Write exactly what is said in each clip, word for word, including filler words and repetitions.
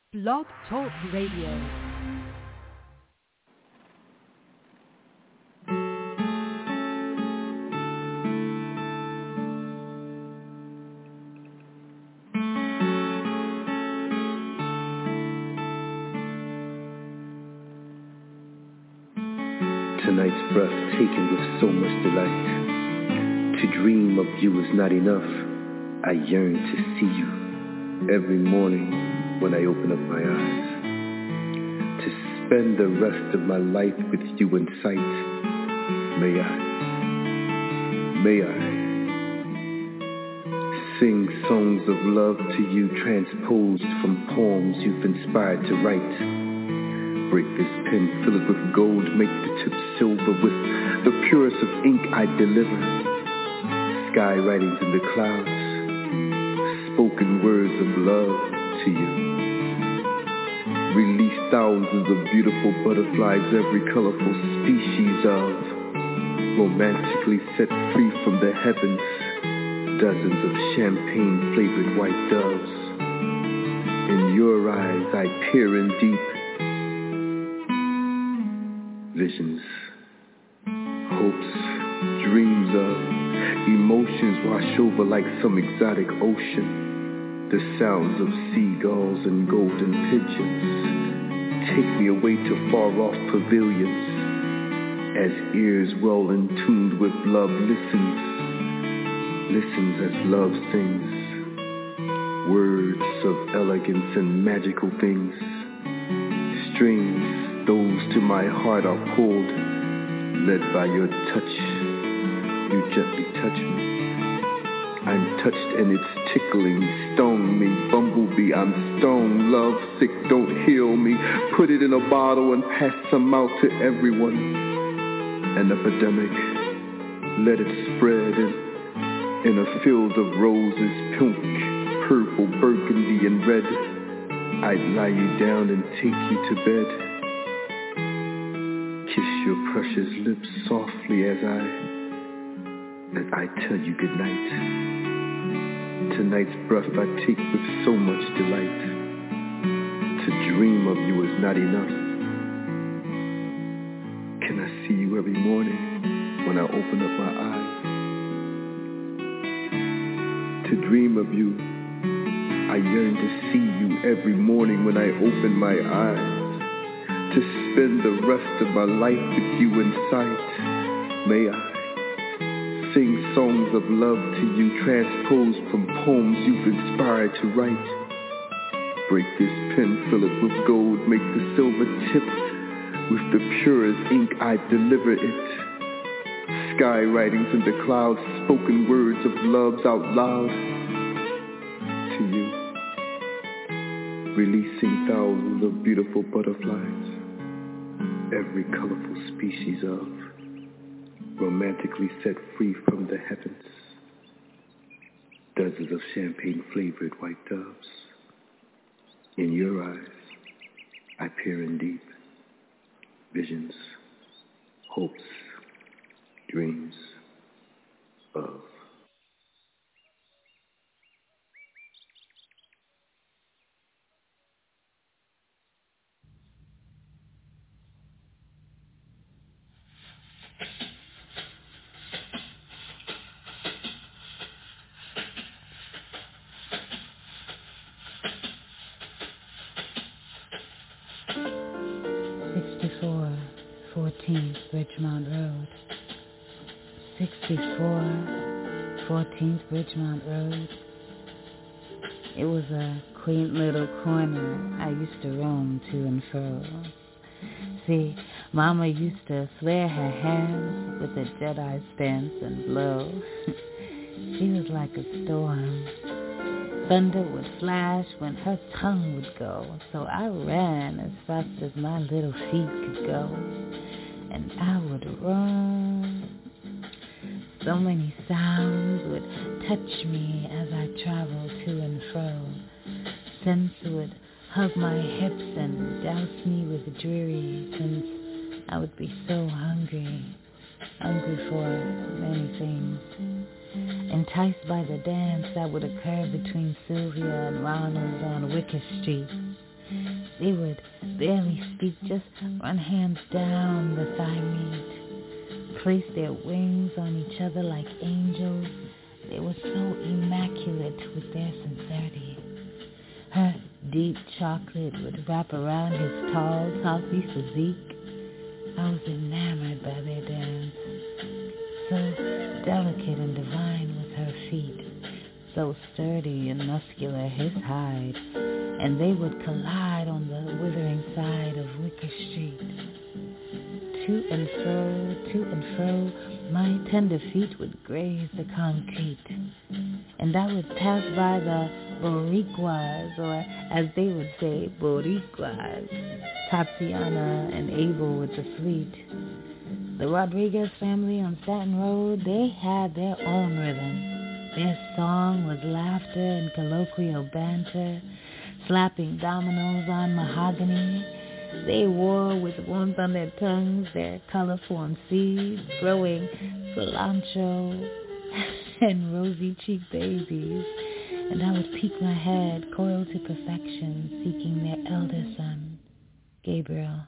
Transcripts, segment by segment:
Blog Talk Radio. Tonight's breath taken with so much delight. To dream of you is not enough. I yearn to see you every morning when I open up my eyes. To spend the rest of my life with you in sight. May I, may I sing songs of love to you transposed from poems you've inspired to write. Break this pen, fill it with gold, make the tip silver with the purest of ink I deliver. Sky writings in the clouds, spoken words of love to you. Release thousands of beautiful butterflies, every colorful species of, romantically set free from the heavens, dozens of champagne-flavored white doves. In your eyes I peer in deep. Visions, hopes, dreams of, emotions wash over like some exotic ocean. The sounds of seagulls and golden pigeons take me away to far-off pavilions. As ears well in tuned with love listens, listens as love sings. Words of elegance and magical things. Strings, those to my heart are pulled, led by your touch. You gently touch me. I'm touched and it's tickling, stung me. Bumblebee, I'm stoned, love sick, don't heal me. Put it in a bottle and pass some out to everyone. An epidemic, let it spread in, in a field of roses, pink, purple, burgundy, and red. I'd lie you down and take you to bed. Kiss your precious lips softly as I, as I tell you goodnight. Tonight's breath I take with so much delight. To dream of you is not enough. Can I see you every morning when I open up my eyes? To dream of you, I yearn to see you every morning when I open my eyes. To spend the rest of my life with you in sight. May I sing songs of love to you transposed from poems you've inspired to write. Break this pen, fill it with gold, make the silver tip with the purest ink I deliver it. Sky writings in the clouds, spoken words of loves out loud to you. Releasing thousands of beautiful butterflies, every colorful species of, romantically set free from the heavens, dozens of champagne-flavored white doves. In your eyes, I peer in deep. Visions, hopes, dreams of. sixty-four fourteenth Bridgemont Road. sixty-four fourteenth Bridgemont Road. It was a quaint little corner I used to roam to and fro. See, Mama used to flare her hands with a Jedi stance and blow. She was like a storm. Thunder would flash when her tongue would go, so I ran as fast as my little feet could go, and I would run. So many sounds would touch me as I traveled to and fro. Scents would hug my hips and douse me with dreary, since I would be so hungry, hungry for many things. Enticed by the dance that would occur between Sylvia and Ronald on Wicker Street, They would barely speak, just run hands down the thigh meat, place their wings on each other like angels. They were so immaculate with their sincerity. Her deep chocolate would wrap around his tall, healthy physique. I was enamored by their dance. So delicate and divine was her feet, so sturdy and muscular his hide, and they would collide on the withering side of Wicker Street. To and fro, to and fro, my tender feet would graze the concrete, and I would pass by the Boricuas, or as they would say, Boricuas, Tatiana and Abel with the fleet. The Rodriguez family on Staten Road, they had their own rhythm. Their song was laughter and colloquial banter, slapping dominoes on mahogany. They wore with warmth on their tongues their colorform seeds, growing cilantro and rosy-cheeked daisies. And I would peek my head, coiled to perfection, seeking their elder son, Gabriel.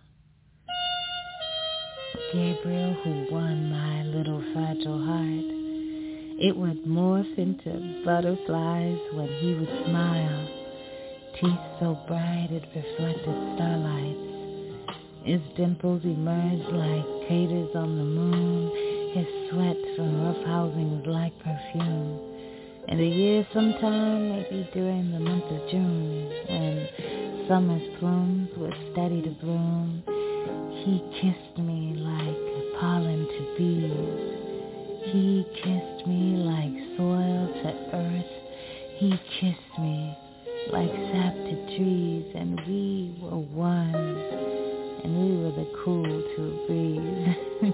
Gabriel, who won my little fragile heart. It would morph into butterflies when he would smile, teeth so bright it reflected starlight. His dimples emerged like craters on the moon. His sweat from rough housing was like perfume. And a year sometime, maybe during the month of June, when summer's plumes were steady to bloom, he kissed me like pollen to bees. He kissed me like soil to earth. He kissed me like sap to trees, and we were one, and we were the cool to breathe.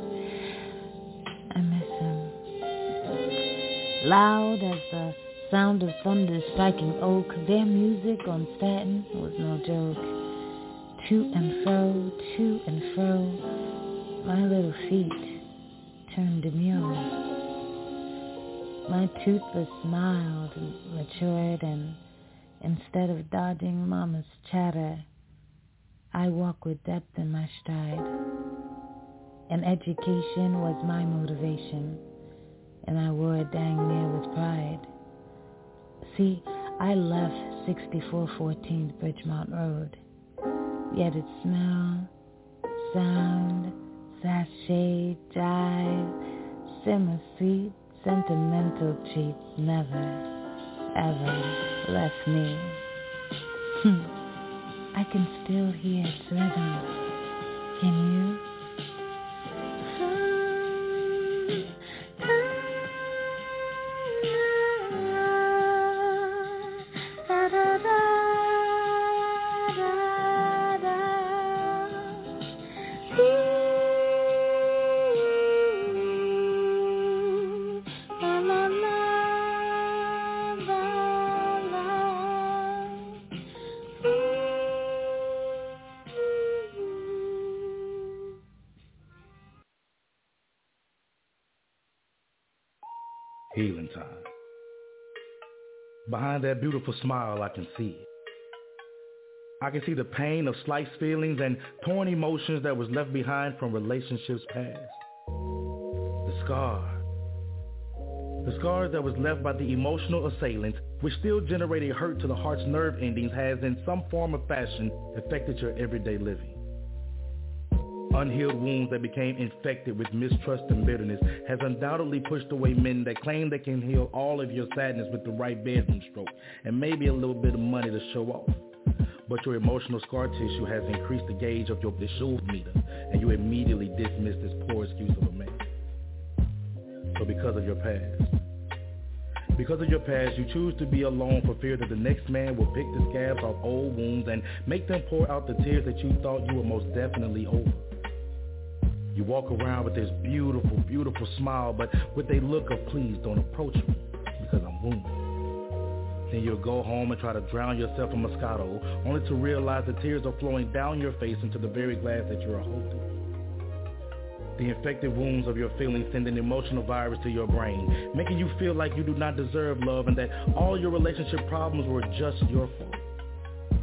I miss him. Loud as the sound of thunder striking oak, their music on Staten was no joke. To and fro, to and fro, my little feet turned demure. My toothless smile matured, and instead of dodging mama's chatter, I walk with depth in my stride. And education was my motivation, and I wore it dang near with pride. See, I left sixty-four fourteenth Bridgemont Road, yet its smell, sound, sachet, jive, simmer sweet, sentimental treats never, ever left me. I can still hear its rhythm. Can you? Healing time. Behind that beautiful smile, I can see it. I can see the pain of sliced feelings and torn emotions that was left behind from relationships past. The scar. The scars that was left by the emotional assailants, which still generated hurt to the heart's nerve endings, has in some form or fashion affected your everyday living. Unhealed wounds that became infected with mistrust and bitterness has undoubtedly pushed away men that claim they can heal all of your sadness with the right bedroom stroke and maybe a little bit of money to show off. But your emotional scar tissue has increased the gauge of your Bishul meter, and you immediately dismiss this poor excuse of a man. So because of your past, because of your past, you choose to be alone for fear that the next man will pick the scabs off old wounds and make them pour out the tears that you thought you were most definitely over. You walk around with this beautiful, beautiful smile, but with a look of please don't approach me because I'm wounded. Then you'll go home and try to drown yourself in Moscato, only to realize the tears are flowing down your face into the very glass that you're holding. The infected wounds of your feelings send an emotional virus to your brain, making you feel like you do not deserve love and that all your relationship problems were just your fault.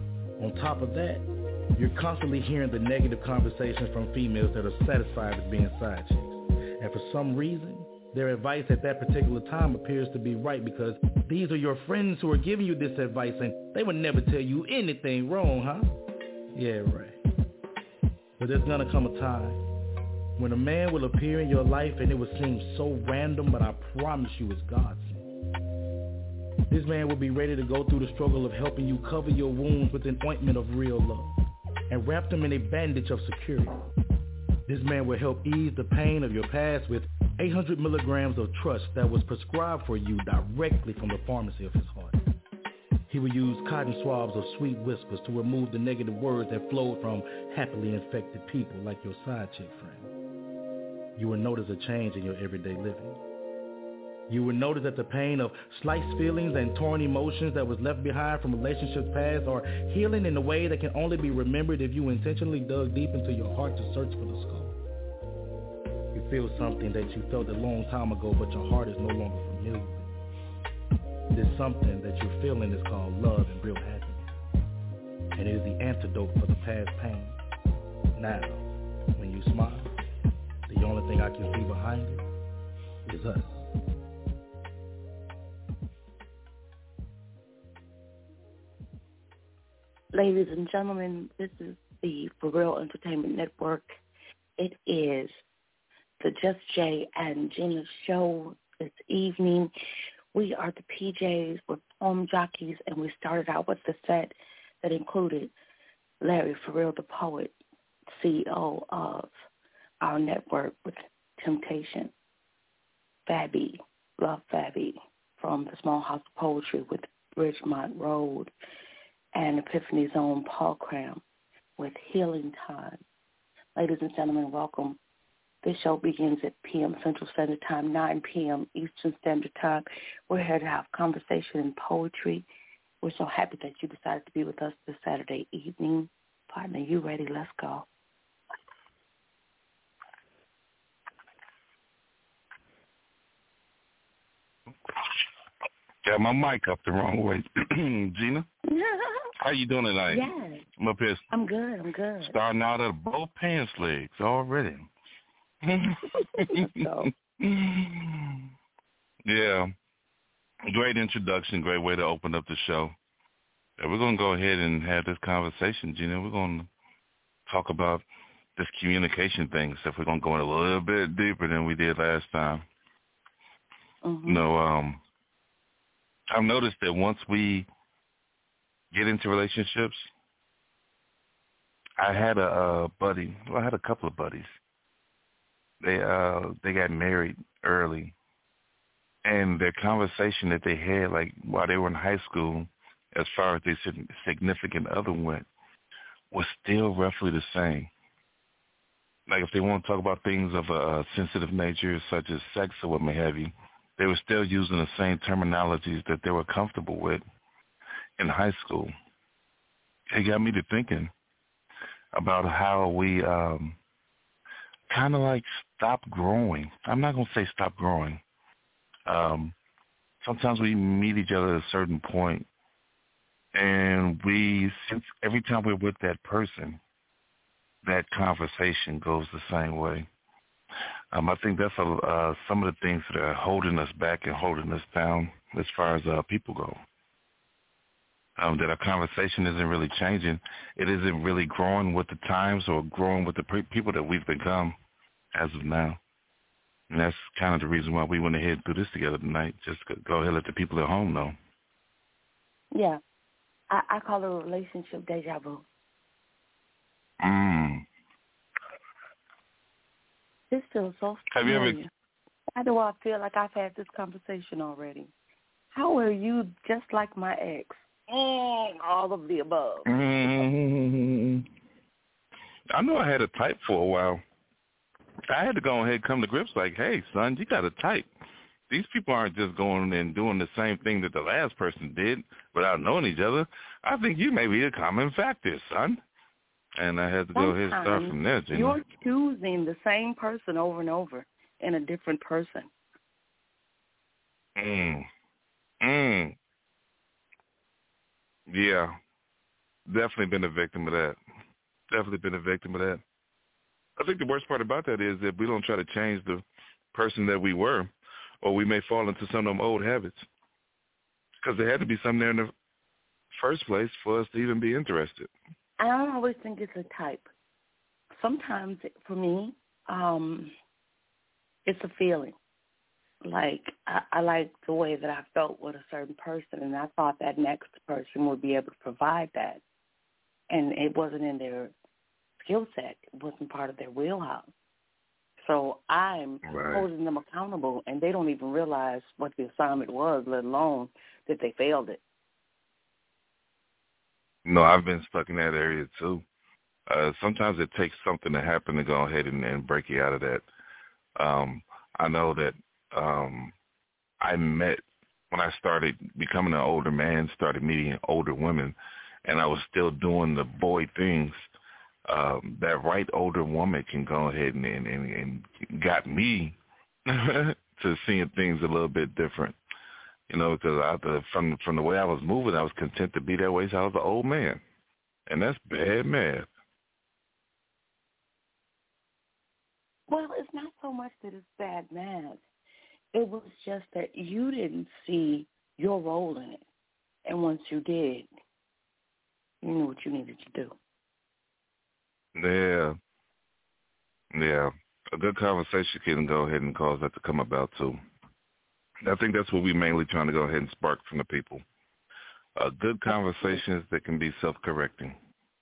On top of that, you're constantly hearing the negative conversations from females that are satisfied with being side chicks. And for some reason, their advice at that particular time appears to be right because these are your friends who are giving you this advice and they would never tell you anything wrong, huh? Yeah, right. But there's gonna come a time when a man will appear in your life and it will seem so random, but I promise you it's God sent. This man will be ready to go through the struggle of helping you cover your wounds with an ointment of real love and wrap them in a bandage of security. This man will help ease the pain of your past with eight hundred milligrams of trust that was prescribed for you directly from the pharmacy of his heart. He will use cotton swabs of sweet whispers to remove the negative words that flowed from happily infected people like your side chick friend. You will notice a change in your everyday living. You will notice that the pain of sliced feelings and torn emotions that was left behind from relationships past are healing in a way that can only be remembered if you intentionally dug deep into your heart to search for the skull. You feel something that you felt a long time ago, but your heart is no longer familiar with. This something that you're feeling is called love and real happiness. And it is the antidote for the past pain. Now, when you smile, the only thing I can see behind it is us. Ladies and gentlemen, this is the For Real Entertainment Network. It is the Just Jay and Gina show this evening. We are the P Js with Home Jockeys, and we started out with the set that included Larry For Real, the poet, C E O of our network with Temptation, Fabby, Love Fabby, from the Small House of Poetry with Bridgemont Road, and Epiphany's own Paul Cram with Healing Time. Ladies and gentlemen, welcome. This show begins at p m. Central Standard Time, nine p.m. Eastern Standard Time. We're here to have conversation and poetry. We're so happy that you decided to be with us this Saturday evening. Partner, you ready? Let's go. Got my mic up the wrong way. Gina? How you doing tonight? Yes. I'm up here. I'm good, I'm good. Starting out at both pants legs already. so. Yeah. Great introduction, great way to open up the show. Yeah, we're going to go ahead and have this conversation, Gina. We're going to talk about this communication thing, except we're going to go in a little bit deeper than we did last time. Mm-hmm. You know, um, I've noticed that once we get into relationships, I had a, a buddy, well, I had a couple of buddies. They uh they got married early, and their conversation that they had, like while they were in high school, as far as their significant other went, was still roughly the same. Like if they want to talk about things of a, a sensitive nature, such as sex or what may have you, they were still using the same terminologies that they were comfortable with in high school. It got me to thinking about how we um, kind of like stop growing. I'm not going to say stop growing. Um, sometimes we meet each other at a certain point, and we, since every time we're with that person, that conversation goes the same way. Um, I think that's a, uh, some of the things that are holding us back and holding us down as far as uh, people go. Um, that our conversation isn't really changing. It isn't really growing with the times or growing with the pre- people that we've become as of now. And that's kind of the reason why we went ahead and do this together tonight, just to go ahead and let the people at home know. Yeah. I, I call it a relationship deja vu. Mm. This feels so Have familiar. you ever... Why do I feel like I've had this conversation already? How are you just like my ex? Mm, all of the above. Mm-hmm. I know I had a type for a while. I had to go ahead and come to grips like, hey, son, you got a type. These people aren't just going and doing the same thing that the last person did without knowing each other. I think you may be a common factor, son. And I had to go ahead and start from there, Gina. You're choosing the same person over and over in a different person. Mm. Mm. Yeah. definitely been a victim of that. Definitely been a victim of that. I think the worst part about that is that we don't try to change the person that we were, or we may fall into some of them old habits. Because there had to be something there in the first place for us to even be interested. I don't always think it's a type. Sometimes, for me, um, it's a feeling. Like, I, I like the way that I felt with a certain person, and I thought that next person would be able to provide that. And it wasn't in their skill set. It wasn't part of their wheelhouse. So I'm right. holding them accountable, and they don't even realize what the assignment was, let alone that they failed it. No, I've been stuck in that area, too. Uh, sometimes it takes something to happen to go ahead and, and break you out of that. Um, I know that um, I met, when I started becoming an older man, started meeting older women, and I was still doing the boy things, um, that right older woman can go ahead and, and, and, and got me to seeing things a little bit different. You know, because I, from from the way I was moving, I was content to be that way, so I was an old man. And that's bad math. Well, it's not so much that it's bad math. It was just that you didn't see your role in it. And once you did, you knew what you needed to do. Yeah. Yeah. A good conversation can go ahead and cause that to come about, too. I think that's what we're mainly trying to go ahead and spark from the people. Uh, good conversations that can be self-correcting.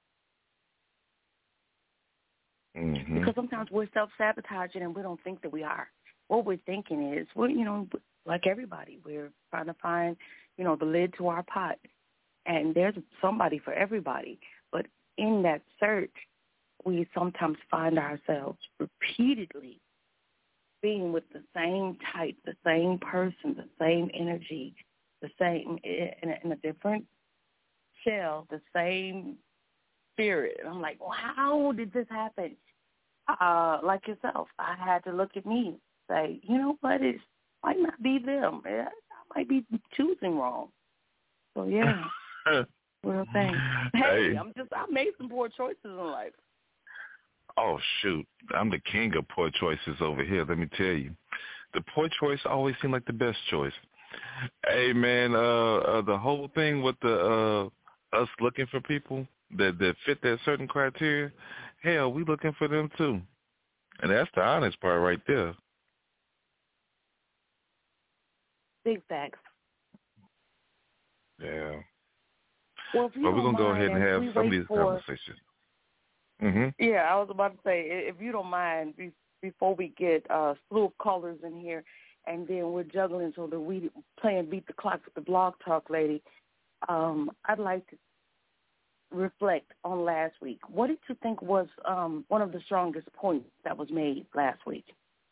Mm-hmm. Because sometimes we're self-sabotaging and we don't think that we are. What we're thinking is, we're, you know, like everybody, we're trying to find, you know, the lid to our pot. And there's somebody for everybody. But in that search, we sometimes find ourselves repeatedly being with the same type, the same person, the same energy, the same, in a, in a different shell, the same spirit. And I'm like, well, how did this happen? Uh, like yourself, I had to look at me, say, you know what, it might not be them. I might be choosing wrong. So, yeah, real thing. Hey, Hey. I'm just, I made some poor choices in life. Oh, shoot. I'm the king of poor choices over here, let me tell you. The poor choice always seemed like the best choice. Hey, man, uh, uh, the whole thing with the uh, us looking for people that, that fit that certain criteria, hell, we looking for them too. And that's the honest part right there. Big facts. Yeah. Well, if you but we're going to go ahead and have some of these for, conversations. Mm-hmm. Yeah, I was about to say, if you don't mind, be, before we get a uh, slew of callers in here, and then we're juggling so that we playing Beat the Clock with the Blog Talk lady, um, I'd like to reflect on last week. What did you think was um, one of the strongest points that was made last week?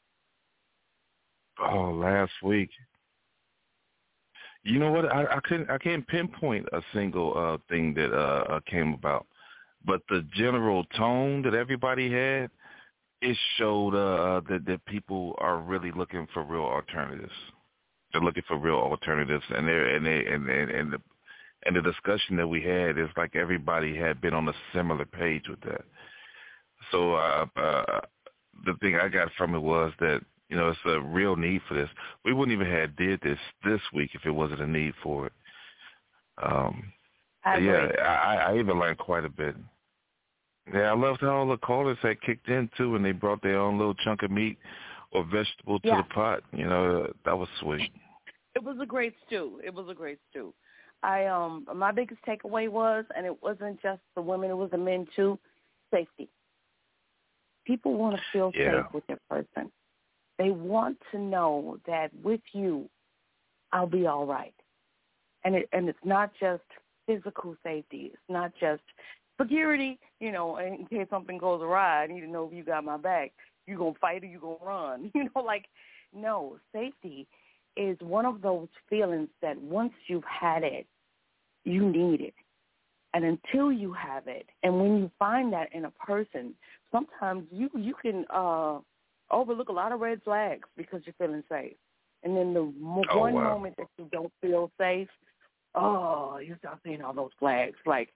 Oh, last week. You know what? I, I couldn't. I can't pinpoint a single uh, thing that uh, came about, but the general tone that everybody had, it showed uh, that that people are really looking for real alternatives. They're looking for real alternatives, and they and they and and, and the and the discussion that we had is like everybody had been on a similar page with that. So uh, uh, the thing I got from it was that, you know, it's a real need for this. We wouldn't even have did this this week if it wasn't a need for it. Um, I yeah, I, I even learned quite a bit. Yeah, I loved how all the callers had kicked in, too, and they brought their own little chunk of meat or vegetable to yeah. the pot. You know, that was sweet. It was a great stew. It was a great stew. I um my biggest takeaway was, and it wasn't just the women, it was the men, too, safety. People want to feel yeah. safe with their person. They want to know that with you, I'll be all right. And it, and it's not just physical safety. It's not just security, you know, in case something goes awry. I need to know if you got my back. You going to fight or you going to run? You know, like, no, safety is one of those feelings that once you've had it, you need it. And until you have it, and when you find that in a person, sometimes you, you can uh, overlook a lot of red flags because you're feeling safe. And then the mo- oh, one wow. moment that you don't feel safe, oh, you start seeing all those flags. Like,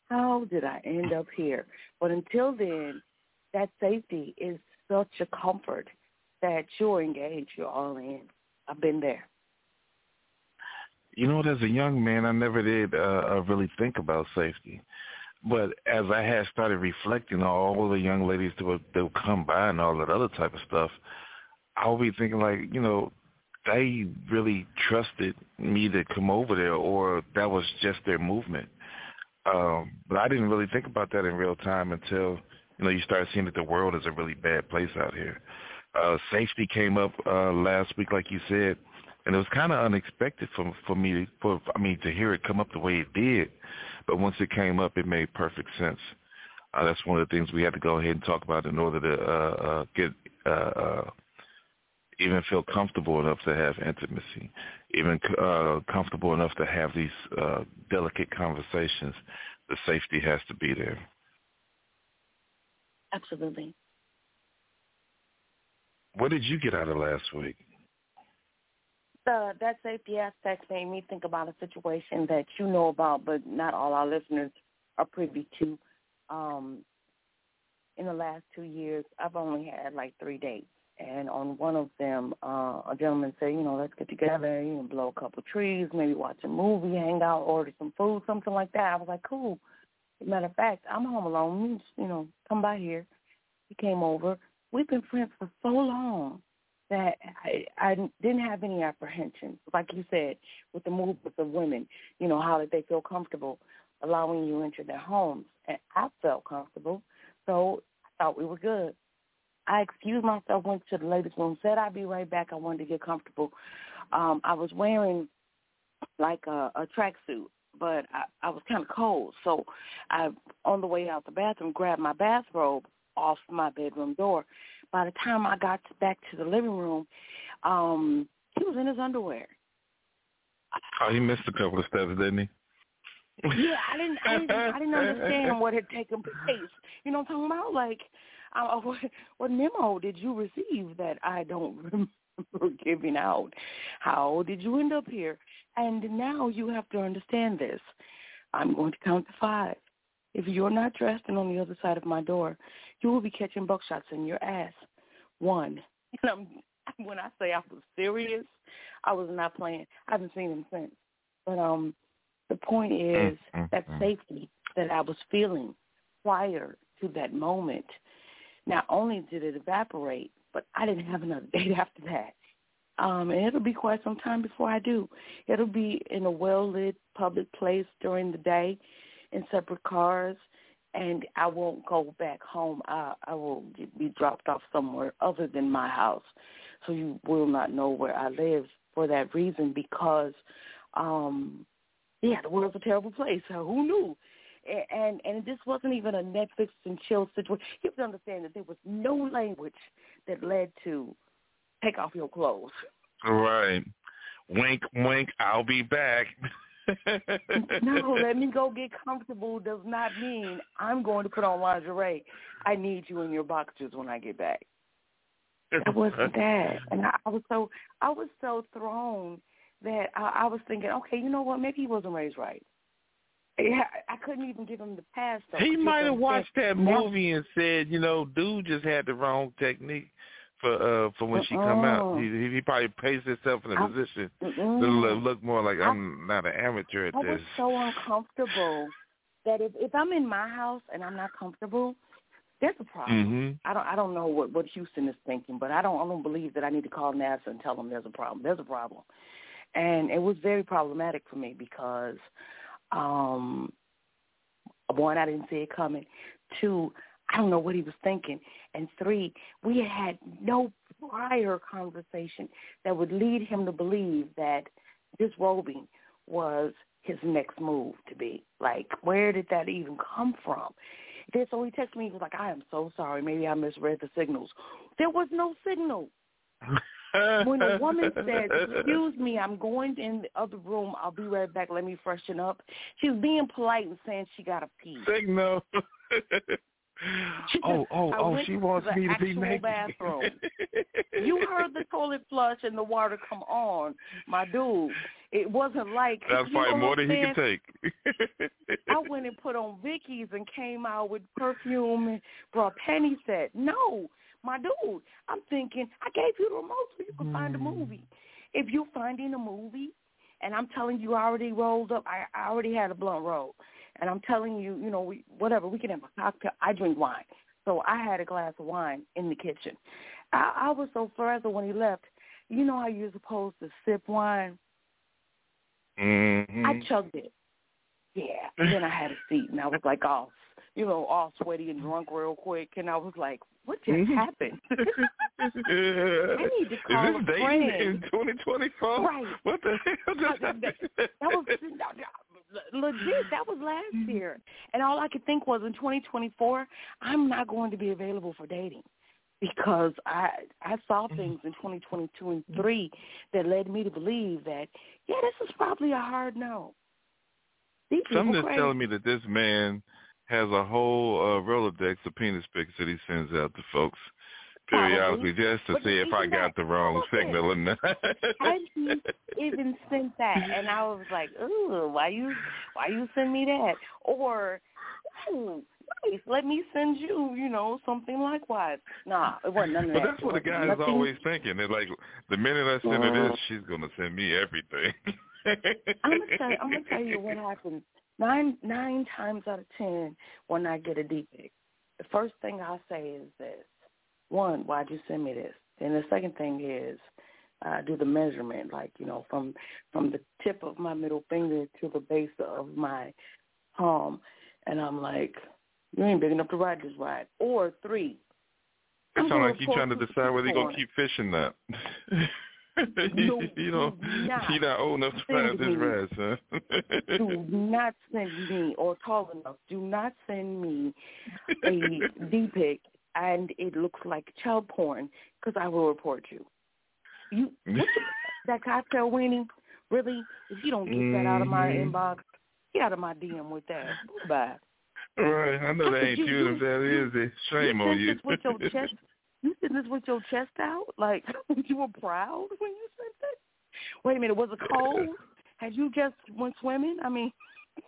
how did I end up here? But until then, that safety is such a comfort that you're engaged, you're all in. I've been there. You know, as a young man, I never did uh, really think about safety. But as I had started reflecting on all the young ladies that would, that would come by and all that other type of stuff, I would be thinking like, you know, they really trusted me to come over there, or that was just their movement. Um, but I didn't really think about that in real time until, you know, you start seeing that the world is a really bad place out here. Uh, safety came up uh, last week, like you said, and it was kind of unexpected for for me, for I mean, to hear it come up the way it did. But once it came up, it made perfect sense. Uh, that's one of the things we had to go ahead and talk about in order to uh, uh, get uh, uh, even feel comfortable enough to have intimacy, even uh, comfortable enough to have these uh, delicate conversations. The safety has to be there. Absolutely. What did you get out of last week? The, that safety aspect made me think about a situation that you know about, but not all our listeners are privy to. Um, in the last two years, I've only had like three dates. And on one of them, uh, a gentleman said, you know, let's get together, you know, blow a couple trees, maybe watch a movie, hang out, order some food, something like that. I was like, cool. As a matter of fact, I'm home alone. You, just, you know, come by here. He came over. We've been friends for so long that I, I didn't have any apprehensions. Like you said, with the movements of women, you know, how did they feel comfortable allowing you into their homes? And I felt comfortable, so I thought we were good. I excused myself, went to the ladies' room, said I'd be right back. I wanted to get comfortable. Um, I was wearing like a, a tracksuit, but I, I was kind of cold. So I, on the way out the bathroom, grabbed my bathrobe off my bedroom door. By the time I got to, back to the living room, um, he was in his underwear. Oh, he missed a couple of steps, didn't he? Yeah, I didn't, I didn't, I didn't understand what had taken place. You know what I'm talking about? Like, uh, what, what memo did you receive that I don't remember giving out? How did you end up here? And now you have to understand this. I'm going to count to five. If you're not dressed and on the other side of my door, you will be catching buckshots in your ass. One. And I'm, when I say I was serious, I was not playing. I haven't seen him since. But um, the point is that safety that I was feeling prior to that moment, not only did it evaporate, but I didn't have another date after that. Um, and it'll be quite some time before I do. It'll be in a well-lit public place during the day, in separate cars, and I won't go back home. I, I will be dropped off somewhere other than my house, so you will not know where I live for that reason because, um, yeah, the world's a terrible place. So who knew? And, and and this wasn't even a Netflix and chill situation. You have to understand that there was no language that led to take off your clothes. Right. Wink, wink, I'll be back. No, let me go get comfortable does not mean I'm going to put on lingerie. I need you in your boxers when I get back. That wasn't that. And I, I was so I was so thrown that I, I was thinking, okay, you know what? Maybe he wasn't raised right. Yeah, I couldn't even give him the pass. Though, he might have watched that now, movie and said, you know, dude just had the wrong technique for uh, for when uh-uh. she come out. He, he probably placed himself in a I, position uh-uh. to look, look more like I, I'm not an amateur at I this. I was so uncomfortable that if, if I'm in my house and I'm not comfortable, there's a problem. Mm-hmm. I don't I don't know what, what Houston is thinking, but I don't I don't believe that I need to call NASA and tell them there's a problem. There's a problem. And it was very problematic for me because, um, one, I didn't see it coming. Two, I don't know what he was thinking. And three, we had no prior conversation that would lead him to believe that disrobing was his next move to be. Like, where did that even come from? Then so he texted me, he was like, I am so sorry. Maybe I misread the signals. There was no signal. When a woman says, excuse me, I'm going in the other room, I'll be right back, let me freshen up, she's being polite and saying she got to pee. Signal. Oh, oh, I oh, went she wants to the me to be actual naked. bathroom. You heard the toilet flush and the water come on, my dude. It wasn't like that's probably more than he can take. I went and put on Vicky's and came out with perfume and brought a penny set. No, my dude. I'm thinking I gave you the remote so you can mm. find a movie. If you're finding a movie, and I'm telling you, I already rolled up. I, I already had a blunt roll, and I'm telling you, you know, we, whatever. We can have a cocktail. I drink wine, so I had a glass of wine in the kitchen. I, I was so frazzled when he left. You know how you're supposed to sip wine? Mm-hmm. I chugged it. Yeah. And then I had a seat, and I was like, all, you know, all sweaty and drunk real quick. And I was like, what just mm-hmm. happened? I need to call Is this a friend. in twenty twenty-four? Right. What the hell just that, that, that was legit. That was last year. And all I could think was in twenty twenty-four, I'm not going to be available for dating. Because I I saw things in twenty twenty-two and three that led me to believe that, yeah, this is probably a hard no. These Something is crazy. telling me that this man has a whole uh, Rolodex of penis pics that he sends out to folks periodically probably. just to but see if I got that, the wrong signal or not. I even sent that, and I was like, ooh, why you why you send me that? Or, ooh, nice, let me send you, you know, something likewise. Nah, it wasn't none of but that. But that's what a guy is always thinking. It's like, the minute I send her this, she's going to send me everything. I'm going to tell you, I'm gonna tell you what happens. Nine, nine times out of ten, when I get a D pic, the first thing I'll say is this. One, why'd you send me this? And the second thing is, I uh, do the measurement, like, you know, from from the tip of my middle finger to the base of my palm. And I'm like, you ain't big enough to ride this ride. Or three. It sounds like you're trying to decide whether you're going to keep fishing that. No, you know, not you're not old enough to ride this ride, son. Do not send me, or tall enough, do not send me a D pic and it looks like child porn, because I will report you. You that cocktail weenie, really? If you don't get mm-hmm. that out of my inbox, get out of my D M with that. Bye. Right, I know that ain't you, you, that is a shame you on you. This with your chest, you sent this with your chest out? Like, you were proud when you sent it? Wait a minute, was it cold? Had you just went swimming? I mean,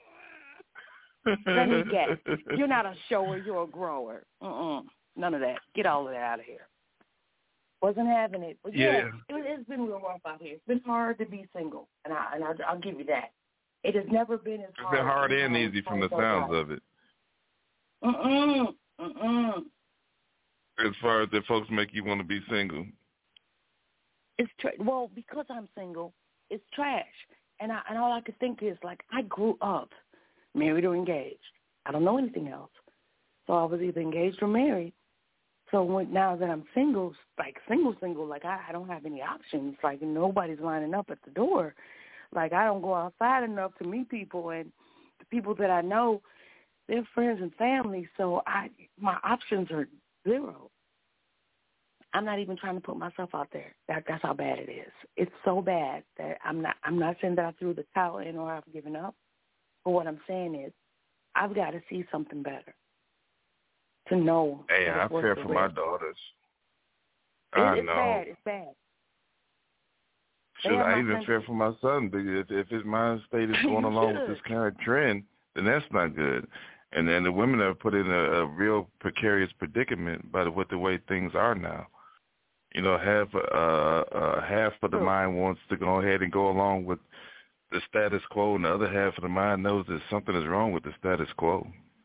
let me guess. You're not a shower, you're a grower. Uh-uh. None of that. Get all of that out of here. Wasn't having it. But yeah, yeah it, it's been real rough out here. It's been hard to be single, and, I, and I'll, I'll give you that. It has never been as hard. It's been hard and easy from the sounds of it. Mm-mm. Mm-mm. As far as the folks make you want to be single. It's tra- well, because I'm single, it's trash. And I, and all I could think is, like, I grew up married or engaged. I don't know anything else. So I was either engaged or married. So when, now that I'm single, like single, single, like I, I don't have any options. Like nobody's lining up at the door. Like I don't go outside enough to meet people, and the people that I know, they're friends and family. So I, my options are zero. I'm not even trying to put myself out there. That, that's how bad it is. It's so bad that I'm not. I'm not saying that I threw the towel in or I've given up. But what I'm saying is, I've got to see something better to know. Hey, I fear for my daughters. It, I it's know. bad. It's bad. Should I even fear for my son? Because if his mind state is going along with this kind of trend, then that's not good. And then the women are put in a, a real precarious predicament by the, with the way things are now. You know, half uh, uh, half of the mind wants to go ahead and go along with the status quo, and the other half of the mind knows that something is wrong with the status quo.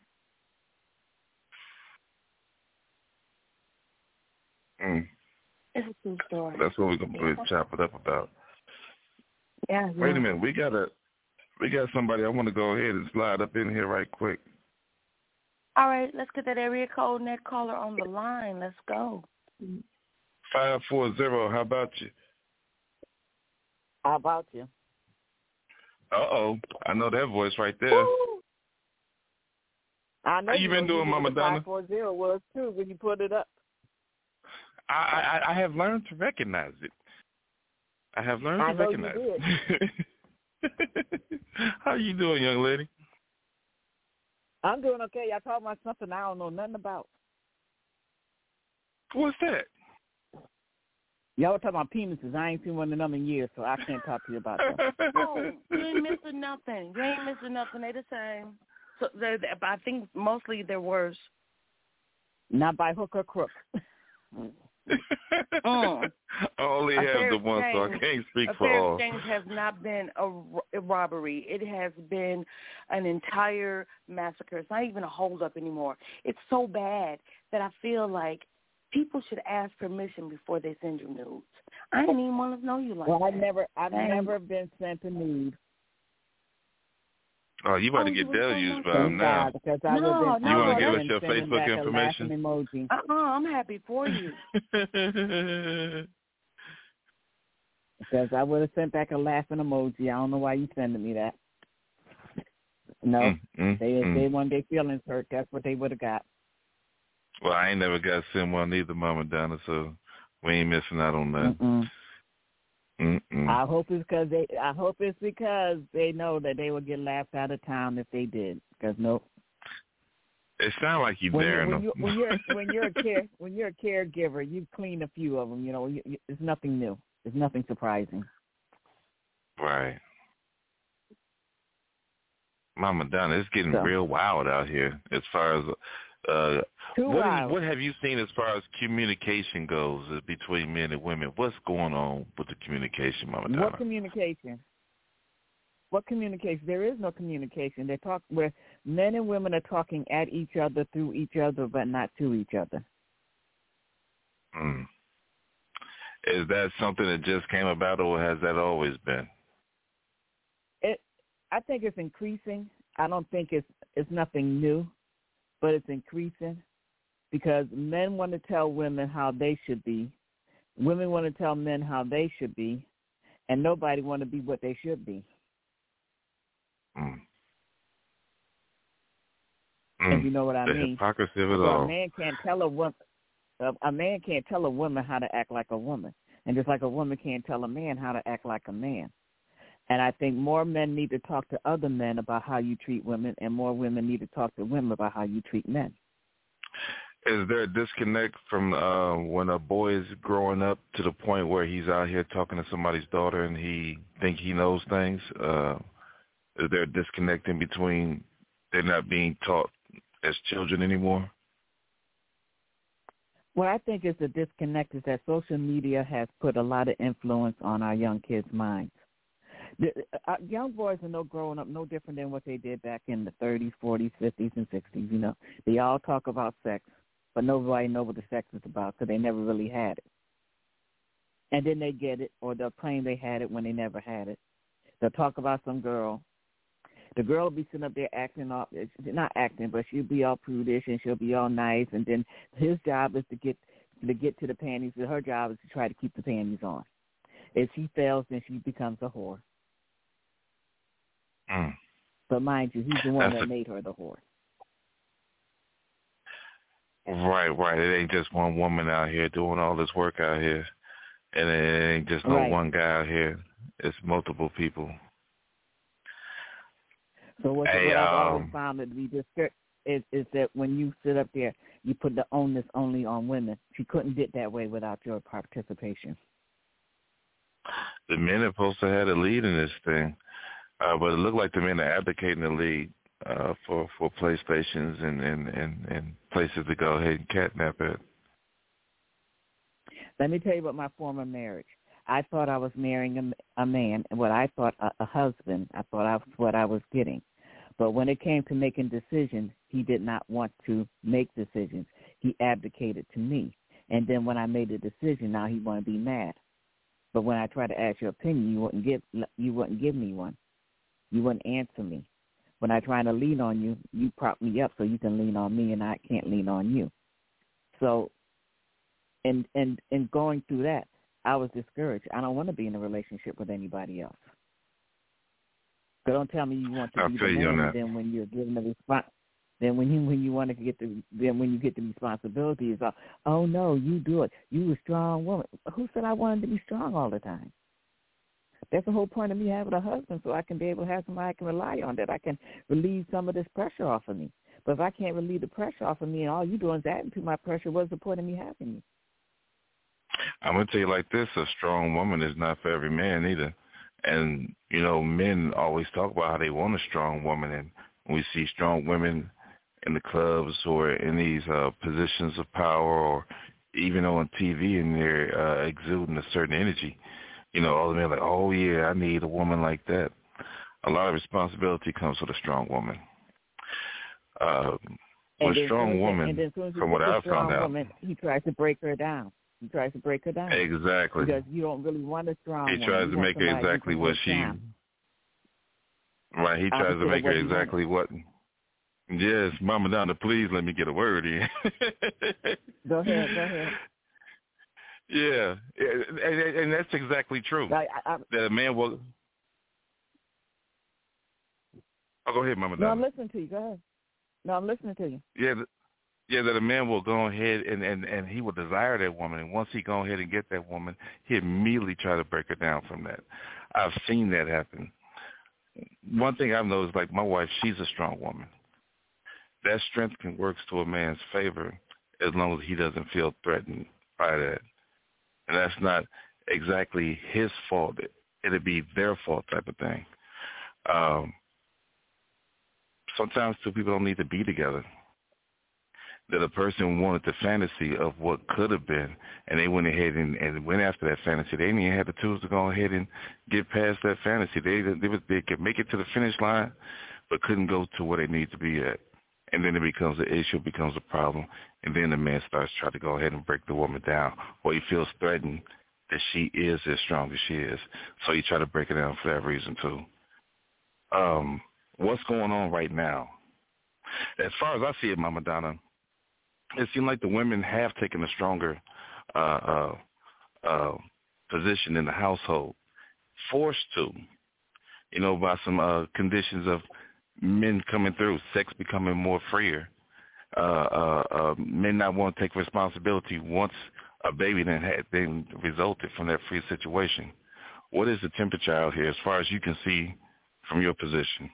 Mm. It's a true story. That's what we're gonna yeah. chop it up about. Yeah. Wait yeah. a minute, we got a we got somebody. I want to go ahead and slide up in here right quick. All right, let's get that area code net caller on the line. Let's go. Five four zero. How about you? How about you? Uh oh, I know that voice right there. Woo! I know How you, you been doing, Mama Donna? Five four zero was too when you put it up. I, I I have learned to recognize it. I have learned I to know recognize you did. it. How you doing, young lady? I'm doing okay. Y'all talking about something I don't know nothing about. What's that? Y'all were talking about penises. I ain't seen one of them in years, so I can't talk to you about that. Oh, you ain't missing nothing. You ain't missing nothing. They the same. So they're, but I think mostly they're worse. Not by hook or crook. mm. I only A have fair the one, so I exchange- can't speak a for fair all. exchange has not been a, ro- a robbery. It has been an entire massacre. It's not even a hold-up anymore. It's so bad that I feel like people should ask permission before they send you nudes. I didn't even want to know you like well, that. I've never, I've Dang. never been sent a nude. Oh, you about Oh, to get you were so deluged by lucky. them now. God, because I No, would have been, no, You I want to would give have us been your sending Facebook back information? A laughing emoji. Uh-uh, I'm happy for you. Because I would have sent back a laughing emoji. I don't know why you sending me that. No, Mm, mm, they if mm. they want their feelings hurt, that's what they would have got. Well, I ain't never got to send one either, Mama Donna, so we ain't missing out on that. Mm-mm. Mm-mm. I hope it's because they. I hope it's because they know that they would get laughed out of town if they did. Because no, It sounds like you when, you, daring when, them. you, when you're when you're a care when you're a caregiver, you clean a few of them. You know, you, you, it's nothing new. It's nothing surprising. Right. Mama Donna, it's getting So. real wild out here as far as uh Too what, wild. Is, what have you seen as far as communication goes uh, between men and women? What's going on with the communication, Mama Donna? What communication? What communication? There is no communication. They talk where men and women are talking at each other, through each other, but not to each other. Mm. Is that something that just came about, or has that always been? It, I think it's increasing. I don't think it's it's nothing new, but it's increasing because men want to tell women how they should be, women want to tell men how they should be, and nobody want to be what they should be. Mm. If Mm. you know what I the mean. hypocrisy of it So all. a man can't tell a woman. A, a man can't tell a woman how to act like a woman, and just like a woman can't tell a man how to act like a man. And I think more men need to talk to other men about how you treat women, and more women need to talk to women about how you treat men. Is there a disconnect from uh, when a boy is growing up to the point where he's out here talking to somebody's daughter and he think he knows things? Uh, is there a disconnect in between they're not being taught as children anymore? What I think is the disconnect is that social media has put a lot of influence on our young kids' minds. The, uh, young boys are no growing up no different than what they did back in the thirties, forties, fifties, and sixties. You know, they all talk about sex, but nobody knows what the sex is about because they never really had it. And then they get it, or they'll claim they had it when they never had it. They'll talk about some girl. The girl will be sitting up there acting all, not acting, but she'll be all prudish and she'll be all nice. And then his job is to get to get to the panties. Her job is to try to keep the panties on. If she fails, then she becomes a whore. Mm. But mind you, he's the one That's that a, made her the whore. Right, right. It ain't just one woman out here doing all this work out here. And it ain't just no Right. one guy out here. It's multiple people. So what, Hey, what I've always um, found to be discour- is, is that when you sit up there, you put the onus only on women. She couldn't get that way without your participation. The men are supposed to have the lead in this thing. Uh, but it looked like the men are advocating the lead uh, for, for PlayStations and, and, and, and places to go ahead and catnap it. Let me tell you about my former marriage. I thought I was marrying a, a man, and what I thought a, a husband, I thought I was what I was getting. But when it came to making decisions, he did not want to make decisions. He abdicated to me. And then when I made a decision, now he want to be mad. But when I try to ask your opinion, you wouldn't give you wouldn't give me one. You wouldn't answer me. When I try to lean on you, you prop me up so you can lean on me, and I can't lean on you. So, and and and going through that, I was discouraged. I don't want to be in a relationship with anybody else. So don't tell me you want to I'll be the feel you on man, that. then when you're given the response, then when you when you want to get the then when you get the responsibility, it's all, oh no, you do it. You a strong woman. Who said I wanted to be strong all the time? That's the whole point of me having a husband, so I can be able to have somebody I can rely on, that I can relieve some of this pressure off of me. But if I can't relieve the pressure off of me and all you doing is adding to my pressure, what's the point of me having you? I'm going to tell you like this, a strong woman is not for every man either. And, you know, men always talk about how they want a strong woman. And we see strong women in the clubs or in these uh, positions of power or even on T V, and they're uh, exuding a certain energy. You know, all the men are like, oh, yeah, I need a woman like that. A lot of responsibility comes with a strong woman. Uh, with a strong woman, and then as from what I've found out, woman, he tries to break her down. He tries to break her down. Exactly. Because you don't really want a strong he woman. tries you to make her exactly what she... Down. Right, he tries to make her exactly what... Yes, Mama Donna, please let me get a word in. Go ahead, go ahead. Yeah, and, and that's exactly true. I, I, that a man will... Oh, go ahead, Mama Donna. No, I'm listening to you. Go ahead. No, I'm listening to you. Yeah, yeah, that a man will go ahead and, and, and he will desire that woman, and once he go ahead and get that woman, he immediately try to break her down from that. I've seen that happen. One thing I've noticed, like my wife, she's a strong woman. That strength can work to a man's favor as long as he doesn't feel threatened by that. And that's not exactly his fault. It'd be their fault type of thing. Um, sometimes two people don't need to be together. That a person wanted the fantasy of what could have been, and they went ahead and, and went after that fantasy. They didn't even have the tools to go ahead and get past that fantasy. They they, was, they could make it to the finish line, but couldn't go to where they need to be at. And then it becomes an issue, becomes a problem, and then the man starts trying to go ahead and break the woman down, or he feels threatened that she is as strong as she is, so he try to break it down for that reason too. Um, what's going on right now? As far as I see it, Mama Donna, it seems like the women have taken a stronger uh, uh, uh, position in the household, forced to, you know, by some uh, conditions of men coming through, sex becoming more freer, uh, uh, uh, men not want to take responsibility once a baby then had then resulted from that free situation. What is the temperature out here as far as you can see from your position?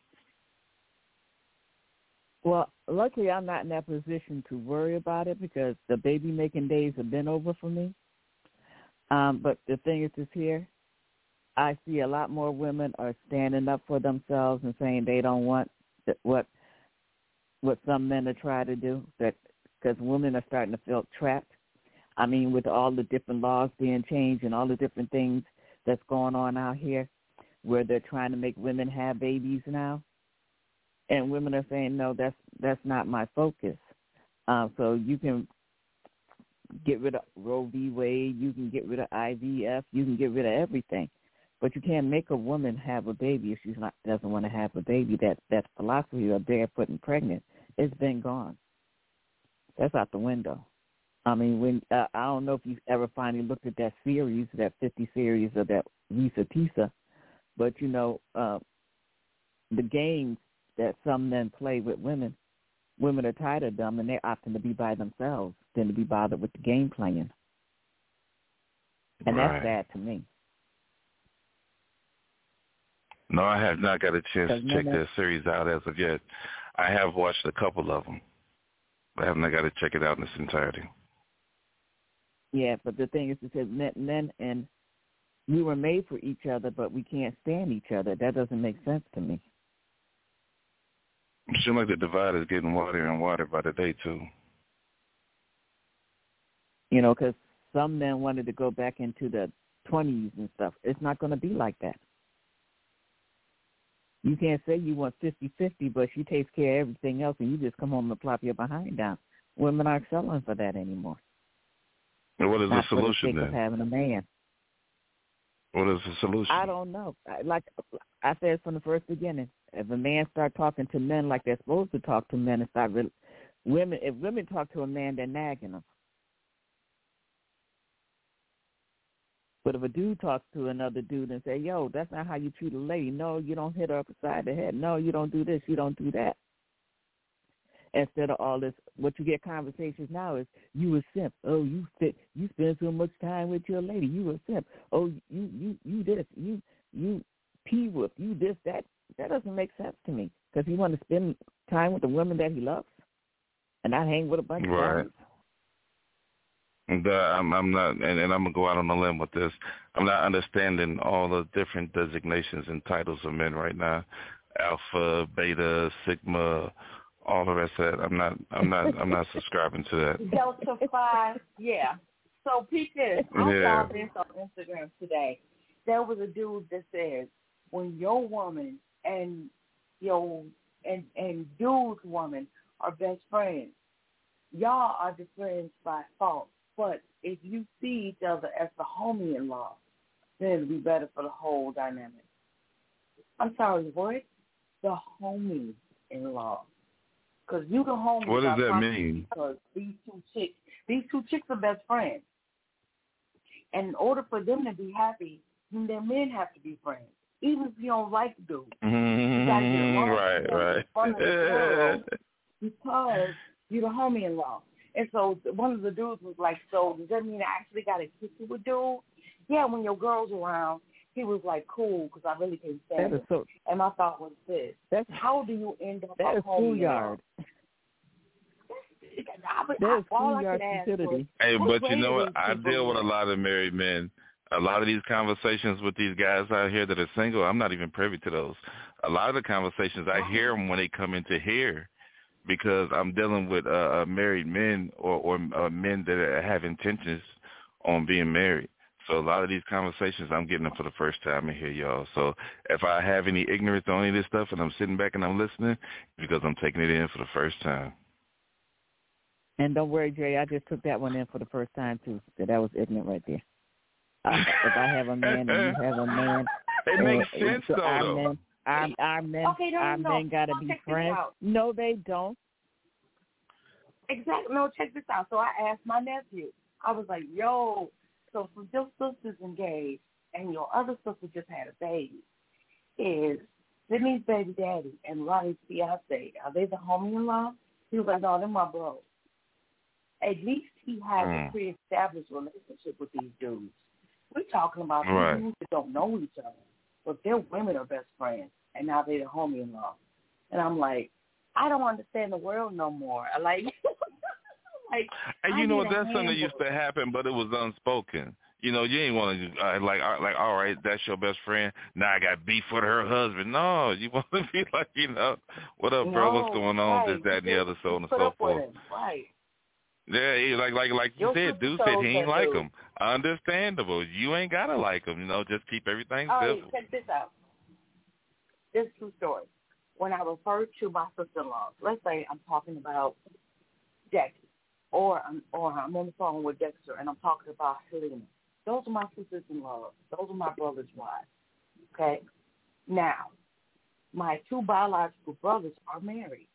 Well, luckily I'm not in that position to worry about it because the baby-making days have been over for me. Um, but the thing is this here, I see a lot more women are standing up for themselves and saying they don't want what what some men are trying to do, that because women are starting to feel trapped. I mean, with all the different laws being changed and all the different things that's going on out here where they're trying to make women have babies now. And women are saying, no, that's that's not my focus. Uh, so you can get rid of Roe v. Wade, you can get rid of I V F, you can get rid of everything. But you can't make a woman have a baby if she's not doesn't want to have a baby. That that philosophy of barefooting pregnant, it's been gone. That's out the window. I mean, when uh, I don't know if you've ever finally looked at that series, that fifty series of that Risa Tisa, but you know, uh, the games that some men play with women, women are tired of them, and they're opting to be by themselves than to be bothered with the game playing. And right. That's bad to me. No, I have not got a chance to check that series out as of yet. I have watched a couple of them, but I have not got to check it out in its entirety. Yeah, but the thing is, it says men, men and we were made for each other, but we can't stand each other. That doesn't make sense to me. It seems like the divide is getting wider and wider by the day, too. You know, because some men wanted to go back into the twenties and stuff. It's not going to be like that. You can't say you want fifty-fifty, but she takes care of everything else, and you just come home and plop your behind down. Women aren't selling for that anymore. And what is not the solution for the sake then? Of having a man. What is the solution? I don't know. Like I said from the first beginning, if a man start talking to men like they're supposed to talk to men, and start really, women. If women talk to a man, they're nagging them. But if a dude talks to another dude and say, yo, that's not how you treat a lady. No, you don't hit her upside the head. No, you don't do this. You don't do that. Instead of all this, what you get conversations now is, you a simp. Oh, you fit. You spend so much time with your lady. You a simp. Oh, you you you this. You you pee whip. You this that. That doesn't make sense to me. Because he want to spend time with the woman that he loves. and I hang with a bunch right. of guys. And, uh, I'm, I'm not, and, and I'm gonna go out on a limb with this. I'm not understanding all the different designations and titles of men right now. Alpha, Beta, Sigma, all the rest of that. I'm not, I'm not, I'm not subscribing to that. Delta Phi, yeah. So peep this. I Yeah. saw this on Instagram today. There was a dude that says, when your woman and your and and dude's woman are best friends, y'all are the friends by fault. But if you see each other as the homie-in-law, then it'll be better for the whole dynamic. I'm sorry, what? The homie-in-law. Because you the homie. What does that mean? Because these two chicks, these two chicks are best friends. And in order for them to be happy, then their men have to be friends. Even if you don't like the dude. Mm-hmm. You gotta get along right, with them right. in front of the girl because you're the homie-in-law. And so one of the dudes was like, so does that mean I actually got to kick it with dude? Yeah, when your girl's around, he was like, cool, because I really can't stand it. So, and my thought was this. That's, how do you end up that a is homie-in-law? schoolyard. That is schoolyard stupidity. Hey, but you know what? I deal with a lot of married men. A lot of these conversations with these guys out here that are single, I'm not even privy to those. A lot of the conversations, I hear them when they come into here because I'm dealing with uh, married men or, or uh, men that have intentions on being married. So a lot of these conversations, I'm getting them for the first time in here, y'all. So if I have any ignorance on any of this stuff and I'm sitting back and I'm listening, because I'm taking it in for the first time. And don't worry, Jay, I just took that one in for the first time, too. So that was ignorant right there. Uh, if I have a man and you have a man. It uh, makes sense, so though. Our though. men, our, our men, okay, no, our no, men got to no, be check friends. this out. No, they don't. Exactly. No, check this out. So I asked my nephew. I was like, yo, so if your sister's engaged and your other sister just had a baby, is Sydney's baby daddy and Ronnie's fiance, are they the homie-in-law? He was like, no, they're my bros. At least he has mm. a pre-established relationship with these dudes. We're talking about right. dudes that don't know each other, but their women are best friends, and now they're the homie-in-law. And I'm like, I don't understand the world no more. I like, like. And you I know what? That's something that used to happen, but it was unspoken. You know, you ain't want to uh, like, uh, like, all right, that's your best friend. Now I got beef with her husband. No, you want to be like, you know, what up, no, bro? What's going on? right. This, that, and the other, so on and put so up forth. With him. Right. Yeah, he, like like like you Your said, dude said he ain't like him. Understandable. You ain't gotta like him. You know, just keep everything All simple. right, check this out. This is true story. When I refer to my sister-in-law, let's say I'm talking about Jackie, or I'm or I'm on the phone with Dexter and I'm talking about Helena. Those are my sisters-in-law. Those are my brother's wives. Okay. Now, my two biological brothers are married.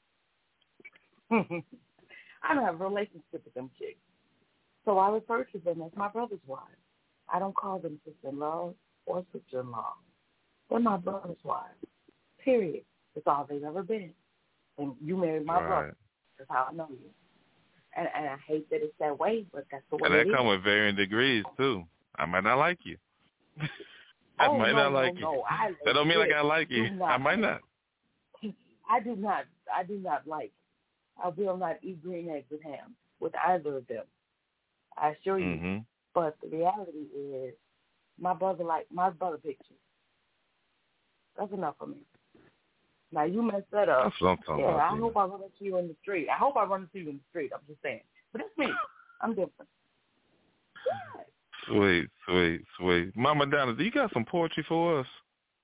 I don't have a relationship with them chicks. So I refer to them as my brother's wives. I don't call them sister-in-law or sister-in-law. They're my brother's wives. Period. That's all they've ever been. And you married my right. brother. That's how I know you. And, and I hate that it's that way, but that's the way and it that is. And that comes with varying degrees, too. I might not like you. I oh, might no, not like no, you. No. I that don't mean like I like you. Not, I might not. I do not. I do not like. I will not eat green eggs with ham with either of them. I assure you. Mm-hmm. But the reality is, my brother like my brother pictures. That's enough for me. Now you messed that up. That's what I'm talking yeah, about. I hope I run into you in the street. I hope I run into you in the street. I'm just saying. But it's me. I'm different. Yeah. Sweet, sweet, sweet. Mama Donna, do you got some poetry for us?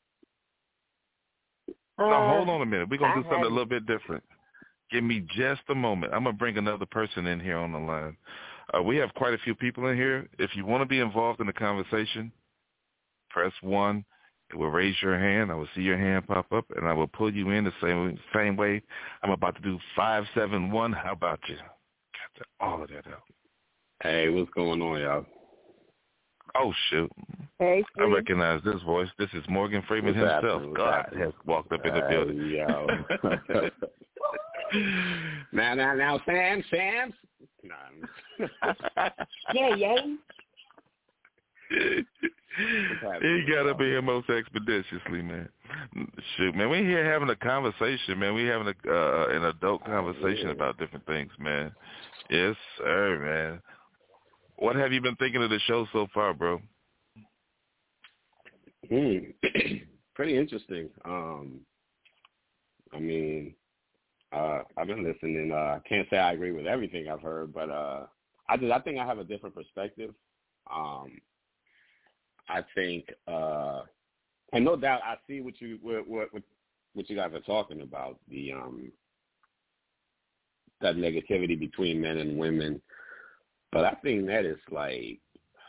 Uh, no, hold on a minute. We're going to do something have... a little bit different. Give me just a moment. I'm going to bring another person in here on the line. Uh, we have quite a few people in here. If you want to be involved in the conversation, press one. It will raise your hand. I will see your hand pop up, and I will pull you in the same same way. I'm about to do five seven one. How about you? Got all of that out. Hey, what's going on, y'all? Oh, shoot. Hey, I recognize this voice. This is Morgan Freeman what's himself. Happening? God happening? has walked up in the uh, building. Yo. now, now, now, Sam, Sam. Nah. yeah, yeah. He got up in here most expeditiously, man. Shoot, man, we here having a conversation, man. We having a uh, an adult conversation oh, yeah. about different things, man. Yes, sir, man. What have you been thinking of the show so far, bro? Hmm. Pretty interesting. Um, I mean, uh, I've been listening. I uh, can't say I agree with everything I've heard, but uh, I just I think I have a different perspective. Um, I think, uh, and no doubt, I see what you what, what what you guys are talking about, the um, that negativity between men and women. But I think that is like,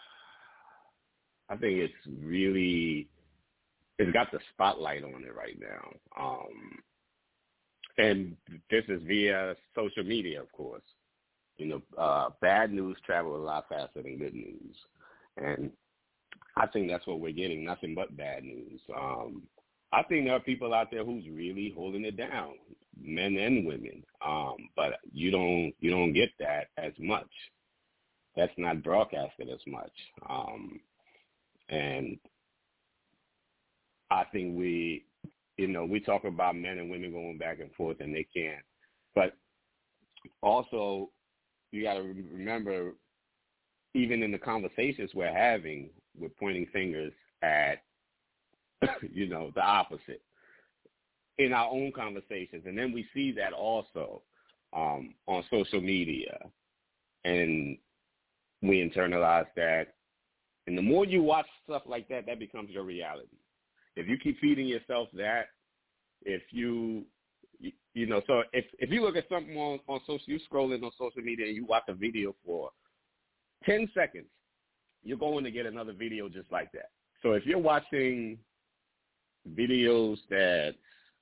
I think it's really, it's got the spotlight on it right now. Um, and this is via social media, of course. You know, uh, bad news travels a lot faster than good news. And I think that's what we're getting, nothing but bad news. Um, I think there are people out there who's really holding it down, men and women. Um, but you don't you don't get that as much. That's not broadcasted as much. Um, and I think we, you know, we talk about men and women going back and forth, and they can't. But also, you got to remember, even in the conversations we're having, we're pointing fingers at, you know, the opposite in our own conversations. And then we see that also um, on social media. And we internalize that. And the more you watch stuff like that, that becomes your reality. If you keep feeding yourself that, if you, you, you know, so if, if you look at something on, on social, you scrolling on social media and you watch a video for ten seconds, you're going to get another video just like that. So if you're watching videos that's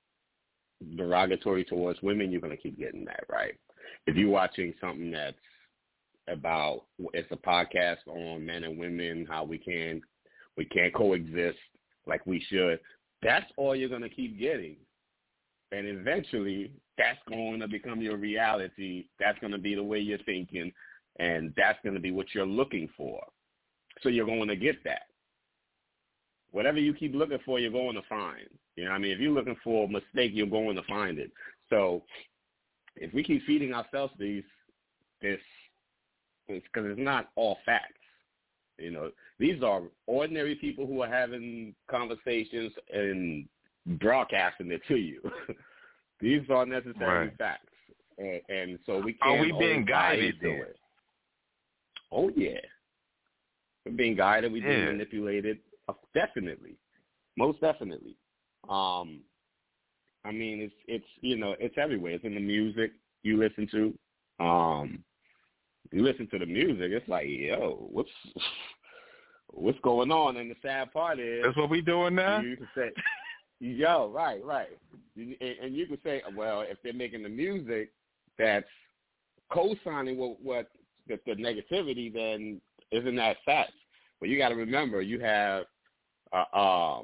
derogatory towards women, you're going to keep getting that, right? If you're watching something that's about, it's a podcast on men and women, how we can we can't coexist like we should, that's all you're going to keep getting. And eventually, that's going to become your reality. That's going to be the way you're thinking, and that's going to be what you're looking for. So you're going to get that. Whatever you keep looking for, you're going to find. You know what I mean? If you're looking for a mistake, you're going to find it. So if we keep feeding ourselves these, this, because it's not all facts. You know, these are ordinary people who are having conversations and broadcasting it to you. These are necessarily right. facts. And, and so we can't Are we being guided to it. Oh, yeah. We're being guided. We're being yeah. manipulated. Definitely. Most definitely. Um, I mean, it's, it's you know, it's everywhere. It's in the music you listen to. Um, you listen to the music, it's like, yo, what's what's going on? And the sad part is, that's what we doing now. You can say, yo, right, right, and, and you can say, well, if they're making the music that's co-signing what, what the, the negativity, then isn't that fact? But you got to remember, you have, uh, um,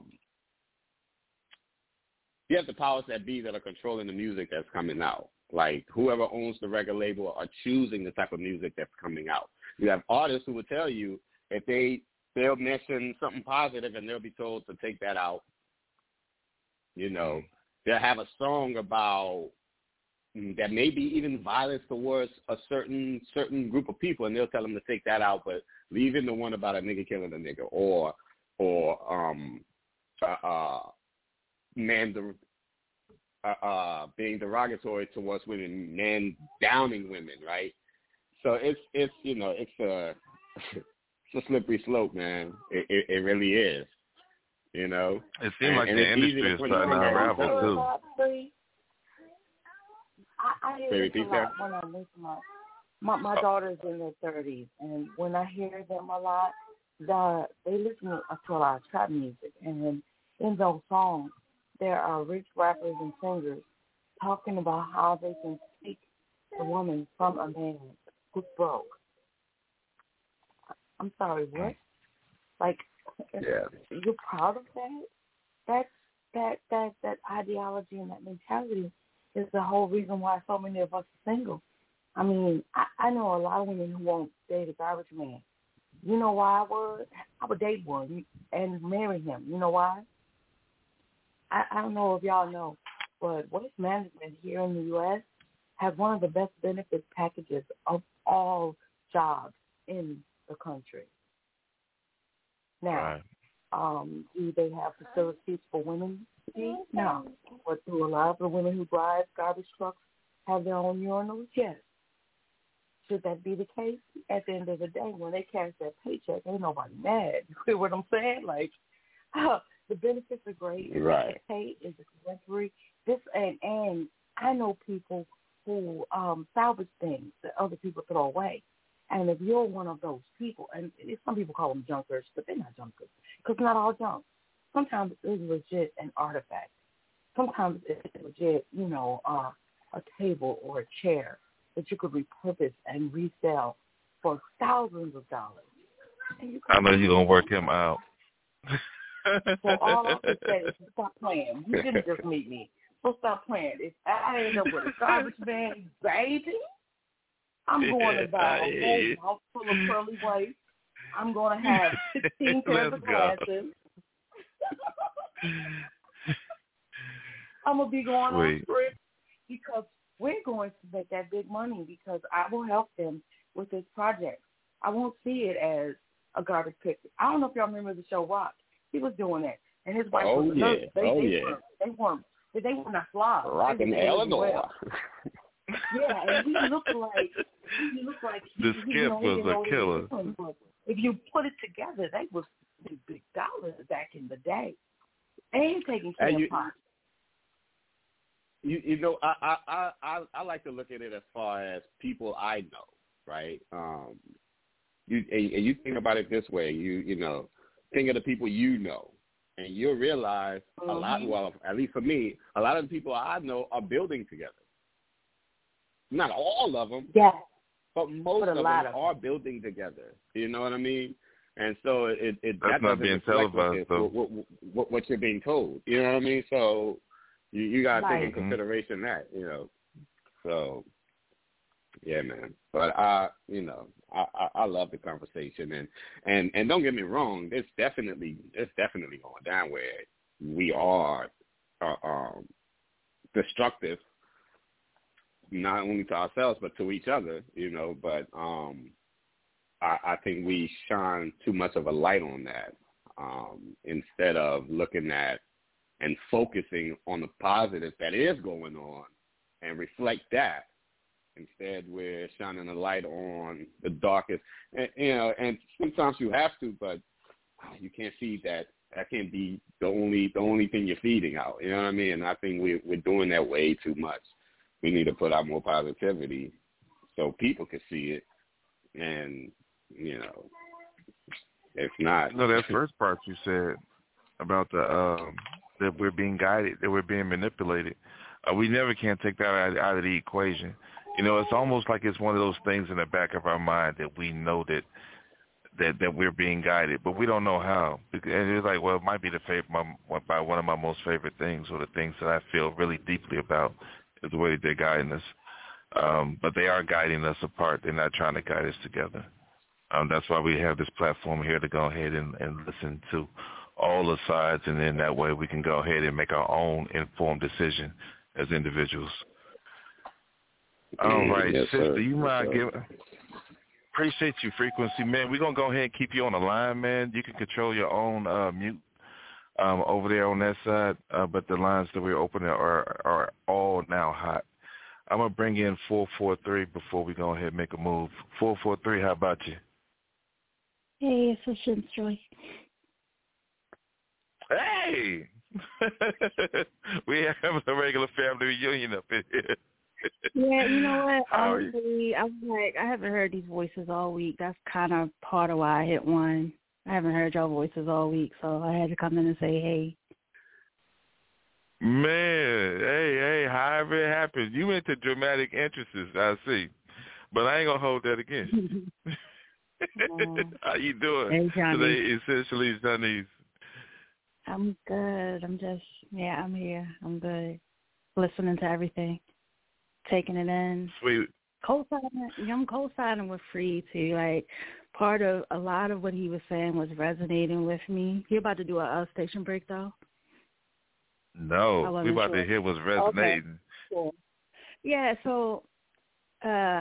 you have the powers that be that are controlling the music that's coming out. Like, whoever owns the record label are choosing the type of music that's coming out. You have artists who will tell you if they, they'll mention something positive and they'll be told to take that out. You know, they'll have a song about that maybe even violence towards a certain certain group of people, and they'll tell them to take that out, but leave in the one about a nigga killing a nigga, or, or um, uh, uh, man, the Uh, uh, being derogatory towards women, men downing women, right? So it's it's you know it's a it's a slippery slope, man. It it, it really is, you know. It seems like the industry is starting to unravel too. I, I hear this a lot when I listen to my my, my daughter's in their thirties, and when I hear them a lot, the they listen to a lot of trap music, and in those songs, there are rich rappers and singers talking about how they can speak a woman from a man who's broke. I'm sorry, what? Like, yeah. You're proud of that? That that that that ideology and that mentality is the whole reason why so many of us are single. I mean, I, I know a lot of women who won't date a garbage man. You know why I would? I would date one and marry him. You know why? I, I don't know if y'all know, but waste management here in the U S has one of the best benefit packages of all jobs in the country. Now, Right. um, do they have facilities for women? No. But do a lot of the women who drive garbage trucks have their own urinals? Yes. Should that be the case? At the end of the day, when they cash that paycheck, ain't nobody mad. You see what I'm saying? Like, uh, the benefits are great. Right. The pay is exemplary. This and and I know people who um, salvage things that other people throw away. And if you're one of those people, and some people call them junkers, but they're not junkers, because not all junk. Sometimes it's legit an artifact. Sometimes it's legit, you know, uh, a table or a chair that you could repurpose and resell for thousands of dollars. I know you're going to work him out. So all I can say is stop playing. You didn't just meet me. So stop playing. If I end up with a garbage man, baby, I'm going to buy a whole house full of pearly whites. I'm going to have sixteen pairs of glasses. I'm going to be going Sweet. on trip because we're going to make that big money because I will help them with this project. I won't see it as a garbage pickup. I don't know if y'all remember the show Rock. He was doing that. And his wife oh, was a yeah. nurse. They, oh, they, yeah. weren't, they weren't They were not slobs. Rock in Eleanor. Well. Yeah, and he looked like he looked like the he, skip you know, was a killer. Doing, if you put it together, they was big, big dollars back in the day. And taking care and you, of pots. You you know, I, I, I, I, I like to look at it as far as people I know, right? Um, you and, and you think about it this way, you you know, think of the people you know. And you'll realize mm-hmm. a lot, well, at least for me, a lot of the people I know are building together. Not all of them, yeah. but most but of them of are building together. You know what I mean? And so it, it That's that not doesn't being reflect televised, though. what, what, what, what you're being told. You know what I mean? So you, you got to right. take in consideration that, you know. So, yeah, man. But, I, you know, I, I, I love the conversation. And, and, and don't get me wrong, it's definitely, it's definitely going down where we are uh, um, destructive, not only to ourselves but to each other, you know. But um, I, I think we shine too much of a light on that um, instead of looking at and focusing on the positive that is going on and reflect that. Instead, we're shining a light on the darkest, and, you know. And sometimes you have to, but you can't feed that. That can't be the only the only thing you're feeding out. You know what I mean? And I think we we're doing that way too much. We need to put out more positivity so people can see it, and you know, if not, No, that first part you said about the um, that we're being guided, that we're being manipulated. Uh, we never can take that out, out of the equation. You know, it's almost like it's one of those things in the back of our mind that we know that that, that we're being guided, but we don't know how. And it's like, well, it might be the favorite, my, by one of my most favorite things, or the things that I feel really deeply about, is the way that they're guiding us. Um, but they are guiding us apart. They're not trying to guide us together. Um, that's why we have this platform here to go ahead and, and listen to all the sides, and then that way we can go ahead and make our own informed decision as individuals. All right, yes, sister, sir. you mind yes, giving? Appreciate you, Frequency, man. We're gonna go ahead and keep you on the line, man. You can control your own uh, mute um, over there on that side, uh, but the lines that we're opening are are all now hot. I'm gonna bring in four four three before we go ahead and make a move. Four four three, how about you? Hey, it's Shin Joy. Hey, we have a regular family reunion up in here. Yeah, you know what? How are you? Honestly, I was like, I haven't heard these voices all week. That's kind of part of why I hit one. I haven't heard y'all voices all week, so I had to come in and say, hey. Man, hey, hey, however it happens. You into dramatic entrances, I see. But I ain't going to hold that against you. Yeah. How you doing Hey, Johnny. today, essentially, Johnny's? I'm good. I'm just, yeah, I'm here. I'm good. Listening to everything. Taking it in. Sweet. co-signing, I'm co-signing with Free too. Like, part of a lot of what he was saying was resonating with me. You about to do a uh, station break though? No, we about sure. to hear what's resonating. Okay. Cool. Yeah, so uh,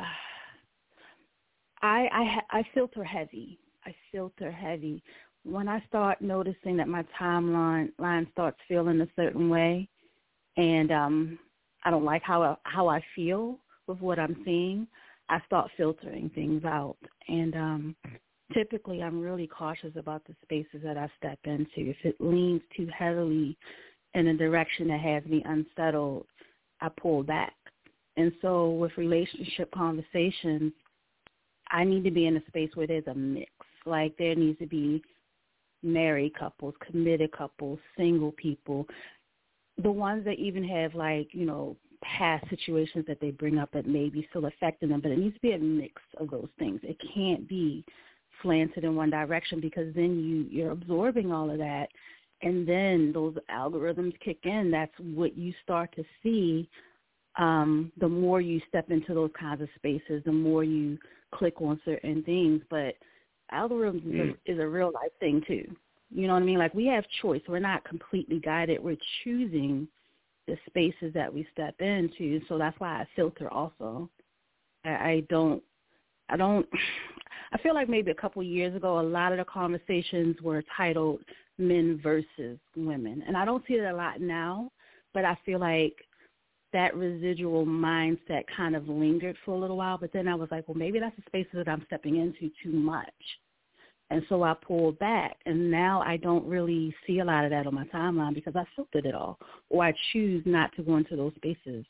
I I I filter heavy. I filter heavy. When I start noticing that my timeline line starts feeling a certain way, and um, I don't like how I, how I feel with what I'm seeing, I start filtering things out. And um, typically I'm really cautious about the spaces that I step into. If it leans too heavily in a direction that has me unsettled, I pull back. And so with relationship conversations, I need to be in a space where there's a mix. Like there needs to be married couples, committed couples, single people, the ones that even have like, you know, past situations that they bring up that may be still affecting them, but it needs to be a mix of those things. It can't be slanted in one direction because then you, you're absorbing all of that, and then those algorithms kick in. That's what you start to see. Um, the more you step into those kinds of spaces, the more you click on certain things. But algorithms mm. is, a, is a real life thing too. You know what I mean? Like we have choice. We're not completely guided. We're choosing the spaces that we step into. So that's why I filter also. I, I don't, I don't, I feel like maybe a couple of years ago, a lot of the conversations were titled men versus women. And I don't see it a lot now, but I feel like that residual mindset kind of lingered for a little while. But then I was like, well, maybe that's the spaces that I'm stepping into too much. And so I pulled back, and now I don't really see a lot of that on my timeline because I filtered it all, or I choose not to go into those spaces.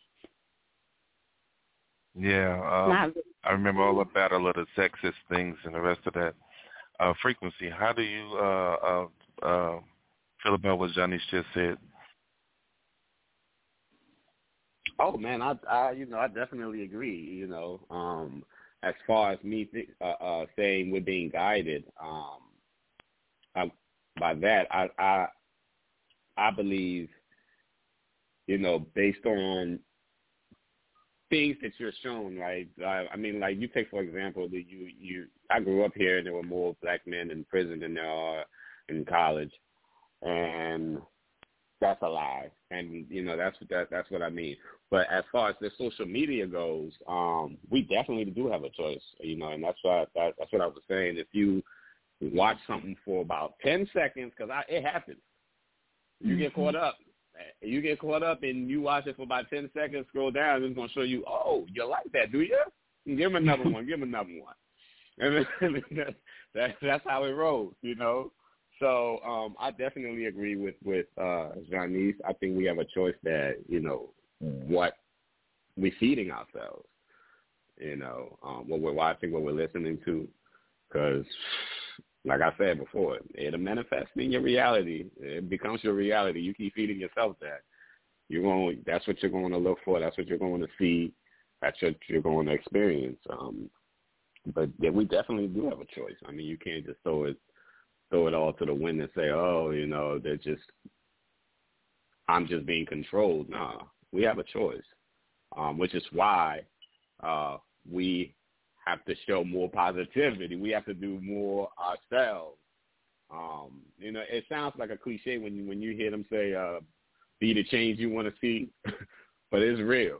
Yeah, um, really. I remember all the battle of the sexist things and the rest of that. Uh, frequency, how do you uh, uh, uh, feel about what Janice just said? Oh, man, I, I, you know, I definitely agree, you know. Um, as far as me th- uh, uh, saying we're being guided, um, I, by that, I, I I believe, you know, based on things that you're shown, right? I, I mean, like you take, for example, the, you, you. I grew up here and there were more black men in prison than there are in college, and that's a lie. And, you know, that's what that, that's what I mean. But as far as the social media goes, um, we definitely do have a choice, you know, and that's what that, that's what I was saying. If you watch something for about ten seconds, because it happens, you mm-hmm. get caught up. You get caught up and you watch it for about ten seconds, scroll down, and it's going to show you, oh, you like that, do you? Give him another one, give him another one. And that, that, that's how it rolls, you know. So um, I definitely agree with, with uh, Janice. I think we have a choice that, you know, what we're feeding ourselves, you know, um, what we're watching, what we're listening to, because, like I said before, it'll manifest in your reality. It becomes your reality. You keep feeding yourself that. You're going. That's what you're going to look for. That's what you're going to see. That's what you're going to experience. Um, but yeah, we definitely do have a choice. I mean, you can't just throw it, throw it all to the wind and say, oh, you know, they're just, I'm just being controlled. Nah. We have a choice, um, which is why uh, we have to show more positivity. We have to do more ourselves. Um, you know, it sounds like a cliche when you when you hear them say, uh, "Be the change you want to see," but it's real.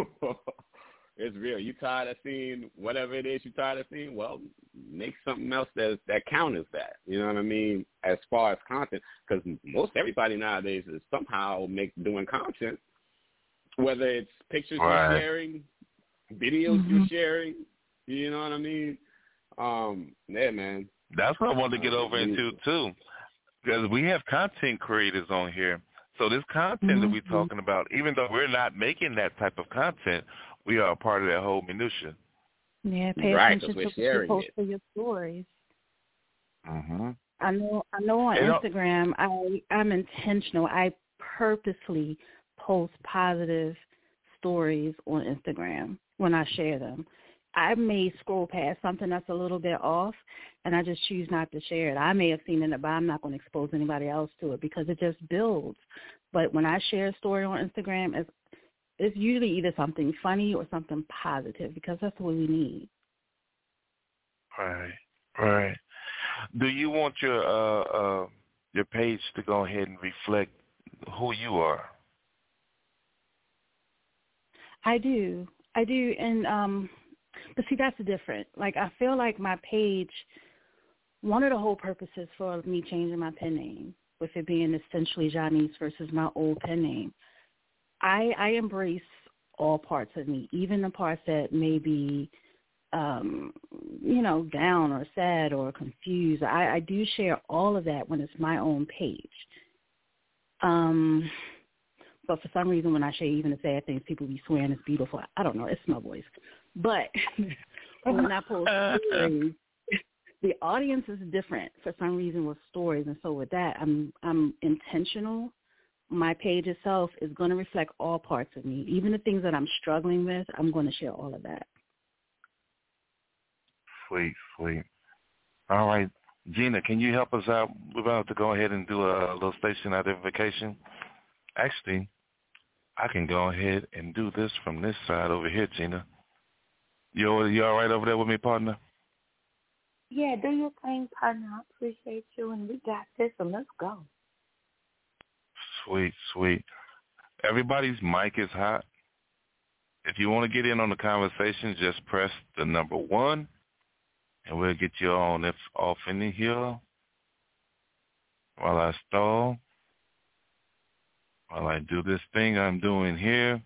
It's real. You tired of seeing whatever it is you tired of seeing? Well, make something else that that counters that. You know what I mean? As far as content, because most everybody nowadays is somehow make doing content. Whether it's pictures right. you're sharing, videos mm-hmm. you're sharing, you know what I mean? Um, yeah, man. That's what I wanted to get over into, too, because we have content creators on here. So this content mm-hmm. that we're talking about, even though we're not making that type of content, we are a part of that whole minutia. Yeah, pay right, attention we're to sharing post it. for your stories. Mm-hmm. I know, I know on and Instagram, I, I'm intentional. I purposely post positive stories on Instagram when I share them. I may scroll past something that's a little bit off, and I just choose not to share it. I may have seen it, but I'm not going to expose anybody else to it because it just builds. But when I share a story on Instagram, it's, it's usually either something funny or something positive because that's what we need. Right, right. Do you want your uh, uh, your page to go ahead and reflect who you are? I do. I do. And, um, but see, that's different. Like, I feel like my page, one of the whole purposes for me changing my pen name, with it being essentially Janice versus my old pen name, I, I embrace all parts of me, even the parts that may be, um, you know, down or sad or confused. I, I do share all of that when it's my own page. Um, but for some reason, when I share even the sad things, people be swearing it's beautiful. I don't know. It's my voice. But when I post stories, the audience is different for some reason with stories. And so with that, I'm I'm intentional. My page itself is going to reflect all parts of me. Even the things that I'm struggling with, I'm going to share all of that. Sweet, sweet. All right. Gina, can you help us out? We're about to go ahead and do a little station identification. Actually, I can go ahead and do this from this side over here, Gina. You, you all right over there with me, partner? Yeah, do your thing, partner. I appreciate you, and we got this, and let's go. Sweet, sweet. Everybody's mic is hot. If you want to get in on the conversation, just press the number one, and we'll get you on if off in here while I stall, while I do this thing I'm doing here.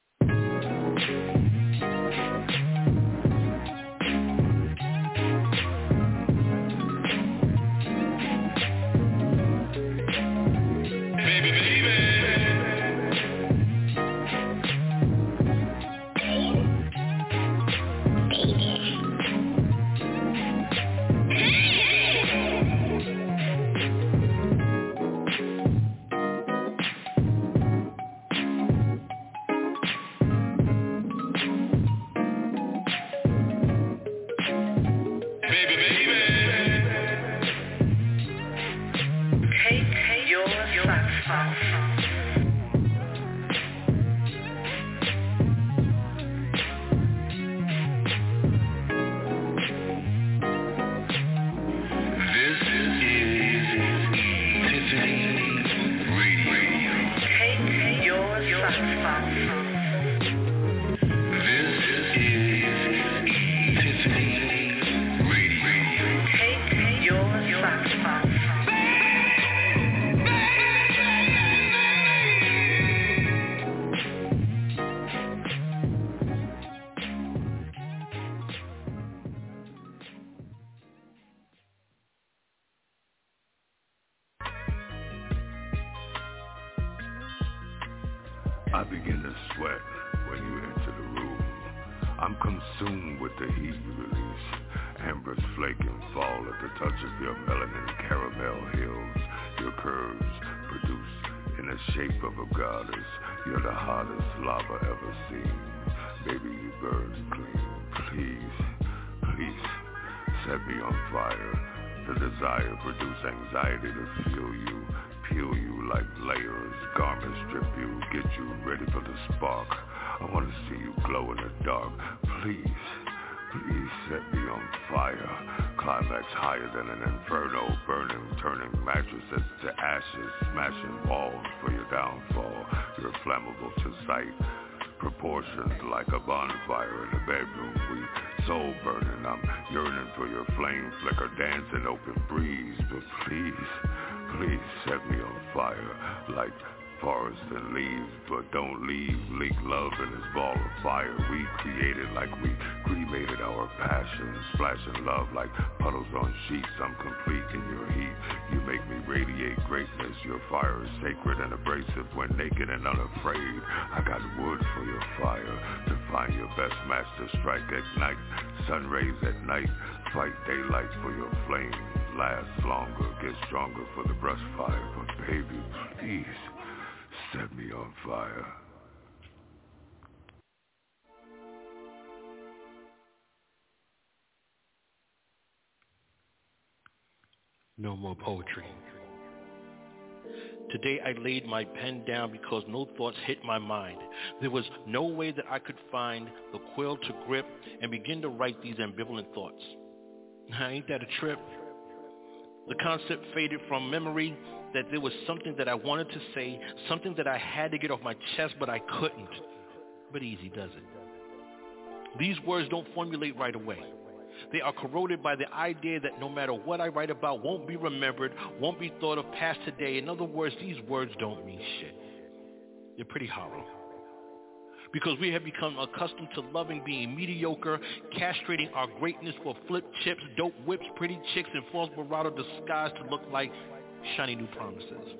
I begin to sweat when you enter the room. I'm consumed with the heat you release. Ambers flake and fall at the touch of your melanin caramel hills. Your curves produce in the shape of a goddess. You're the hottest lava ever seen. Baby, you burn clean. Please, please set me on fire. The desire produce anxiety to feel you. Peel you like layers, garments strip you, get you ready for the spark. I want to see you glow in the dark. Please, please set me on fire. Climax higher than an inferno, burning, turning mattresses to ashes, smashing walls for your downfall. You're flammable to sight. Proportions like a bonfire in the bedroom. We soul burning. I'm yearning for your flame flicker, dancing open breeze. But please, please set me on fire like forest and leaves, but don't leave. Leak love in this ball of fire. We created like we cremated our passions, splashing love like puddles on sheets. I'm complete in your heat. You make me radiate greatness. Your fire is sacred and abrasive when naked and unafraid. I got wood for your fire to find your best match to strike at night. Sun rays at night, fight daylight for your flame. Last longer, get stronger for the brush fire. But baby, please set me on fire. No more poetry. Today I laid my pen down because no thoughts hit my mind. There was no way that I could find the quill to grip and begin to write these ambivalent thoughts. Now, ain't that a trip? The concept faded from memory that there was something that I wanted to say, something that I had to get off my chest, but I couldn't. But easy does it. These words don't formulate right away. They are corroded by the idea that no matter what I write about won't be remembered, won't be thought of past today. In other words, these words don't mean shit. They're pretty hollow. Because we have become accustomed to loving being mediocre, castrating our greatness for flip chips, dope whips, pretty chicks, and false bravado disguised to look like shiny new promises.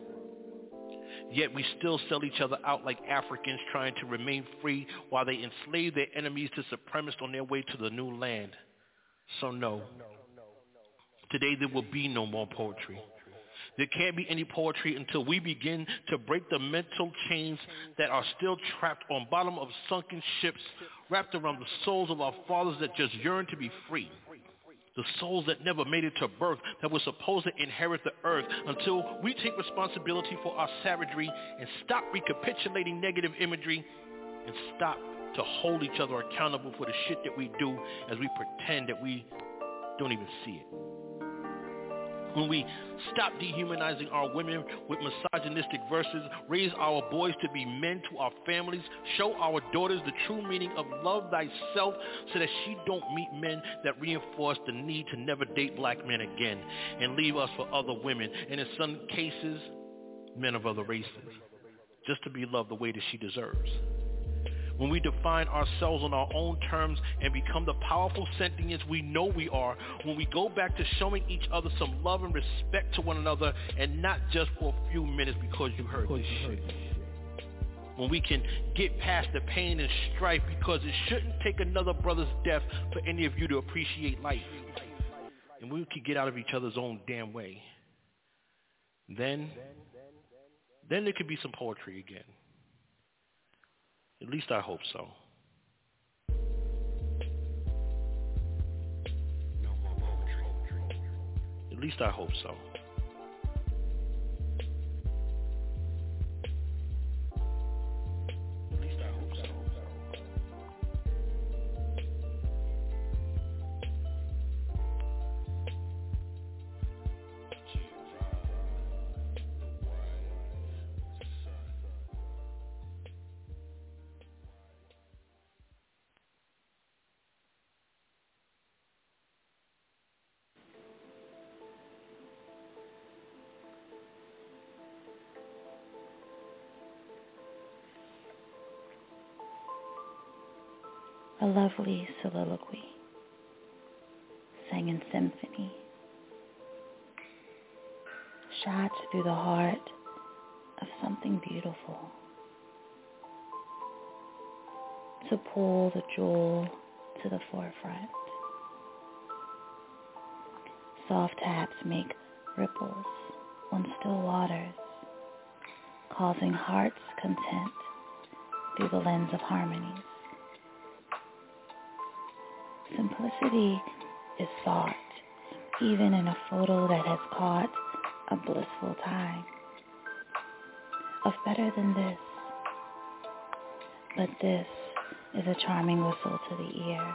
Yet we still sell each other out like Africans trying to remain free while they enslave their enemies to supremacists on their way to the new land. So no, today there will be no more poetry. There can't be any poetry until we begin to break the mental chains that are still trapped on bottom of sunken ships, wrapped around the souls of our fathers that just yearn to be free. The souls that never made it to birth, that were supposed to inherit the earth, until we take responsibility for our savagery and stop recapitulating negative imagery and stop to hold each other accountable for the shit that we do as we pretend that we don't even see it. When we stop dehumanizing our women with misogynistic verses, raise our boys to be men to our families, show our daughters the true meaning of love thyself so that she don't meet men that reinforce the need to never date black men again and leave us for other women, and in some cases, men of other races, just to be loved the way that she deserves. When we define ourselves on our own terms and become the powerful sentients we know we are, when we go back to showing each other some love and respect to one another and not just for a few minutes because you heard this shit. When we can get past the pain and strife because it shouldn't take another brother's death for any of you to appreciate life. And we can get out of each other's own damn way. Then, then there could be some poetry again. At least I hope so. At least I hope so. At least I hope so. A lovely soliloquy, sang in symphony, shot through the heart of something beautiful, to pull the jewel to the forefront. Soft taps make ripples on still waters, causing heart's content through the lens of harmonies. Simplicity is sought, even in a photo that has caught a blissful time. Of better than this, but this is a charming whistle to the ear.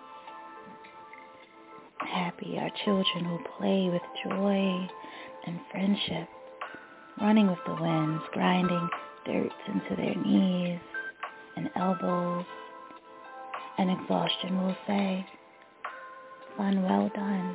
Happy are children who play with joy and friendship, running with the winds, grinding dirt into their knees and elbows. And exhaustion will say, fun well done.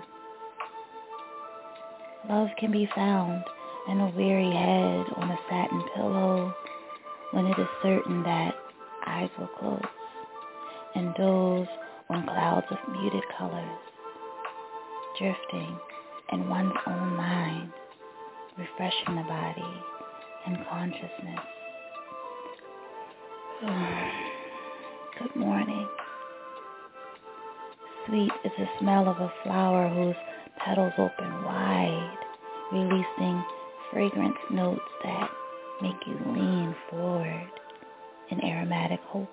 Love can be found in a weary head on a satin pillow when it is certain that eyes will close and doze on clouds of muted colors, drifting in one's own mind, refreshing the body and consciousness. Good morning. Sweet is the smell of a flower whose petals open wide, releasing fragrance notes that make you lean forward in aromatic hopes.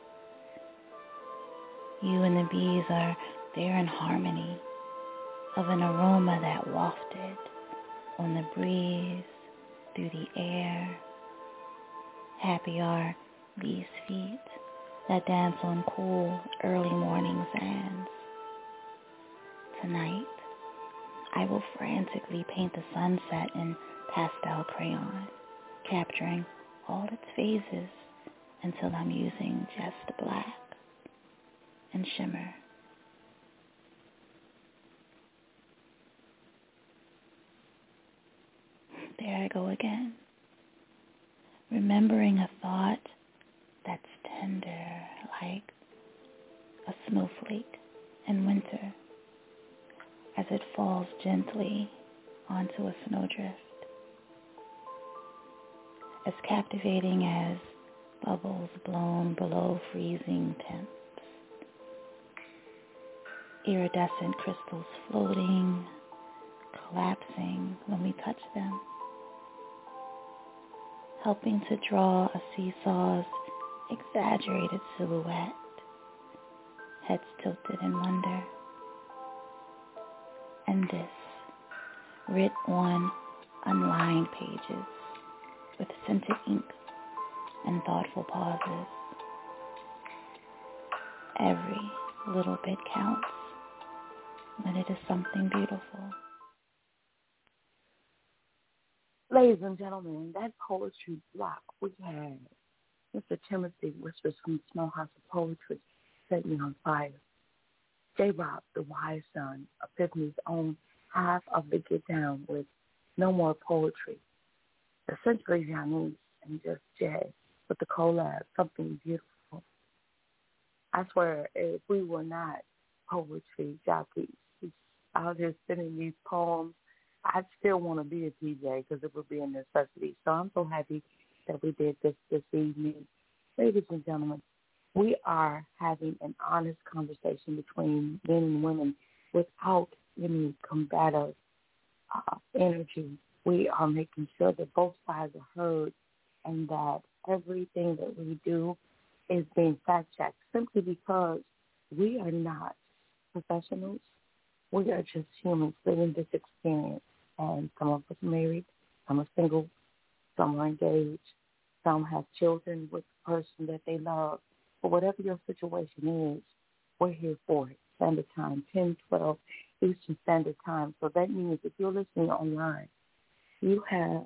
You and the bees are there in harmony of an aroma that wafted on the breeze through the air. Happy are these feet that dance on cool early morning sands. Tonight, I will frantically paint the sunset in pastel crayon, capturing all its phases until I'm using just black and shimmer. There I go again, remembering a thought that's tender like a snowflake in winter as it falls gently onto a snowdrift. As captivating as bubbles blown below freezing temps. Iridescent crystals floating, collapsing when we touch them. Helping to draw a seesaw's exaggerated silhouette, heads tilted in wonder. And this, writ on unlined pages with scented ink and thoughtful pauses. Every little bit counts when it is something beautiful. Ladies and gentlemen, that poetry block we had, Mister Timothy Whispers from the Small House of Poetry, set me on fire. J-Rob, the wise son, Epiphany's own half of the Get Down with No More Poetry. Essentially Janice and Just Jay with the collab, something beautiful. I swear, if we were not poetry jockeys out here spinning these poems, I'd still want to be a D J because it would be a necessity. So I'm so happy that we did this this evening. Ladies and gentlemen, we are having an honest conversation between men and women without any combative uh, energy. We are making sure that both sides are heard and that everything that we do is being fact-checked simply because we are not professionals. We are just humans living this experience. And some of us are married, some are single, some are engaged, some have children with the person that they love. But whatever your situation is, we're here for it. Standard time, ten, twelve Eastern Standard Time. So that means if you're listening online, you have,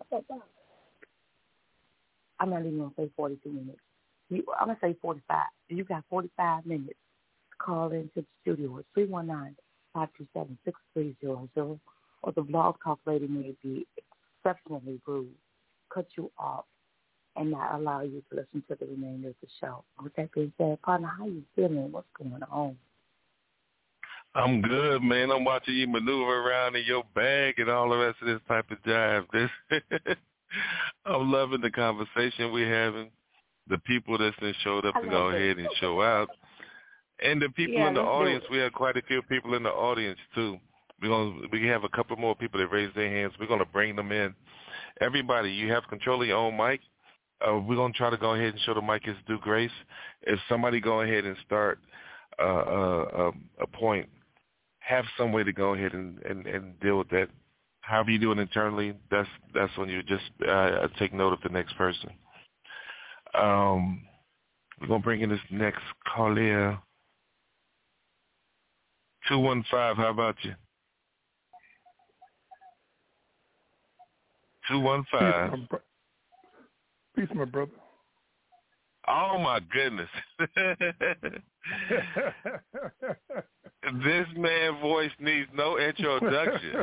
I'm not even going to say forty-two minutes. You, I'm going to say forty-five. You got forty-five minutes to call into the studio at three one nine, five two seven, six three zero zero, or the Blog Talk lady may be exceptionally rude, cut you off, and not allow you to listen to the remainder of the show. With that being said, partner, how you feeling? What's going on? I'm good, man. I'm watching you maneuver around in your bag and all the rest of this type of jive. This, I'm loving the conversation we're having, the people that's been showed up to go it. ahead and show out, and the people yeah, in the audience. We have quite a few people in the audience, too. We're gonna, we have a couple more people that raise their hands. We're going to bring them in. Everybody, you have control of your own mic. Uh, we're going to try to go ahead and show the mic its due grace. If somebody go ahead and start uh, uh, a point, have some way to go ahead and, and, and deal with that. However you do it internally, that's that's when you just uh, take note of the next person. Um, we're going to bring in this next caller. two one five, how about you? two one five. Peace, my, bro- Peace, my brother. Oh, my goodness. This man voice needs no introduction.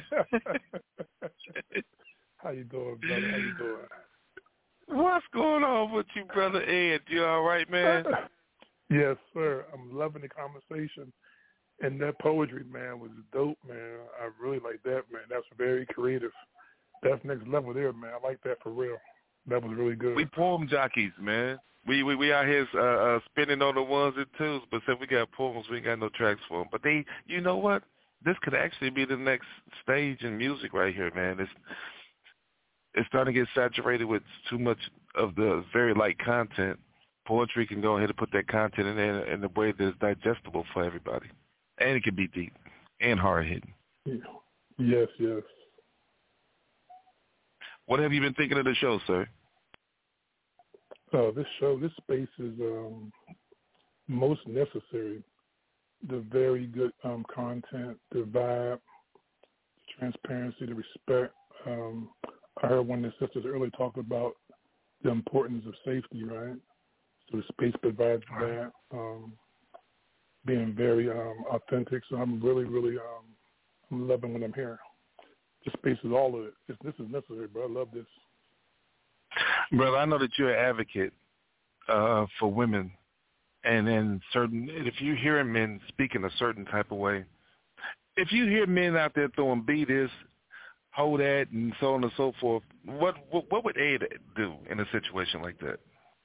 How you doing, brother? How you doing? What's going on with you, brother Ed? You all right, man? Yes, sir. I'm loving the conversation. And that poetry, man, was dope, man. I really like that, man. That's very creative. That's next level there, man. I like that for real. That was really good. We poem jockeys, man. We we, we out here uh, uh, spinning on the ones and twos, but since we got poems, we ain't got no tracks for them. But they, you know what? This could actually be the next stage in music right here, man. It's it's starting to get saturated with too much of the very light content. Poetry can go ahead and put that content in there in a way that's digestible for everybody, and it can be deep and hard hitting. Yes, yes. What have you been thinking of the show, sir? Uh, this show, this space is um, most necessary. The very good um, content, the vibe, the transparency, the respect. Um, I heard one of the sisters earlier talk about the importance of safety, right? So the space provides that, um, being very um, authentic. So I'm really, really um, I'm loving what I'm hearing. This space is all of it. This, this is necessary, bro. I love this. Brother, I know that you're an advocate uh, for women, and then certain. If you're hearing men speak in a certain type of way, if you hear men out there throwing "be this," "hold that," and so on and so forth, what what, what would Ed do in a situation like that?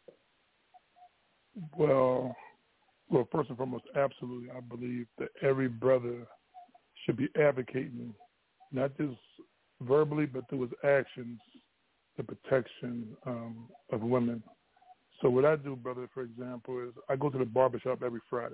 Well, well, first and foremost, absolutely, I believe that every brother should be advocating, not just verbally, but through his actions, the protection um, of women. So what I do, brother, for example, is I go to the barbershop every Friday.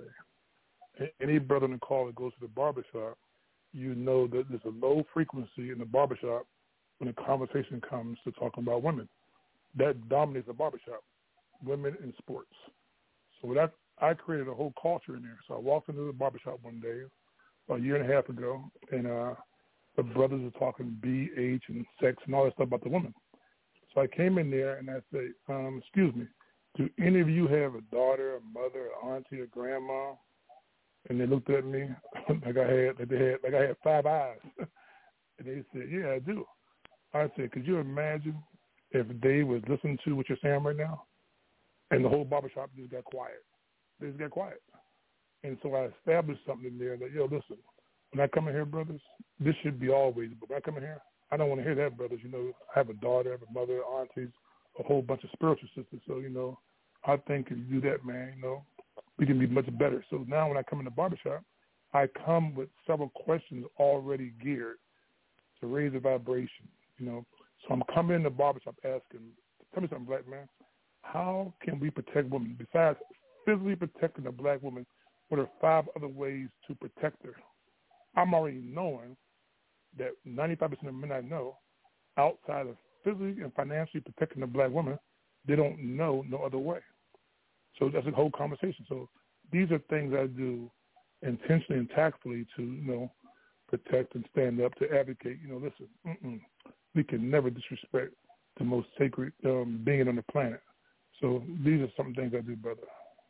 Any brother on the call that goes to the barbershop, you know that there's a low frequency in the barbershop when a conversation comes to talking about women. That dominates the barbershop, women in sports. So what I, I created a whole culture in there. So I walked into the barbershop one day, a year and a half ago, and uh, the brothers were talking B, H, and sex and all that stuff about the women. So I came in there and I said, um, excuse me, do any of you have a daughter, a mother, an auntie, a grandma? And they looked at me like I had, like they had, like I had five eyes. And they said, yeah, I do. I said, could you imagine if they was listening to what you're saying right now? And the whole barbershop just got quiet. They just got quiet. And so I established something in there that, yo, listen, when I come in here, brothers, this should be always, but when I come in here, I don't want to hear that, brothers. You know, I have a daughter, I have a mother, aunties, a whole bunch of spiritual sisters. So, you know, I think if you do that, man, you know, we can be much better. So now when I come in the barbershop, I come with several questions already geared to raise the vibration, you know. So I'm coming in the barbershop asking, tell me something, black man, how can we protect women? Besides physically protecting a black woman, what are five other ways to protect her? I'm already knowing that ninety-five percent of men I know, outside of physically and financially protecting a black woman, they don't know no other way. So that's a whole conversation. So these are things I do intentionally and tactfully to, you know, protect and stand up, to advocate. You know, listen, mm-mm, we can never disrespect the most sacred um, being on the planet. So these are some things I do, brother.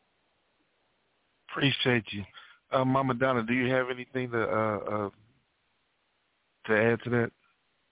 Appreciate you. Uh, Mama Donna, do you have anything to uh, uh, to add to that?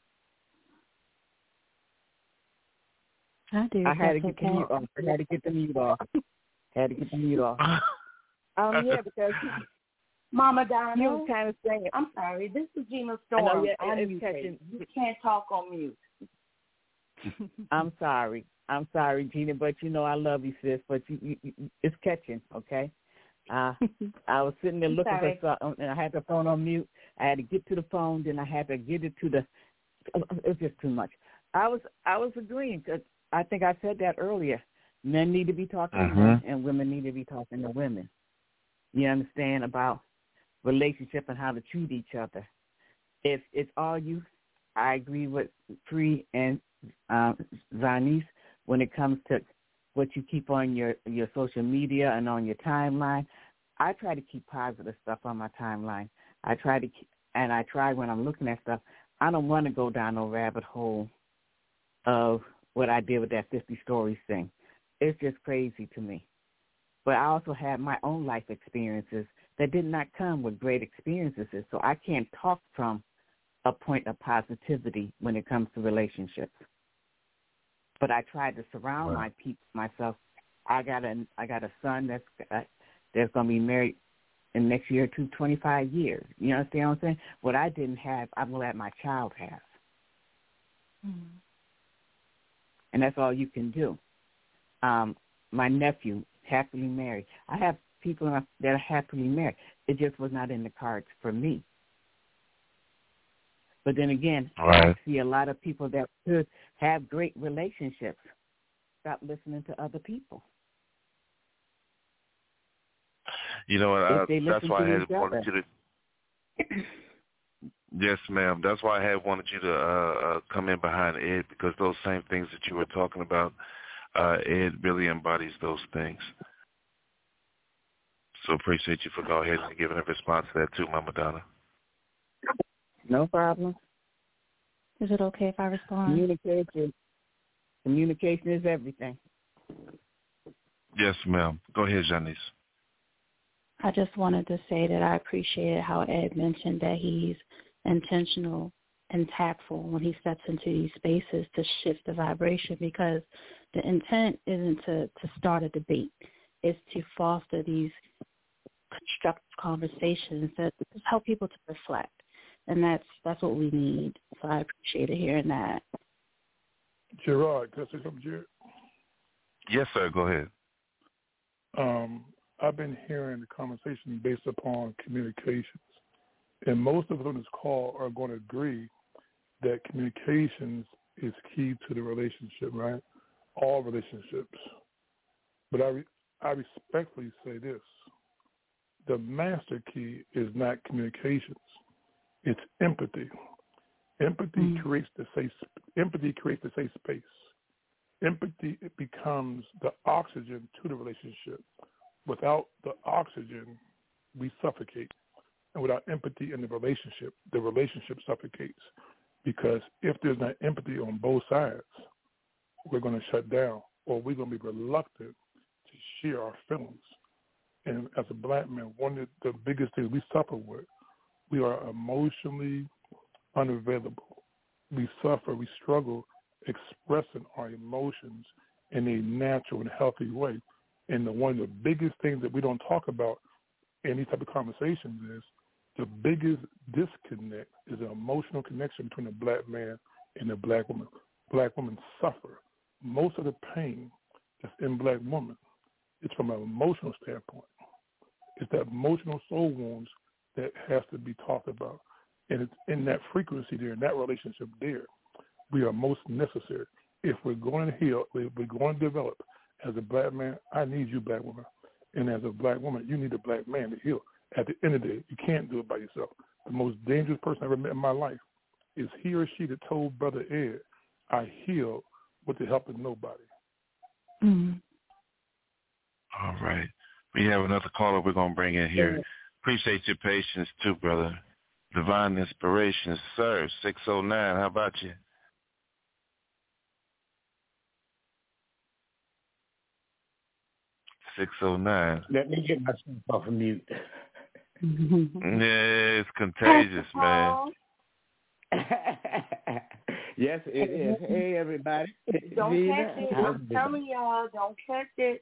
I do. I had to get okay. the mute off. I had to get the mute off. Had to get the mute off. um, yeah, because Mama Donna, you was kind of saying. I'm sorry. This is Gina Storm. I know, yeah, I'm it's muted. catching. You can't talk on mute. I'm sorry. I'm sorry, Gina, but you know I love you, sis. But you, you, you it's catching, okay? Uh, I was sitting there looking for something, and I had the phone on mute. I had to get to the phone, then I had to get it to the. It was just too much. I was I was agreeing. Cause I think I said that earlier. Men need to be talking uh-huh. to men, and women need to be talking to women. You understand about relationship and how to treat each other. If it's all you, I agree with Free and um, Zanice when it comes to what you keep on your, your social media and on your timeline. I try to keep positive stuff on my timeline. I try to, keep, and I try when I'm looking at stuff, I don't want to go down no rabbit hole of what I did with that fifty stories thing. It's just crazy to me. But I also had my own life experiences that did not come with great experiences, so I can't talk from a point of positivity when it comes to relationships. But I tried to surround right. my pe- myself. I got a I got a son that's uh, that's going to be married in next year to twenty-five years. You understand what I'm saying? What I didn't have, I'm going to let my child have. Mm-hmm. And that's all you can do. Um, my nephew, happily married. I have people that are happily married. It just was not in the cards for me. But then again, right. I see a lot of people that could have great relationships stop listening to other people. You know what? I, that's why I had wanted you to. Yes, ma'am. That's why I had wanted you to uh, uh, come in behind Ed, because those same things that you were talking about, uh, Ed really embodies those things. So appreciate you for going ahead and giving a response to that too, Mama Donna. No problem. Is it okay if I respond? Communication. Communication is everything. Yes, ma'am. Go ahead, Janice. I just wanted to say that I appreciated how Ed mentioned that he's intentional and tactful when he steps into these spaces to shift the vibration, because the intent isn't to, to start a debate. It's to foster these constructive conversations that just help people to reflect. And that's that's what we need. So I appreciated hearing that. Gerard, can I say something, Jared? Yes, sir. Go ahead. Um, I've been hearing the conversation based upon communications. And most of us on this call are going to agree that communications is key to the relationship, right? All relationships. But I, re- I respectfully say this. The master key is not communications. It's empathy. Empathy mm. creates the safe. Empathy creates the safe space. Empathy, it becomes the oxygen to the relationship. Without the oxygen, we suffocate. And without empathy in the relationship, the relationship suffocates. Because if there's not empathy on both sides, we're going to shut down, or we're going to be reluctant to share our feelings. And as a black man, one of the biggest things we suffer with, we are emotionally unavailable. We suffer, we struggle expressing our emotions in a natural and healthy way. And the, one of the biggest things that we don't talk about in these type of conversations is the biggest disconnect is an emotional connection between a black man and a black woman. Black women suffer. Most of the pain that's in black women is from an emotional standpoint. It's that emotional soul wounds that has to be talked about. And it's in that frequency there, in that relationship there, we are most necessary. If we're going to heal, if we're going to develop, as a black man, I need you, black woman. And as a black woman, you need a black man to heal. At the end of the day, you can't do it by yourself. The most dangerous person I ever met in my life is he or she that told Brother Ed, I healed with the help of nobody. Mm-hmm. All right. We have another caller we're going to bring in here. Appreciate your patience too, brother. Divine Inspiration, sir, six oh nine. How about you? six oh nine. Let me get myself off of mute. Yeah, it's contagious, man. Yes, it is. Hey, everybody. Don't Nina, catch it. I'm telling y'all, don't catch it.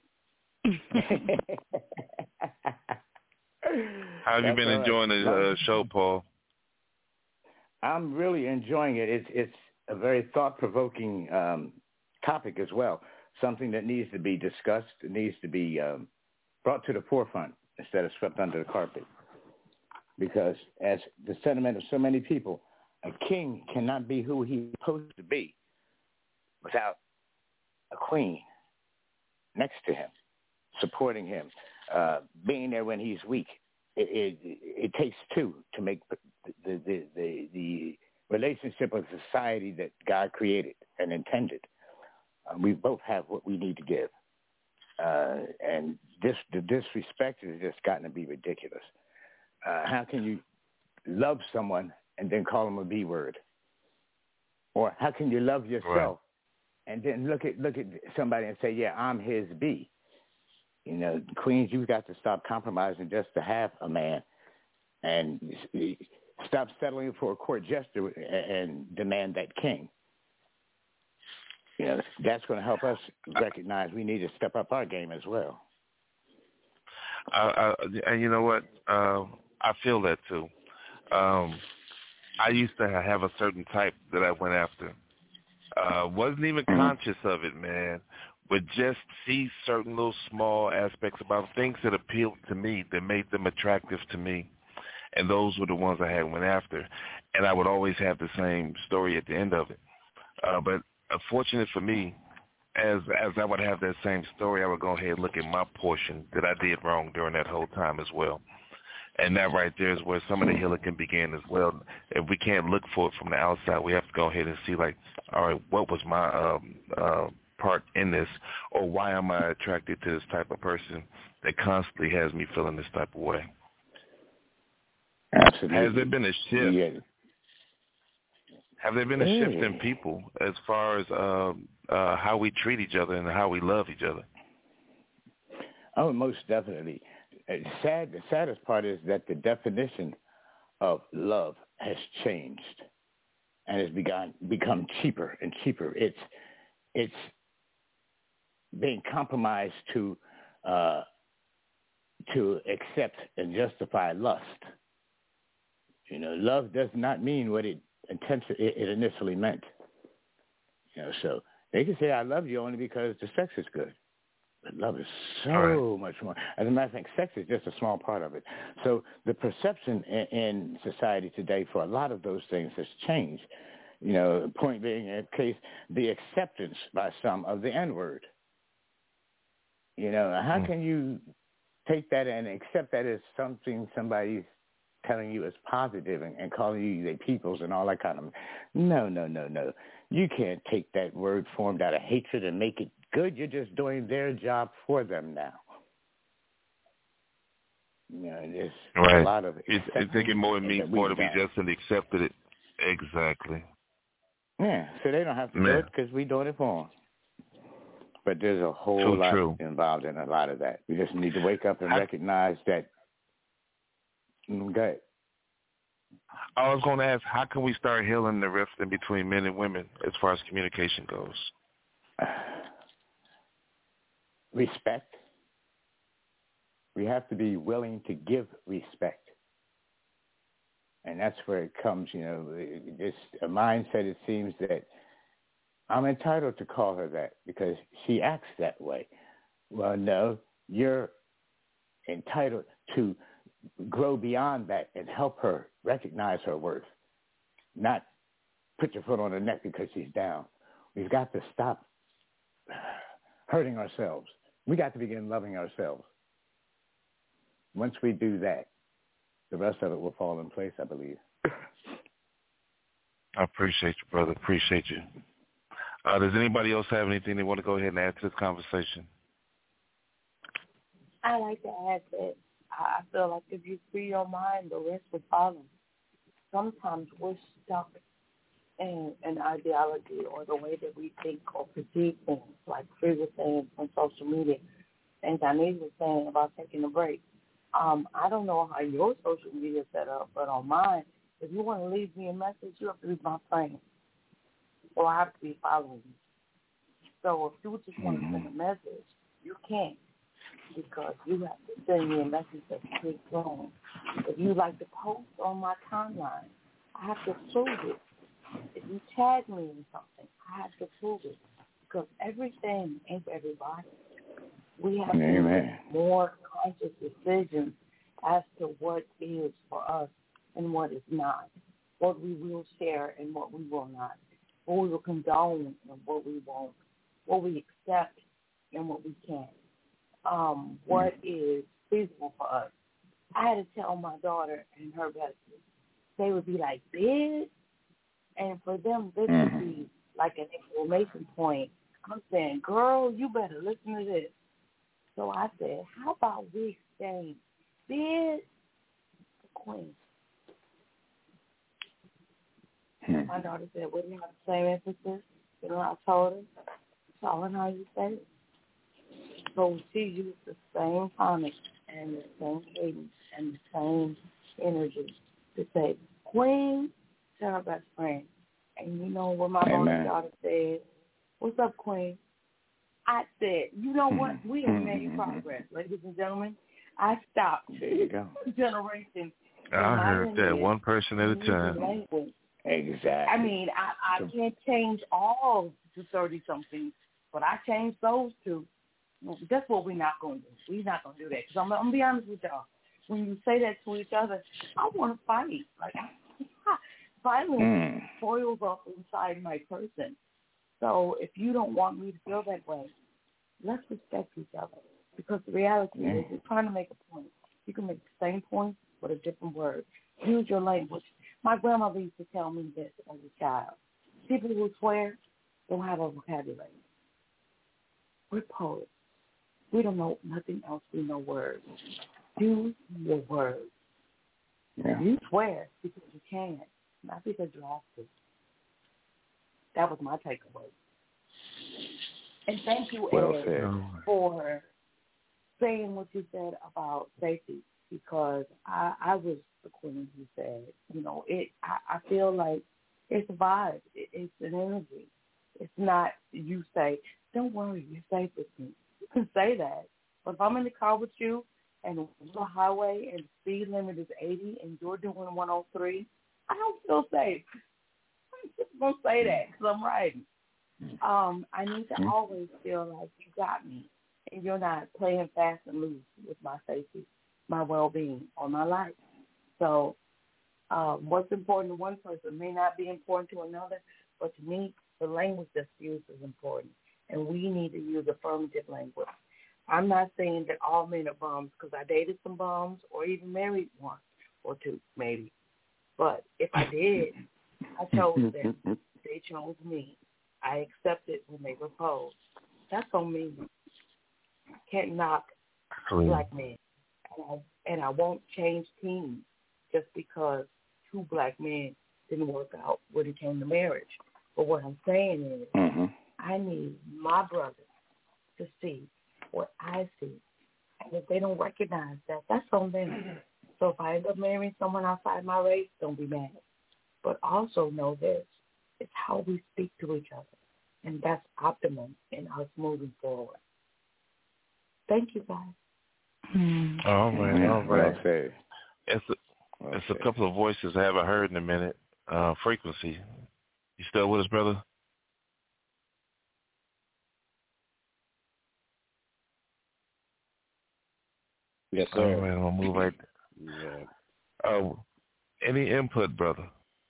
How have you That's been enjoying right. the uh, show, Paul? I'm really enjoying it. It's it's a very thought-provoking um, topic as well. Something that needs to be discussed, it needs to be um, brought to the forefront instead of swept under the carpet. Because as the sentiment of so many people, a king cannot be who he's supposed to be without a queen next to him, supporting him, uh, being there when he's weak. It, it, it takes two to make the, the, the, the relationship of society that God created and intended. Uh, we both have what we need to give. Uh, and this, the disrespect has just gotten to be ridiculous. Uh, how can you love someone and then call them a B word? Or how can you love yourself right. and then look at look at somebody and say, yeah, I'm his B? You know, Queens, you've got to stop compromising just to have a man and stop settling for a court jester and demand that king. You know, that's going to help us recognize we need to step up our game as well. Uh, uh, and you know what? Uh, I feel that too. Um, I used to have a certain type that I went after. Uh, wasn't even conscious of it, man. Would just see certain little small aspects about things that appealed to me, that made them attractive to me. And those were the ones I had went after. And I would always have the same story at the end of it. Uh, but unfortunate for me, as as I would have that same story, I would go ahead and look at my portion that I did wrong during that whole time as well. And that right there is where some of the healing can begin as well. If we can't look for it from the outside, we have to go ahead and see, like, all right, what was my um, uh, part in this, or why am I attracted to this type of person that constantly has me feeling this type of way? Absolutely. Has there been a shift? Yeah. Have there been a yeah. shift in people as far as um, uh, how we treat each other and how we love each other? Oh, most definitely. Sad. The saddest part is that the definition of love has changed and has begun become cheaper and cheaper. It's it's being compromised to uh, to accept and justify lust. You know, love does not mean what it intensi- it initially meant. You know, so they can say I love you only because the sex is good. But love is so right. much more. As a matter of fact, sex is just a small part of it. So the perception in, in society today for a lot of those things has changed. You know, point being, in case, the acceptance by some of the N-word. You know, how can you take that and accept that as something somebody's telling you is positive and, and calling you their peoples and all that kind of... No, no, no, no. You can't take that word formed out of hatred and make it good. You're just doing their job for them now. You know, there's right. a lot of... It's, it's thinking more than me, more to be just and accepted it. Exactly. Yeah, so they don't have to Man. do it because we're doing it for them. But there's a whole true, lot true. involved in a lot of that. We just need to wake up and I, recognize that. Okay. I was going to ask, how can we start healing the rift in between men and women as far as communication goes? Respect. We have to be willing to give respect. And that's where it comes, you know, it's a mindset, it seems, that I'm entitled to call her that because she acts that way. Well, no, you're entitled to grow beyond that and help her recognize her worth, not put your foot on her neck because she's down. We've got to stop hurting ourselves. We got to begin loving ourselves. Once we do that, the rest of it will fall in place, I believe. I appreciate you, brother. Appreciate you. Uh, does anybody else have anything they want to go ahead and add to this conversation? I like to add that I feel like if you free your mind, the rest will follow. Sometimes we're stuck in an ideology or the way that we think or perceive things, like Free was saying on social media, and Danise was saying about taking a break. Um, I don't know how your social media is set up, but on mine, if you want to leave me a message, you have to be my friend, or I have to be following you. So if you just want to send a message, you can't, because you have to send me a message that's pretty strong. If you like to post on my timeline, I have to prove it. If you tag me in something, I have to prove it, because everything ain't for everybody. We have Amen. to make more conscious decisions as to what is for us and what is not, what we will share and what we will not, what we will condone and what we won't, what we accept and what we can't, um, what is feasible for us. I had to tell my daughter and her bestie, they would be like, bitch, and for them, this would be like an exclamation point. I'm saying, girl, you better listen to this. So I said, how about we say, bitch, the queen? Hmm. My daughter said, wouldn't you have the same emphasis? You know, I told her, it's all in how you say it. So she used the same tonic and the same cadence and the same energy to say, queen, to her best friend. And you know what my bonus daughter said? What's up, queen? I said, you know what? We have made progress, ladies and gentlemen. I stopped there you go. generation. I heard that one person at a time. Exactly. I mean, I, I can't change all the thirty-somethings, but I changed those two. That's what we're not going to do. We're not going to do that. Because I'm, I'm going to be honest with y'all. When you say that to each other, I want to fight. Like, violence mm. boils up inside my person. So if you don't want me to feel that way, let's respect each other. Because the reality mm. is, you're trying to make a point. You can make the same point with a different word. Use your language. My grandmother used to tell me this as a child. People who swear don't have a vocabulary. We're poets. We don't know nothing else. We know words. Use your words. Yeah. You swear because you can, not because you have to. That was my takeaway. And thank you, Well Ed, said. for saying what you said about safety, because I, I was the queen who said, you know, it. I, I feel like it's a vibe. It, it's an energy. It's not you say, don't worry, you're safe with me. You can say that. But if I'm in the car with you and on the highway and the speed limit is eighty and you're doing one oh three, I don't feel safe. I'm just going to say that because I'm riding. Um, I need to always feel like you got me and you're not playing fast and loose with my safety, my well-being, or my life. So um, what's important to one person may not be important to another, but to me, the language that's used is important, and we need to use affirmative language. I'm not saying that all men are bums because I dated some bums or even married one or two maybe. But if I did, I chose them. They chose me. I accepted when they proposed. That's on me. I can't knock Absolutely. black men. And I, and I won't change teams just because two black men didn't work out when it came to marriage. But what I'm saying is mm-hmm. I need my brothers to see what I see. And if they don't recognize that, that's on them. So if I end up marrying someone outside my race, don't be mad. But also know this. It's how we speak to each other. And that's optimum in us moving forward. Thank you, guys. Mm. All right, all right. Well said. It's a, well it's said. a couple of voices I haven't heard in a minute. Uh, Frequency. You still with us, brother? Yes, sir. All right, I'll move right. Yeah. Uh, any input, brother?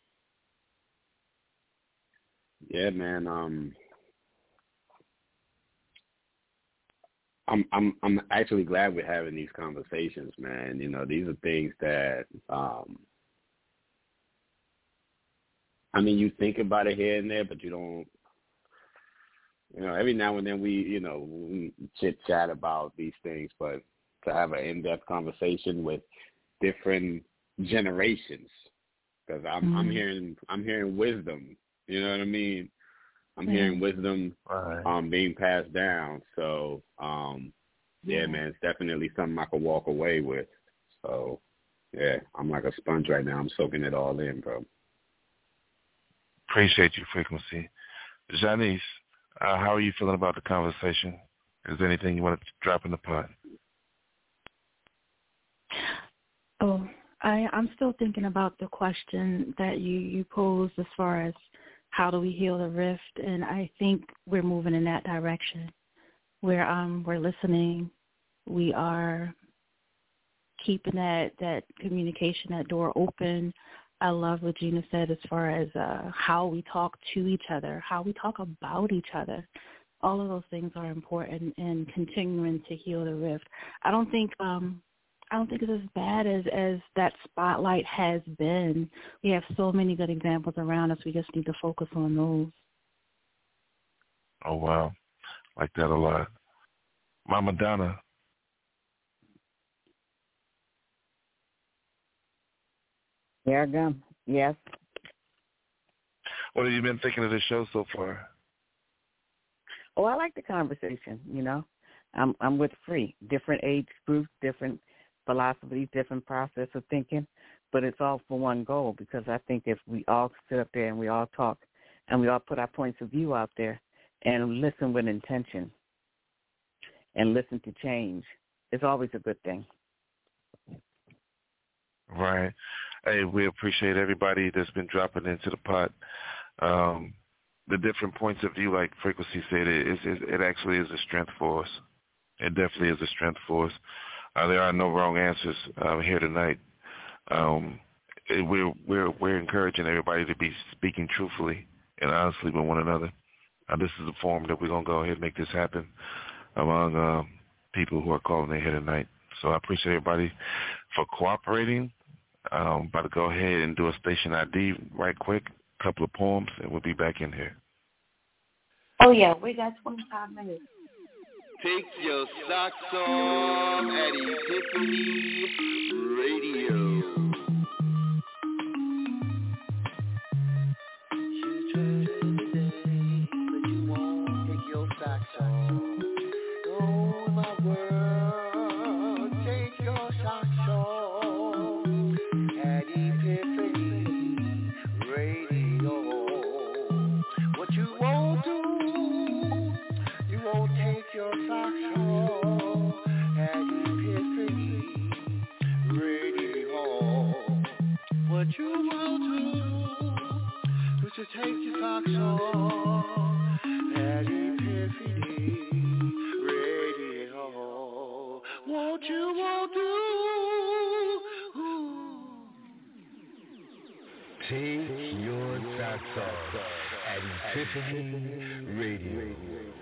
Yeah, man. Um, I'm I'm I'm actually glad we're having these conversations, man. You know, these are things that um, I mean, you think about it here and there, but you don't. You know, every now and then we, you know, we chit chat about these things, but to have an in-depth conversation with different generations, because I'm mm-hmm. I'm hearing I'm hearing wisdom. You know what I mean? I'm yeah. hearing wisdom right. um, being passed down. So, um, yeah, yeah, man, it's definitely something I could walk away with. So, yeah, I'm like a sponge right now. I'm soaking it all in, bro. Appreciate you, Frequency. Janice, uh, how are you feeling about the conversation? Is there anything you want to drop in the pot? Oh, I, I'm still thinking about the question that you, you posed as far as how do we heal the rift, and I think we're moving in that direction. Where um, we're listening, we are keeping that, that communication, that door open. I love what Gina said as far as uh, how we talk to each other, how we talk about each other. All of those things are important in continuing to heal the rift. I don't think um, I don't think it's as bad as, as that spotlight has been. We have so many good examples around us. We just need to focus on those. Oh, wow. Like that a lot. Mama Donna. There I go. Yes. What have you been thinking of the show so far? Oh, I like the conversation, you know. I'm I'm with Free. Different age groups, different philosophies, different process of thinking, but it's all for one goal, because I think if we all sit up there and we all talk and we all put our points of view out there and listen with intention and listen to change, it's always a good thing. Right. Hey, we appreciate everybody that's been dropping into the pot. Um, the different points of view, like Frequency said, it, it, it actually is a strength for us. It definitely is a strength for us. Uh, there are no wrong answers uh, here tonight. Um, it, we're we're we're encouraging everybody to be speaking truthfully and honestly with one another. Uh, this is the forum that we're gonna go ahead and make this happen among um, people who are calling in here tonight. So I appreciate everybody for cooperating Um, about to go ahead and do a station I D right quick, a couple of poems, and we'll be back in here. Oh, yeah, we got twenty-five minutes. Take your socks off at Epiphany Radio. You try today, but you won't take your socks off. Oh, my world, take your socks off at Epiphany Radio. What you won't do, you won't take your socks off at Epiphany Radio. What you won't do is to take your socks off at Epiphany Radio. What you won't do. Take your socks off at Epiphany Radio.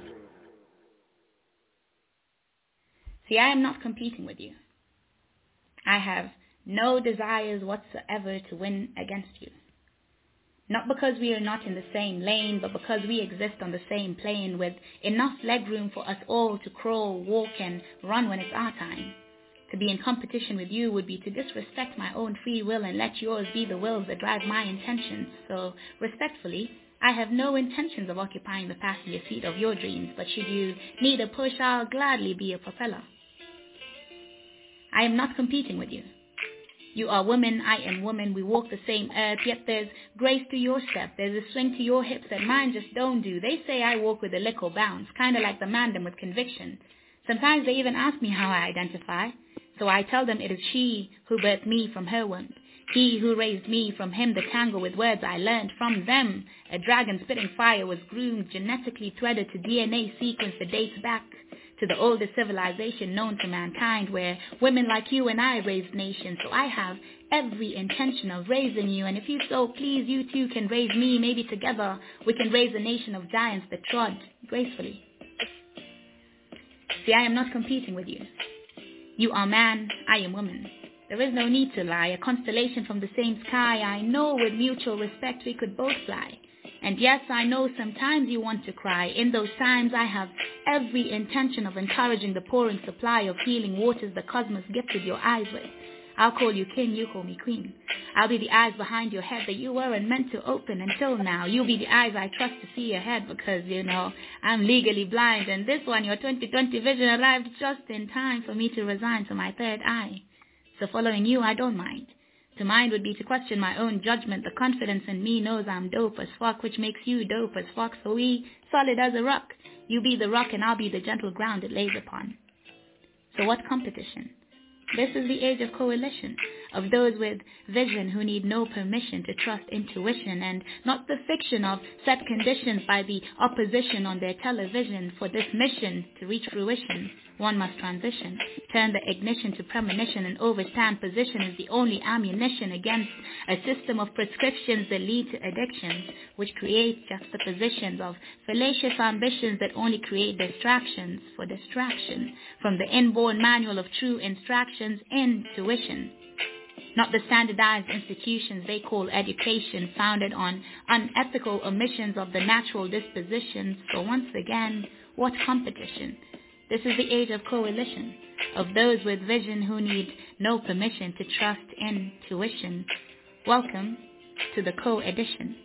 See, I am not competing with you. I have no desires whatsoever to win against you. Not because we are not in the same lane, but because we exist on the same plane with enough legroom for us all to crawl, walk, and run when it's our time. To be in competition with you would be to disrespect my own free will and let yours be the wills that drive my intentions. So, respectfully, I have no intentions of occupying the passenger seat of your dreams, but should you need a push, I'll gladly be a propeller. I am not competing with you. You are woman, I am woman, we walk the same earth, yet there's grace to your step, there's a swing to your hips that mine just don't do. They say I walk with a lick or bounce, kinda like the mandem with conviction. Sometimes they even ask me how I identify, so I tell them it is she who birthed me from her womb. He who raised me from him, the tangle with words I learned from them. A dragon spitting fire was groomed, genetically threaded to D N A sequence that dates back to the oldest civilization known to mankind, where women like you and I raised nations. So I have every intention of raising you, and if you so please, you too can raise me. Maybe together we can raise a nation of giants that trod gracefully. See, I am not competing with you. You are man, I am woman. There is no need to lie, a constellation from the same sky. I know with mutual respect we could both fly. And yes, I know sometimes you want to cry. In those times I have every intention of encouraging the pouring supply of healing waters the cosmos gifted your eyes with. I'll call you king, you call me queen. I'll be the eyes behind your head that you weren't meant to open until now. You'll be the eyes I trust to see ahead because, you know, I'm legally blind. And this one, your twenty twenty vision, arrived just in time for me to resign to my third eye. So following you, I don't mind. To mind would be to question my own judgment. The confidence in me knows I'm dope as fuck, which makes you dope as fuck. So we solid as a rock. You be the rock and I'll be the gentle ground it lays upon. So what competition? This is the age of coalition, of those with vision who need no permission to trust intuition, and not the fiction of set conditions by the opposition on their television. For this mission to reach fruition, one must transition, turn the ignition to premonition, and overstand position is the only ammunition against a system of prescriptions that lead to addictions, which create juxtapositions of fallacious ambitions that only create distractions for distraction from the inborn manual of true instructions, intuition. Not the standardized institutions they call education, founded on unethical omissions of the natural dispositions. So once again, what competition? This is the age of coalition, of those with vision who need no permission to trust intuition. Welcome to the co-edition.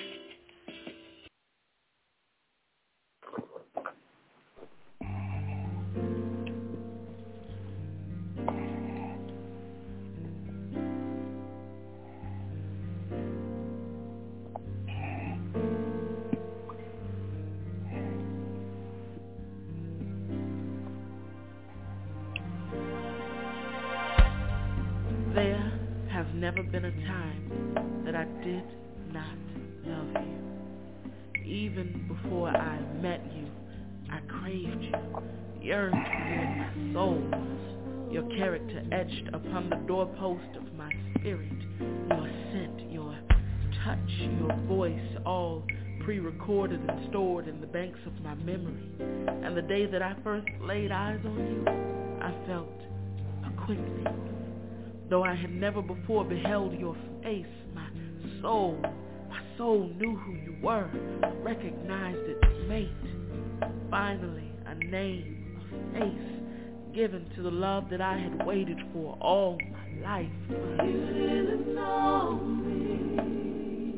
There has never been a time that I did not love you. Even before I met you, I craved you, yearned for you in my soul. Your character etched upon the doorpost of my spirit. Your scent, your touch, your voice, all pre-recorded and stored in the banks of my memory. And the day that I first laid eyes on you, I felt a quickening. Though I had never before beheld your face, my soul, my soul knew who you were, recognized its mate. Finally, a name, a face, given to the love that I had waited for all my life. But you didn't know me.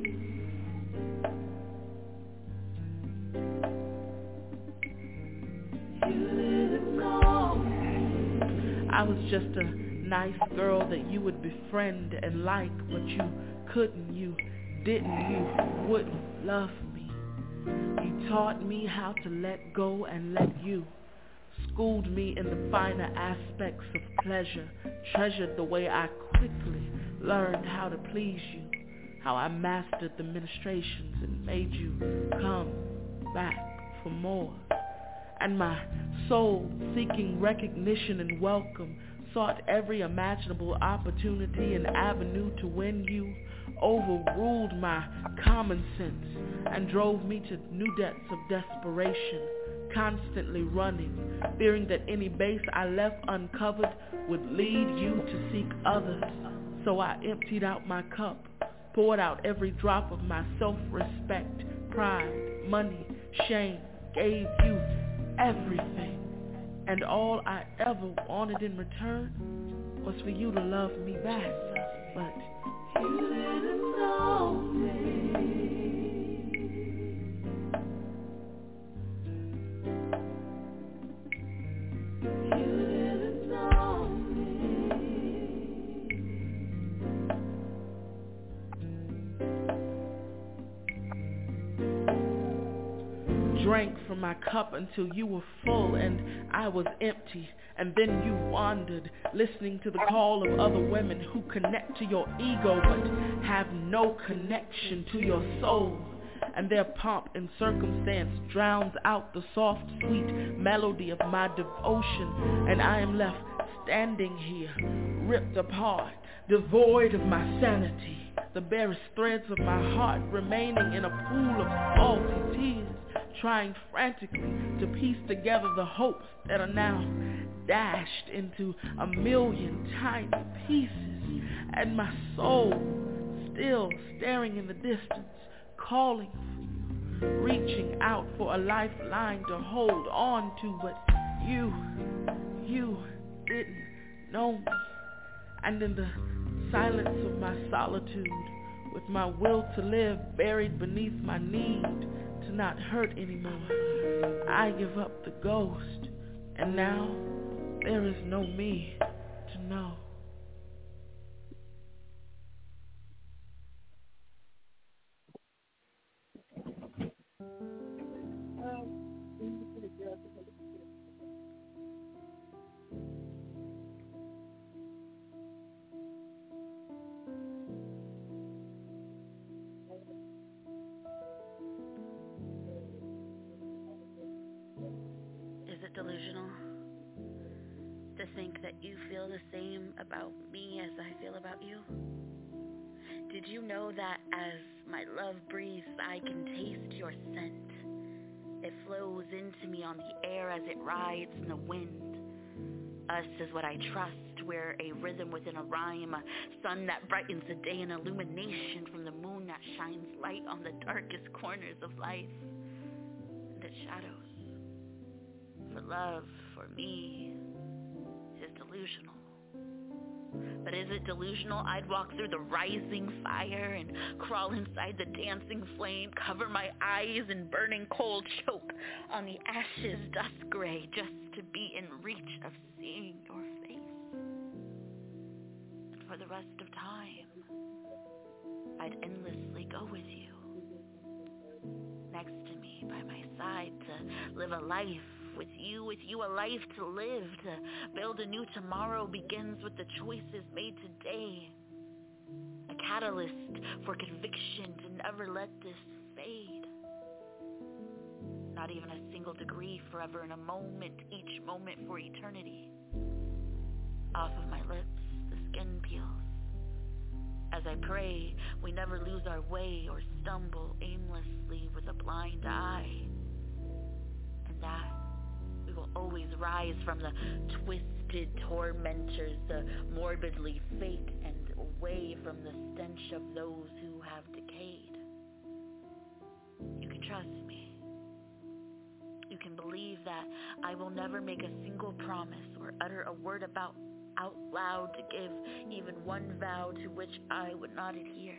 You didn't know me. I was just a nice girl that you would befriend and like, but you couldn't, you didn't, you wouldn't love me. You taught me how to let go and let you. Schooled me in the finer aspects of pleasure, treasured the way I quickly learned how to please you, how I mastered the ministrations and made you come back for more. And my soul, seeking recognition and welcome, sought every imaginable opportunity and avenue to win you, overruled my common sense and drove me to new depths of desperation, constantly running, fearing that any base I left uncovered would lead you to seek others. So I emptied out my cup, poured out every drop of my self-respect, pride, money, shame, gave you everything. And all I ever wanted in return was for you to love me back. But you didn't know me. You didn't know me. Drank from my cup until you were full and I was empty, and then you wandered, listening to the call of other women who connect to your ego but have no connection to your soul. And their pomp and circumstance drowns out the soft, sweet melody of my devotion, and I am left standing here, ripped apart, devoid of my sanity, the barest threads of my heart remaining in a pool of salty tears, trying frantically to piece together the hopes that are now dashed into a million tiny pieces, and my soul still staring in the distance, calling for you, reaching out for a lifeline to hold on to, but you, you didn't know me. And in the silence of my solitude, with my will to live buried beneath my need to not hurt anymore, I give up the ghost, and now there is no me to know. Delusional to think that you feel the same about me as I feel about you? Did you know that as my love breathes, I can taste your scent? It flows into me on the air as it rides in the wind. Us is what I trust. We're a rhythm within a rhyme, a sun that brightens the day, an illumination from the moon that shines light on the darkest corners of life and its shadows. For love, for me, is delusional. But is it delusional? I'd walk through the rising fire and crawl inside the dancing flame, cover my eyes in burning cold, choke on the ashes dust gray, just to be in reach of seeing your face. And for the rest of time, I'd endlessly go with you, next to me, by my side, to live a life with you, with you a life to live, to build a new tomorrow begins with the choices made today. A catalyst for conviction to never let this fade. Not even a single degree forever, in a moment, each moment for eternity. Off of my lips, the skin peels. As I pray, we never lose our way or stumble aimlessly with a blind eye. And that we will always rise from the twisted scripted tormentors, the morbidly fake and away from the stench of those who have decayed. You can trust me. You can believe that I will never make a single promise or utter a word about out loud to give even one vow to which I would not adhere.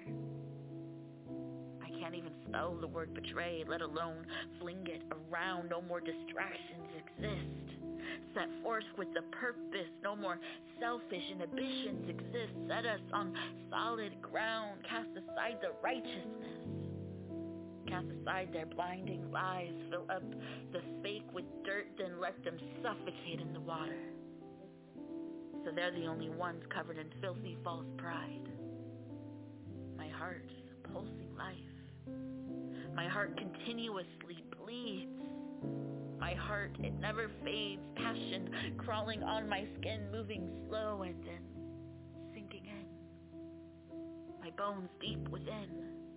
I can't even spell the word betray, let alone fling it around. No more distractions exist. Set forth with the purpose, no more selfish inhibitions exist. Set us on solid ground, cast aside the righteousness. Cast aside their blinding lies, fill up the fake with dirt, then let them suffocate in the water. So they're the only ones covered in filthy false pride. My heart, pulsing life. My heart continuously bleeds. My heart, it never fades. Passion crawling on my skin, moving slow and then sinking in. My bones deep within.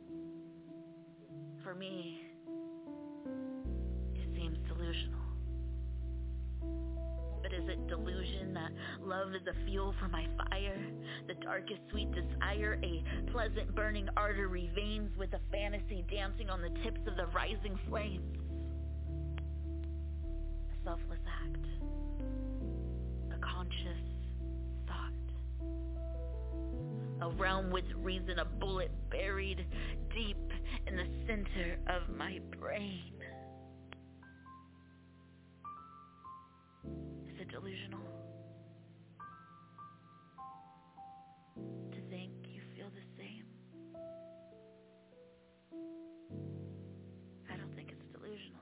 For me, it seems delusional. But is it delusion that love is a fuel for my fire? The darkest sweet desire, a pleasant burning artery, veins with a fantasy dancing on the tips of the rising flames. A selfless act. A conscious thought. A realm with reason, a bullet buried deep in the center of my brain. Is it delusional to think you feel the same? I don't think it's delusional.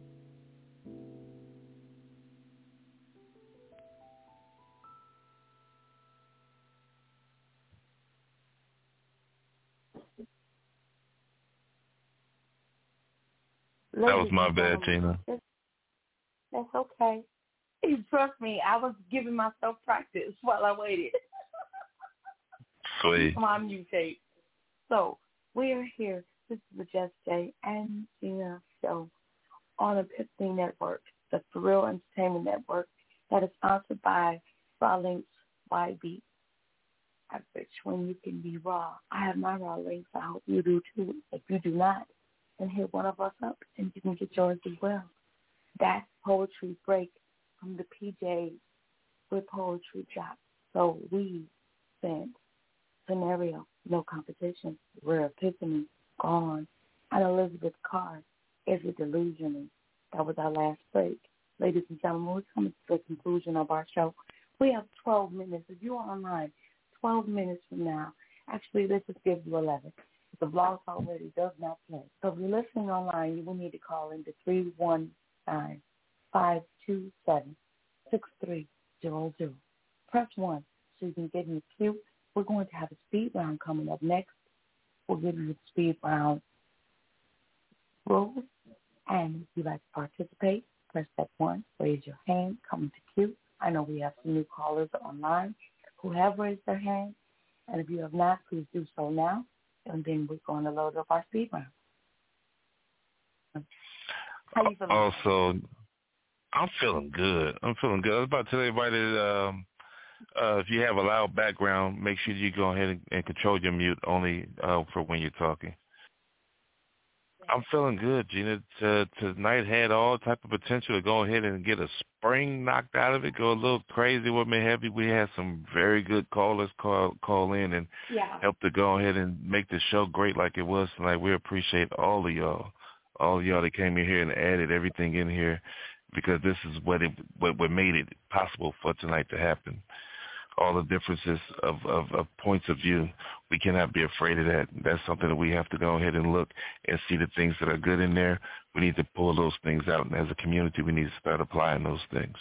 That was my bad, Tina. That's okay. Trust me, I was giving myself practice while I waited. Sweet. My mute tape. So we are here. This is the Just Jay and Gina show on Epiphany Network, the For Real Entertainment Network that is sponsored by Raw Links Y B. At which when you can be raw, I have my Raw Links. I hope you do too. If you do not, then hit one of us up and you can get yours as well. That's Poetry Break from the P Js with Poetry Drop. So we sent Scenario, No Competition, Rare Epiphany, Gone, and Elizabeth Carr, Is It Delusional? That was our last break. Ladies and gentlemen, we're coming to the conclusion of our show. We have twelve minutes. If you're online, twelve minutes from now. Actually, let's just give you eleven. The blog already does not play. So if you're listening online, you will need to call into three one nine, five two seven, six three zero zero. Press one so you can get in the queue. We're going to have a speed round coming up next. We'll give you the speed round rules. And if you'd like to participate, press that one, raise your hand, come into queue. I know we have some new callers online who have raised their hand. And if you have not, please do so now. And then we're going to load up our speed round. How you feeling? Also, I'm feeling good. I'm feeling good. I was about to tell everybody that um, uh, if you have a loud background, make sure you go ahead and, and control your mute only uh, for when you're talking. I'm feeling good, Gina. T- tonight had all type of potential to go ahead and get a spring knocked out of it, go a little crazy with me heavy. We had some very good callers call call in and yeah. help to go ahead and make the show great like it was tonight. We appreciate all of y'all, all of y'all that came in here and added everything in here, because this is what it what, what made it possible for tonight to happen. All the differences of, of, of points of view, we cannot be afraid of that. That's something that we have to go ahead and look and see the things that are good in there. We need to pull those things out, and as a community, we need to start applying those things.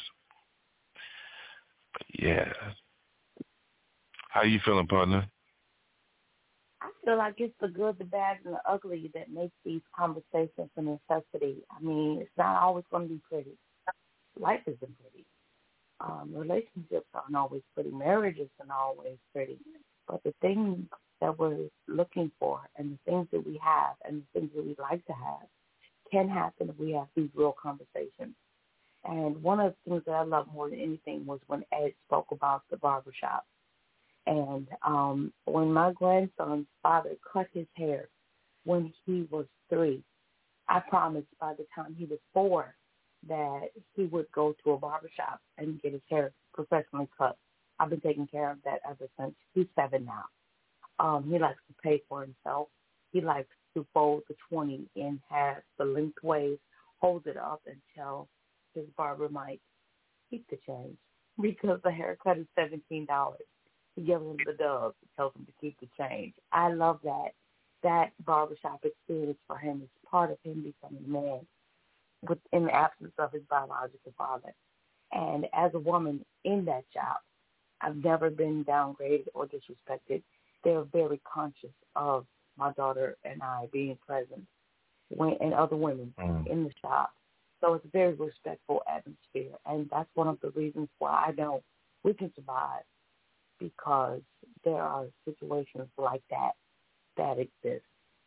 But yeah. How you feeling, partner? I feel like it's the good, the bad, and the ugly that makes these conversations a necessity. I mean, it's not always going to be pretty. Life isn't pretty. Um, relationships aren't always pretty. Marriage isn't always pretty. But the things that we're looking for and the things that we have and the things that we like to have can happen if we have these real conversations. And one of the things that I loved more than anything was when Ed spoke about the barbershop. And um, when my grandson's father cut his hair when he was three, I promised by the time he was four that he would go to a barbershop and get his hair professionally cut. I've been taking care of that ever since. He's seven now. Um, he likes to pay for himself. He likes to fold the twenty in half, the lengthways, hold it up until his barber might keep the change because the haircut is seventeen dollars. He gives him the dub, tells him to keep the change. I love that. That barbershop experience for him is part of him becoming a man with, in the absence of his biological father. And as a woman in that job, I've never been downgraded or disrespected. They're very conscious of my daughter and I being present when, and other women mm. in the shop. So it's a very respectful atmosphere. And that's one of the reasons why I know we can survive, because there are situations like that that exist.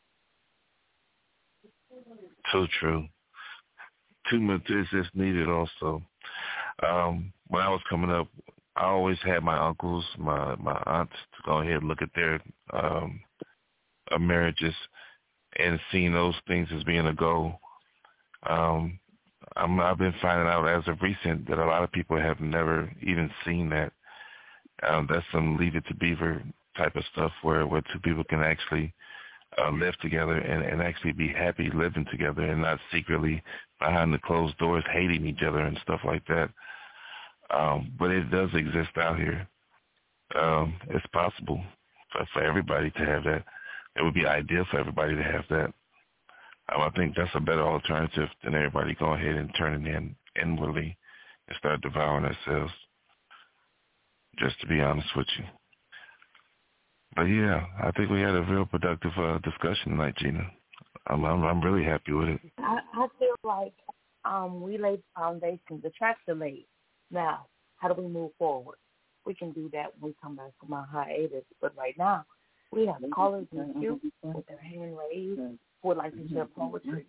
So true. Too much is just needed also. Um, when I was coming up, I always had my uncles, my, my aunts to go ahead and look at their um, uh, marriages and seeing those things as being a goal. Um, I'm, I've been finding out as of recent that a lot of people have never even seen that. Um, that's some Leave It to Beaver type of stuff where, where two people can actually uh, live together and, and actually be happy living together and not secretly behind the closed doors hating each other and stuff like that. Um, but it does exist out here. Um, it's possible for, for everybody to have that. It would be ideal for everybody to have that. Um, I think that's a better alternative than everybody going ahead and turning in inwardly and start devouring themselves, just to be honest with you. But yeah, I think we had a real productive uh, discussion tonight, Gina. I'm, I'm I'm really happy with it. I, I feel like um, we laid the foundation. The tracks are laid. Now, how do we move forward? We can do that when we come back from our hiatus. But right now, we have callers in the queue with their hand raised who would like to share poetry.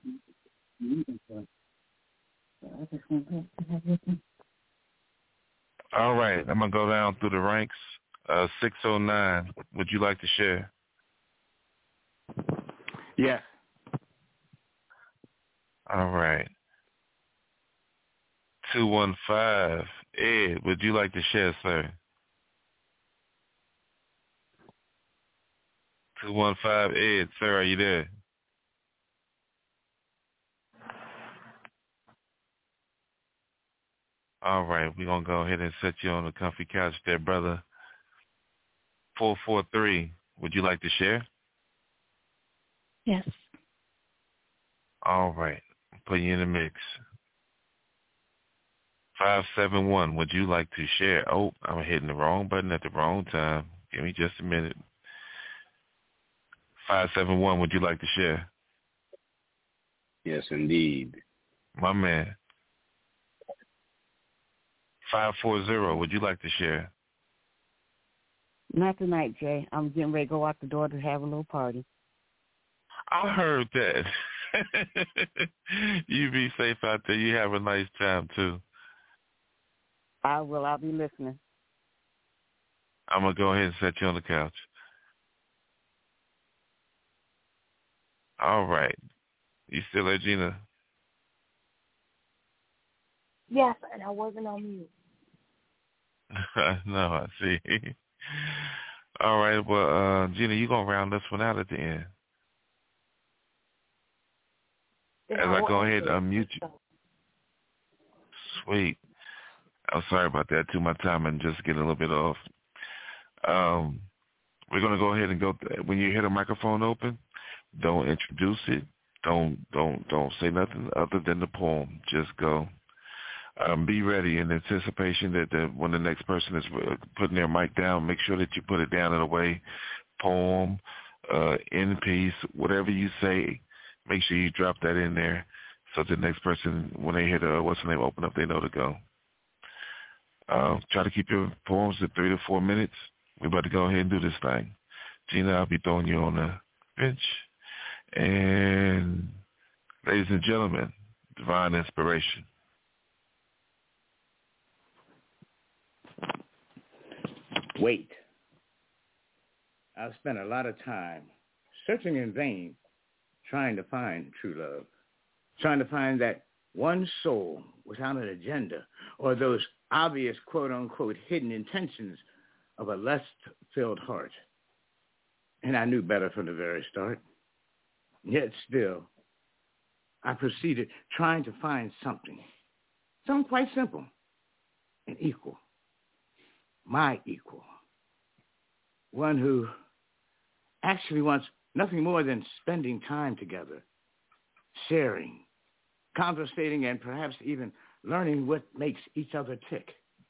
All right, I'm going to go down through the ranks. Uh, six oh nine, would you like to share? Yes. All right. two one five, Ed, would you like to share, sir? two one five, Ed, sir, are you there? All right, we're going to go ahead and set you on the comfy couch there, brother. four four three, would you like to share? Yes. All right, put you in the mix. five seven one, would you like to share? Oh, I'm hitting the wrong button at the wrong time. Give me just a minute. five seven one, would you like to share? Yes, indeed. My man. five four zero, would you like to share? Not tonight, Jay. I'm getting ready to go out the door to have a little party. I heard that. You be safe out there. You have a nice time, too. I will. I'll be listening. I'm going to go ahead and set you on the couch. All right. You still there, Gina? Yes, and I wasn't on mute. No, I see. All right. Well, uh, Gina, you're going to round this one out at the end. As I go ahead and unmute you. Sweet. I'm sorry about that, too. My timing just getting a little bit off. Um, we're going to go ahead and go. Th- when you hear the microphone open, don't introduce it. Don't don't don't say nothing other than the poem. Just go. Um, be ready in anticipation that the, when the next person is putting their mic down, make sure that you put it down in a way, poem, uh, in piece, whatever you say, make sure you drop that in there so the next person, when they hear the what's the name open up, they know to go. Uh, try to keep your poems to three to four minutes. We're about to go ahead and do this thing. Gina, I'll be throwing you on the bench. And ladies and gentlemen, Divine Inspiration. Wait. I've spent a lot of time searching in vain, trying to find true love, trying to find that one soul without an agenda or those obvious quote-unquote hidden intentions of a lust-filled heart. And I knew better from the very start. Yet still, I proceeded trying to find something, something quite simple, an equal, my equal, one who actually wants nothing more than spending time together, sharing, conversating, and perhaps even learning what makes each other tick.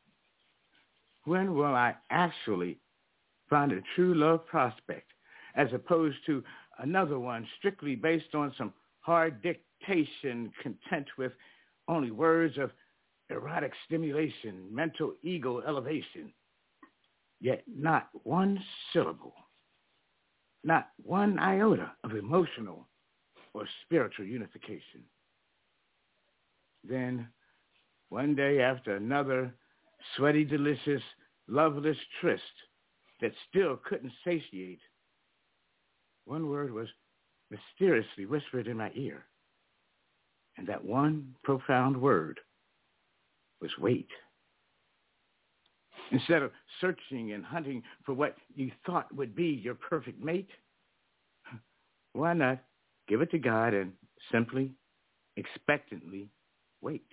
When will I actually find a true love prospect as opposed to another one strictly based on some hard dictation, content with only words of erotic stimulation, mental ego elevation, yet not one syllable, not one iota of emotional or spiritual unification? Then, one day after another sweaty, delicious, loveless tryst that still couldn't satiate, one word was mysteriously whispered in my ear. And that one profound word was wait. Instead of searching and hunting for what you thought would be your perfect mate, why not give it to God and simply, expectantly wait?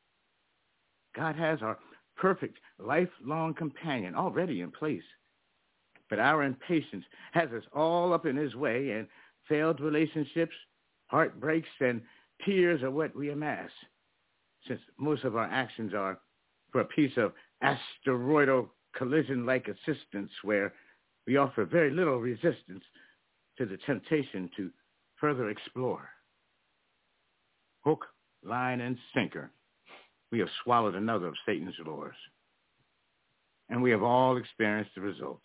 God has our perfect lifelong companion already in place. But our impatience has us all up in his way, and failed relationships, heartbreaks, and tears are what we amass, since most of our actions are for a piece of asteroidal collision-like assistance where we offer very little resistance to the temptation to further explore. Hook, line, and sinker, we have swallowed another of Satan's lures. And we have all experienced the results.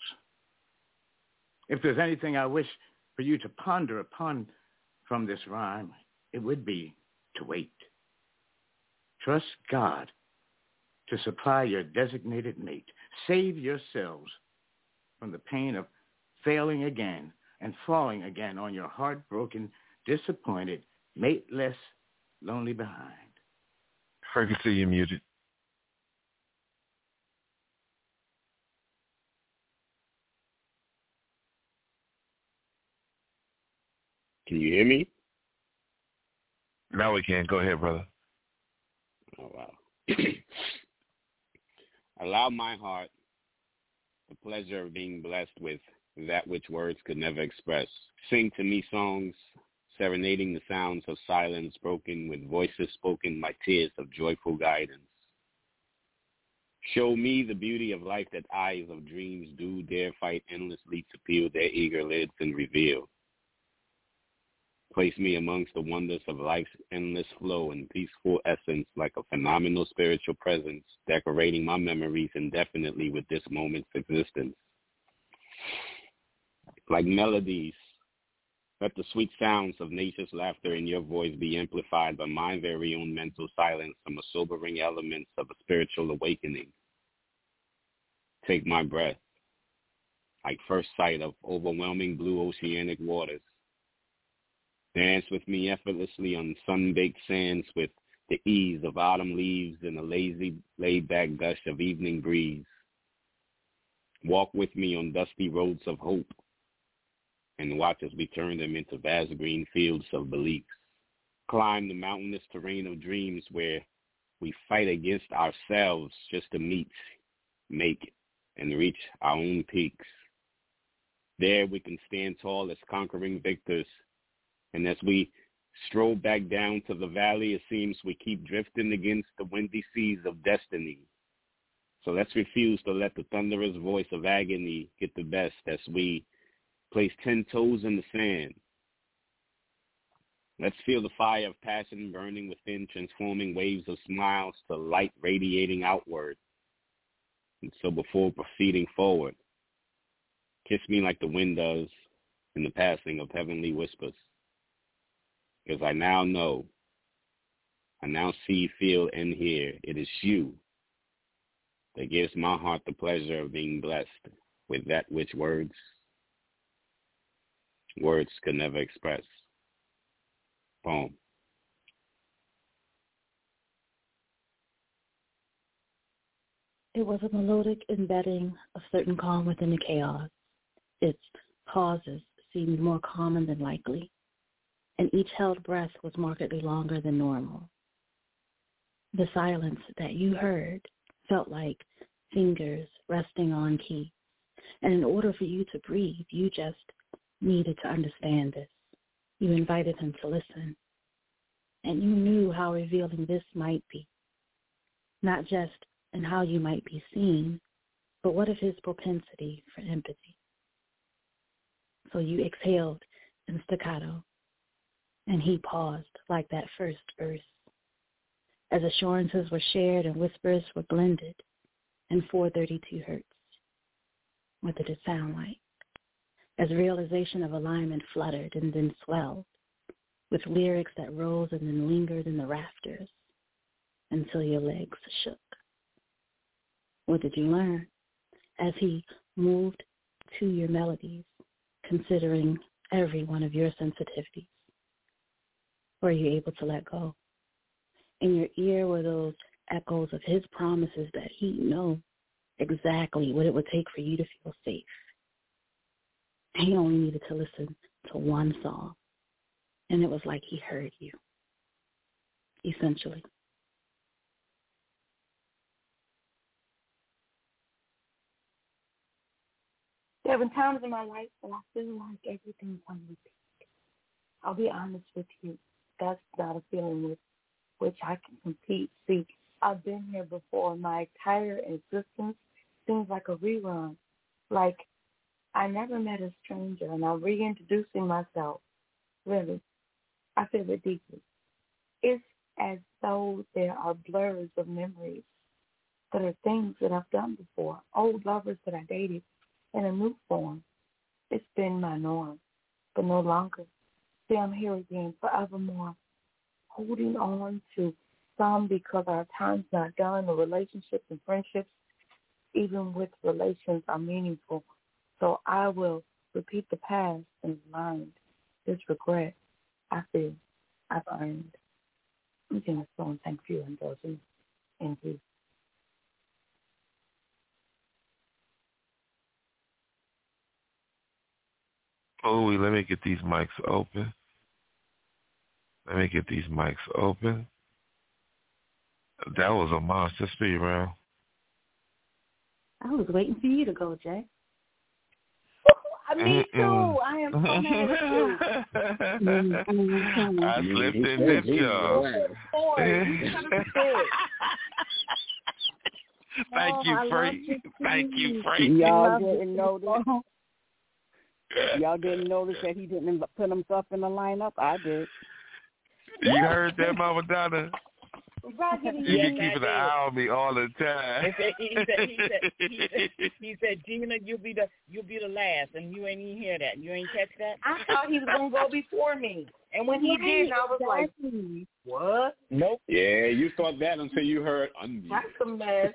If there's anything I wish for you to ponder upon from this rhyme, it would be to wait. Trust God to supply your designated mate. Save yourselves from the pain of failing again and falling again on your heartbroken, disappointed, mateless, lonely behind. Ferguson, you're muted. Can you hear me? Now we can. Go ahead, brother. Oh, wow. Allow my heart the pleasure of being blessed with that which words could never express. Sing to me songs, serenading the sounds of silence broken with voices spoken by tears of joyful guidance. Show me the beauty of life that eyes of dreams do dare fight endlessly to peel their eager lids and reveal. Place me amongst the wonders of life's endless flow and peaceful essence like a phenomenal spiritual presence, decorating my memories indefinitely with this moment's existence. Like melodies, let the sweet sounds of nature's laughter in your voice be amplified by my very own mental silence from the sobering elements of a spiritual awakening. Take my breath, like first sight of overwhelming blue oceanic waters. Dance with me effortlessly on sun-baked sands with the ease of autumn leaves and a lazy, laid-back gush of evening breeze. Walk with me on dusty roads of hope and watch as we turn them into vast green fields of beliefs. Climb the mountainous terrain of dreams where we fight against ourselves just to meet, make, and reach our own peaks. There we can stand tall as conquering victors. And as we stroll back down to the valley, it seems we keep drifting against the windy seas of destiny. So let's refuse to let the thunderous voice of agony get the best as we place ten toes in the sand. Let's feel the fire of passion burning within, transforming waves of smiles to light radiating outward. And so before proceeding forward, kiss me like the wind does in the passing of heavenly whispers. Because I now know, I now see, feel, and hear it is you that gives my heart the pleasure of being blessed with that which words words could never express. Boom. It was a melodic embedding of certain calm within the chaos. Its pauses seemed more common than likely, and each held breath was markedly longer than normal. The silence that you heard felt like fingers resting on keys, and in order for you to breathe, you just needed to understand this. You invited him to listen, and you knew how revealing this might be, not just in how you might be seen, but what of his propensity for empathy. So you exhaled in staccato, and he paused like that first verse, as assurances were shared and whispers were blended in four thirty-two hertz. What did it sound like? As realization of alignment fluttered and then swelled, with lyrics that rose and then lingered in the rafters until your legs shook. What did you learn as he moved to your melodies, considering every one of your sensitivities? Were you able to let go? In your ear were those echoes of his promises that he knew exactly what it would take for you to feel safe. He only needed to listen to one song, and it was like he heard you, essentially. There have been times in my life that I feel like everything's on repeat. I'll be honest with you. That's not a feeling with which I can compete. See, I've been here before. My entire existence seems like a rerun. Like I never met a stranger, and I'm reintroducing myself. Really, I feel it deeply. It's as though there are blurs of memories that are things that I've done before, old lovers that I dated in a new form. It's been my norm, but no longer. See, I'm here again forevermore, holding on to some because our time's not done. The relationships and friendships, even with relations, are meaningful. So I will repeat the past and learned this regret I feel I've earned. I'm going to go and thank you and those in you. Oh, let me get these mics open. Let me get these mics open. That was a monster speed round. I was waiting for you to go, Jay. Me too. Mm-mm. I am so mad at you. I slipped and dipped y'all. Thank oh, you, Frank. Thank you, Frank. Y'all didn't notice. Y'all didn't notice that he didn't put himself in the lineup? I did. You heard that, Mama Donna? You can keep an eye on me all the time. He said, he said, he said, he said, he said, Gina, you'll be the you'll be the last, and you ain't even hear that. You ain't catch that? I thought he was gonna go before me, and when he did, I was like, "What? Nope." Yeah, you thought that until you heard unmute. That's a mess.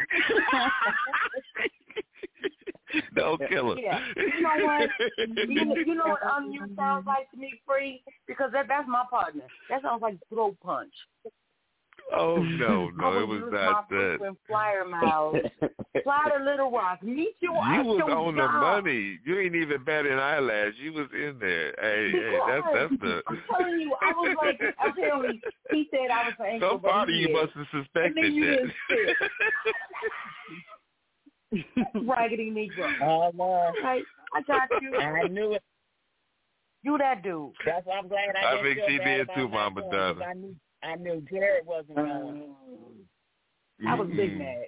Don't kill her. Yeah. You know what? You, you know what unmute sounds like to me, Free? Because that that's my partner. That sounds like throat punch. Oh, no, no, it was not that. Flyer miles. Fly the little rock. Meet you You at was your on job. the money. You ain't even batting an eyelash. You was in there. Hey, hey, that's that's the. I'm telling you, I was like, I'm telling you, he said I was an ankle. Somebody you must have suspected that. Raggedy Negro. Oh, Lord. Right, I got you. I knew it. You that dude. That's why I'm glad I, I think she did too, Mama Donna. I knew, I knew Jared wasn't going. I was big mad.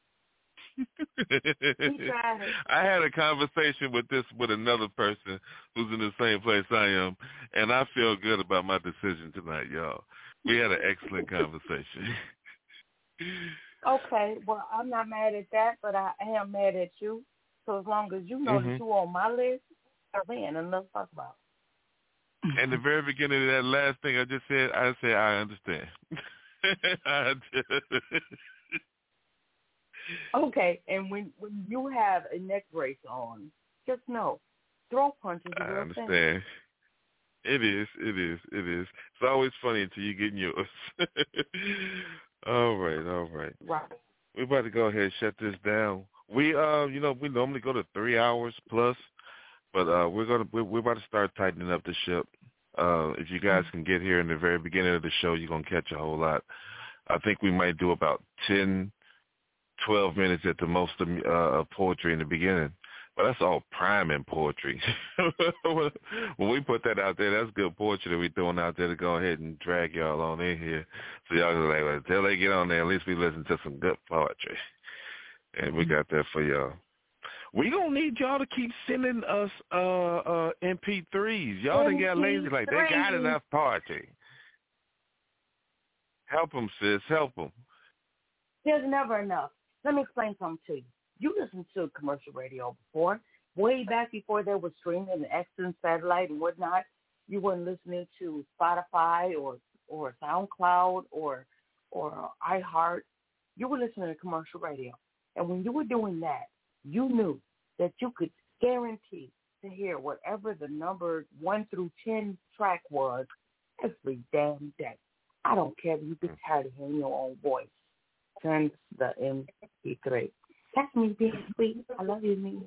I had a conversation with this with another person who's in the same place I am, and I feel good about my decision tonight, y'all. We had an excellent conversation. Okay, well, I'm not mad at that, but I am mad at you. So as long as you know mm-hmm. that you're on my list, I'm in, and let's talk about it. And the very beginning of that last thing I just said, I said, I understand. I Okay, and when when you have a neck brace on, just know, throw punches I are your understand. thing. It is, it is, it is. It's always funny until you get in yours. all right, all right. Right. We're about to go ahead and shut this down. We, uh, you know, we normally go to three hours plus, but uh, we're gonna we're, we're about to start tightening up the ship. Uh, if you guys can get here in the very beginning of the show, you're gonna catch a whole lot. I think we might do about ten, twelve minutes at the most of uh, poetry in the beginning. But that's all priming poetry. When we put that out there, that's good poetry that we're throwing out there to go ahead and drag y'all on in here. So y'all are like, well, until they get on there, at least we listen to some good poetry. And we got that for y'all. We gonna need y'all to keep sending us uh, uh, M P threes. Y'all done got lazy. Like, they got enough poetry. Help them, sis. Help them. There's never enough. Let me explain something to you. You listened to commercial radio before, way back before there was streaming and X M satellite and whatnot. You weren't listening to Spotify or or SoundCloud or or iHeart. You were listening to commercial radio, and when you were doing that, you knew that you could guarantee to hear whatever the number one through ten track was every damn day. I don't care if you get tired of hearing your own voice. Turn the M P three. That's me being sweet. I love you, me.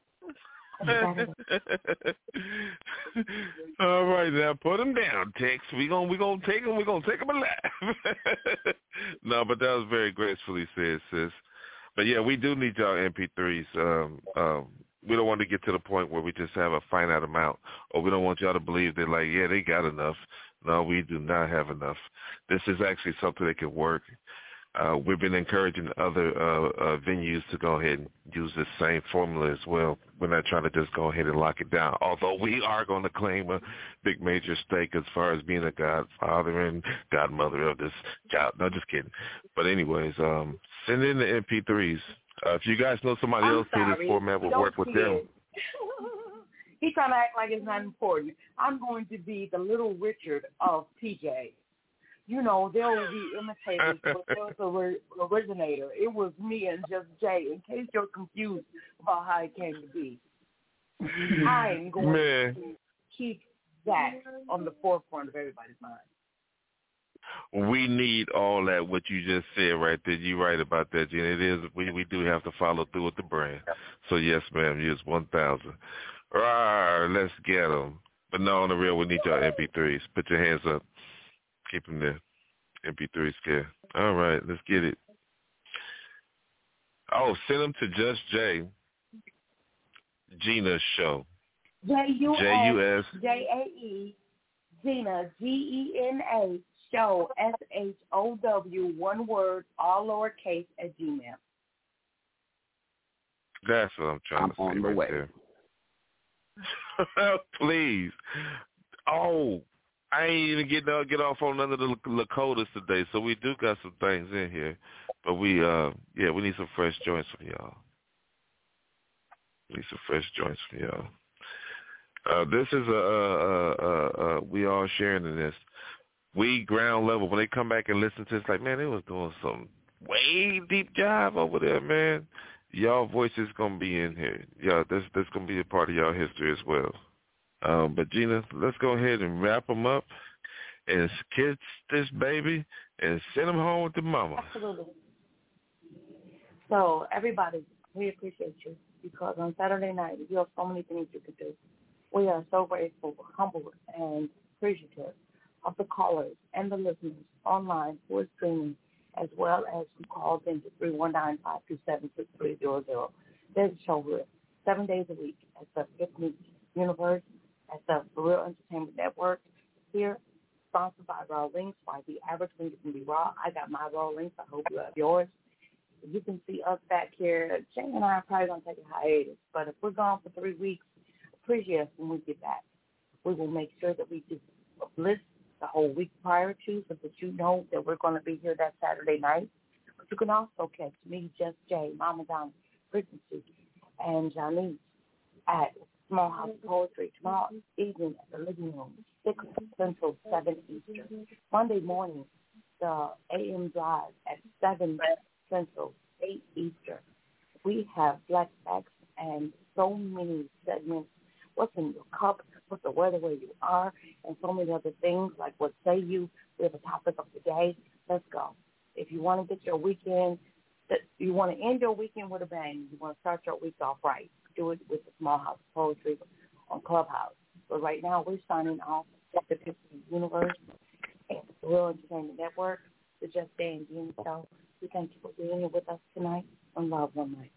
All right, now put them down, Tex. We gonna we gonna take them. We gonna take them alive. No, but that was very gracefully said, sis. But yeah, we do need y'all M P threes. Um, um, we don't want to get to the point where we just have a finite amount, or we don't want y'all to believe that, like, yeah, they got enough. No, we do not have enough. This is actually something that can work. Uh, we've been encouraging other uh, uh, venues to go ahead and use this same formula as well. We're not trying to just go ahead and lock it down, although we are going to claim a big major stake as far as being a godfather and godmother of this child. No, just kidding. But anyways, um, send in the M P threes. Uh, if you guys know somebody I'm else who this format will work with them. He's trying to act like it's not important. I'm going to be the little Richard of P J. You know, there will be imitators, but there was an originator. It was me and Just Jay, in case you're confused about how it came to be. I'm going Man. to keep that on the forefront of everybody's mind. We need all that, what you just said right there. You're right about that, Gina. It is, we, we do have to follow through with the brand. So, yes, ma'am, use one thousand. Rawr, let's get them. But no, on the real, we need y'all M P threes. Put your hands up. Keep them there. M P three scare. All right, let's get it. Oh, send them to Just Jay, Gina's show. J U S J A E, Gina, G E N A, show, S H O W, one word, all lowercase, at Gmail. That's what I'm trying I'm to say on the right way. there. Please. Oh, I ain't even getting uh, get off on none of the Lakotas today, so we do got some things in here. But we, uh, yeah, we need some fresh joints from y'all. We need some fresh joints from y'all. Uh, this is a, uh, uh, uh, we all sharing in this. We ground level, when they come back and listen to it, it's like, man, they was doing some way deep dive over there, man. Y'all voices going to be in here. Yeah, this, this going to be a part of y'all history as well. Um, but, Gina, let's go ahead and wrap them up and kiss this baby and send them home with the mama. Absolutely. So, everybody, we appreciate you because on Saturday night, you have so many things you can do. We are so grateful, humbled, and appreciative of the callers and the listeners online who are streaming, as well as who called into three one nine, five two seven, six three zero zero. There's a show here seven days a week at the Fifth Universe, at the For Real Entertainment Network, here, sponsored by Raw Links. Why the average link can be raw. I got my Raw Links. I hope you have yours. You can see us back here. Jay and I are probably going to take a hiatus, but if we're gone for three weeks, appreciate us when we get back. We will make sure that we do a list the whole week prior to so that you know that we're going to be here that Saturday night. But you can also catch me, Just Jay, Mama Donna, Frequency, and Janice at Small House Poetry tomorrow evening at the living room, six Central, seven Eastern. Monday morning, the A M Drive at seven Central, eight Eastern. We have Black Facts and so many segments. What's in your cup? What's the weather where you are? And so many other things like what say you. We have a topic of the day. Let's go. If you want to get your weekend, you want to end your weekend with a bang, you want to start your week off right, do it with the Small House of Poetry on Clubhouse. But right now we're signing off the Epiphany Universe and the Real Entertainment Network, the Just Jay and Gina Show. We thank you for being here with us tonight on Love One Night.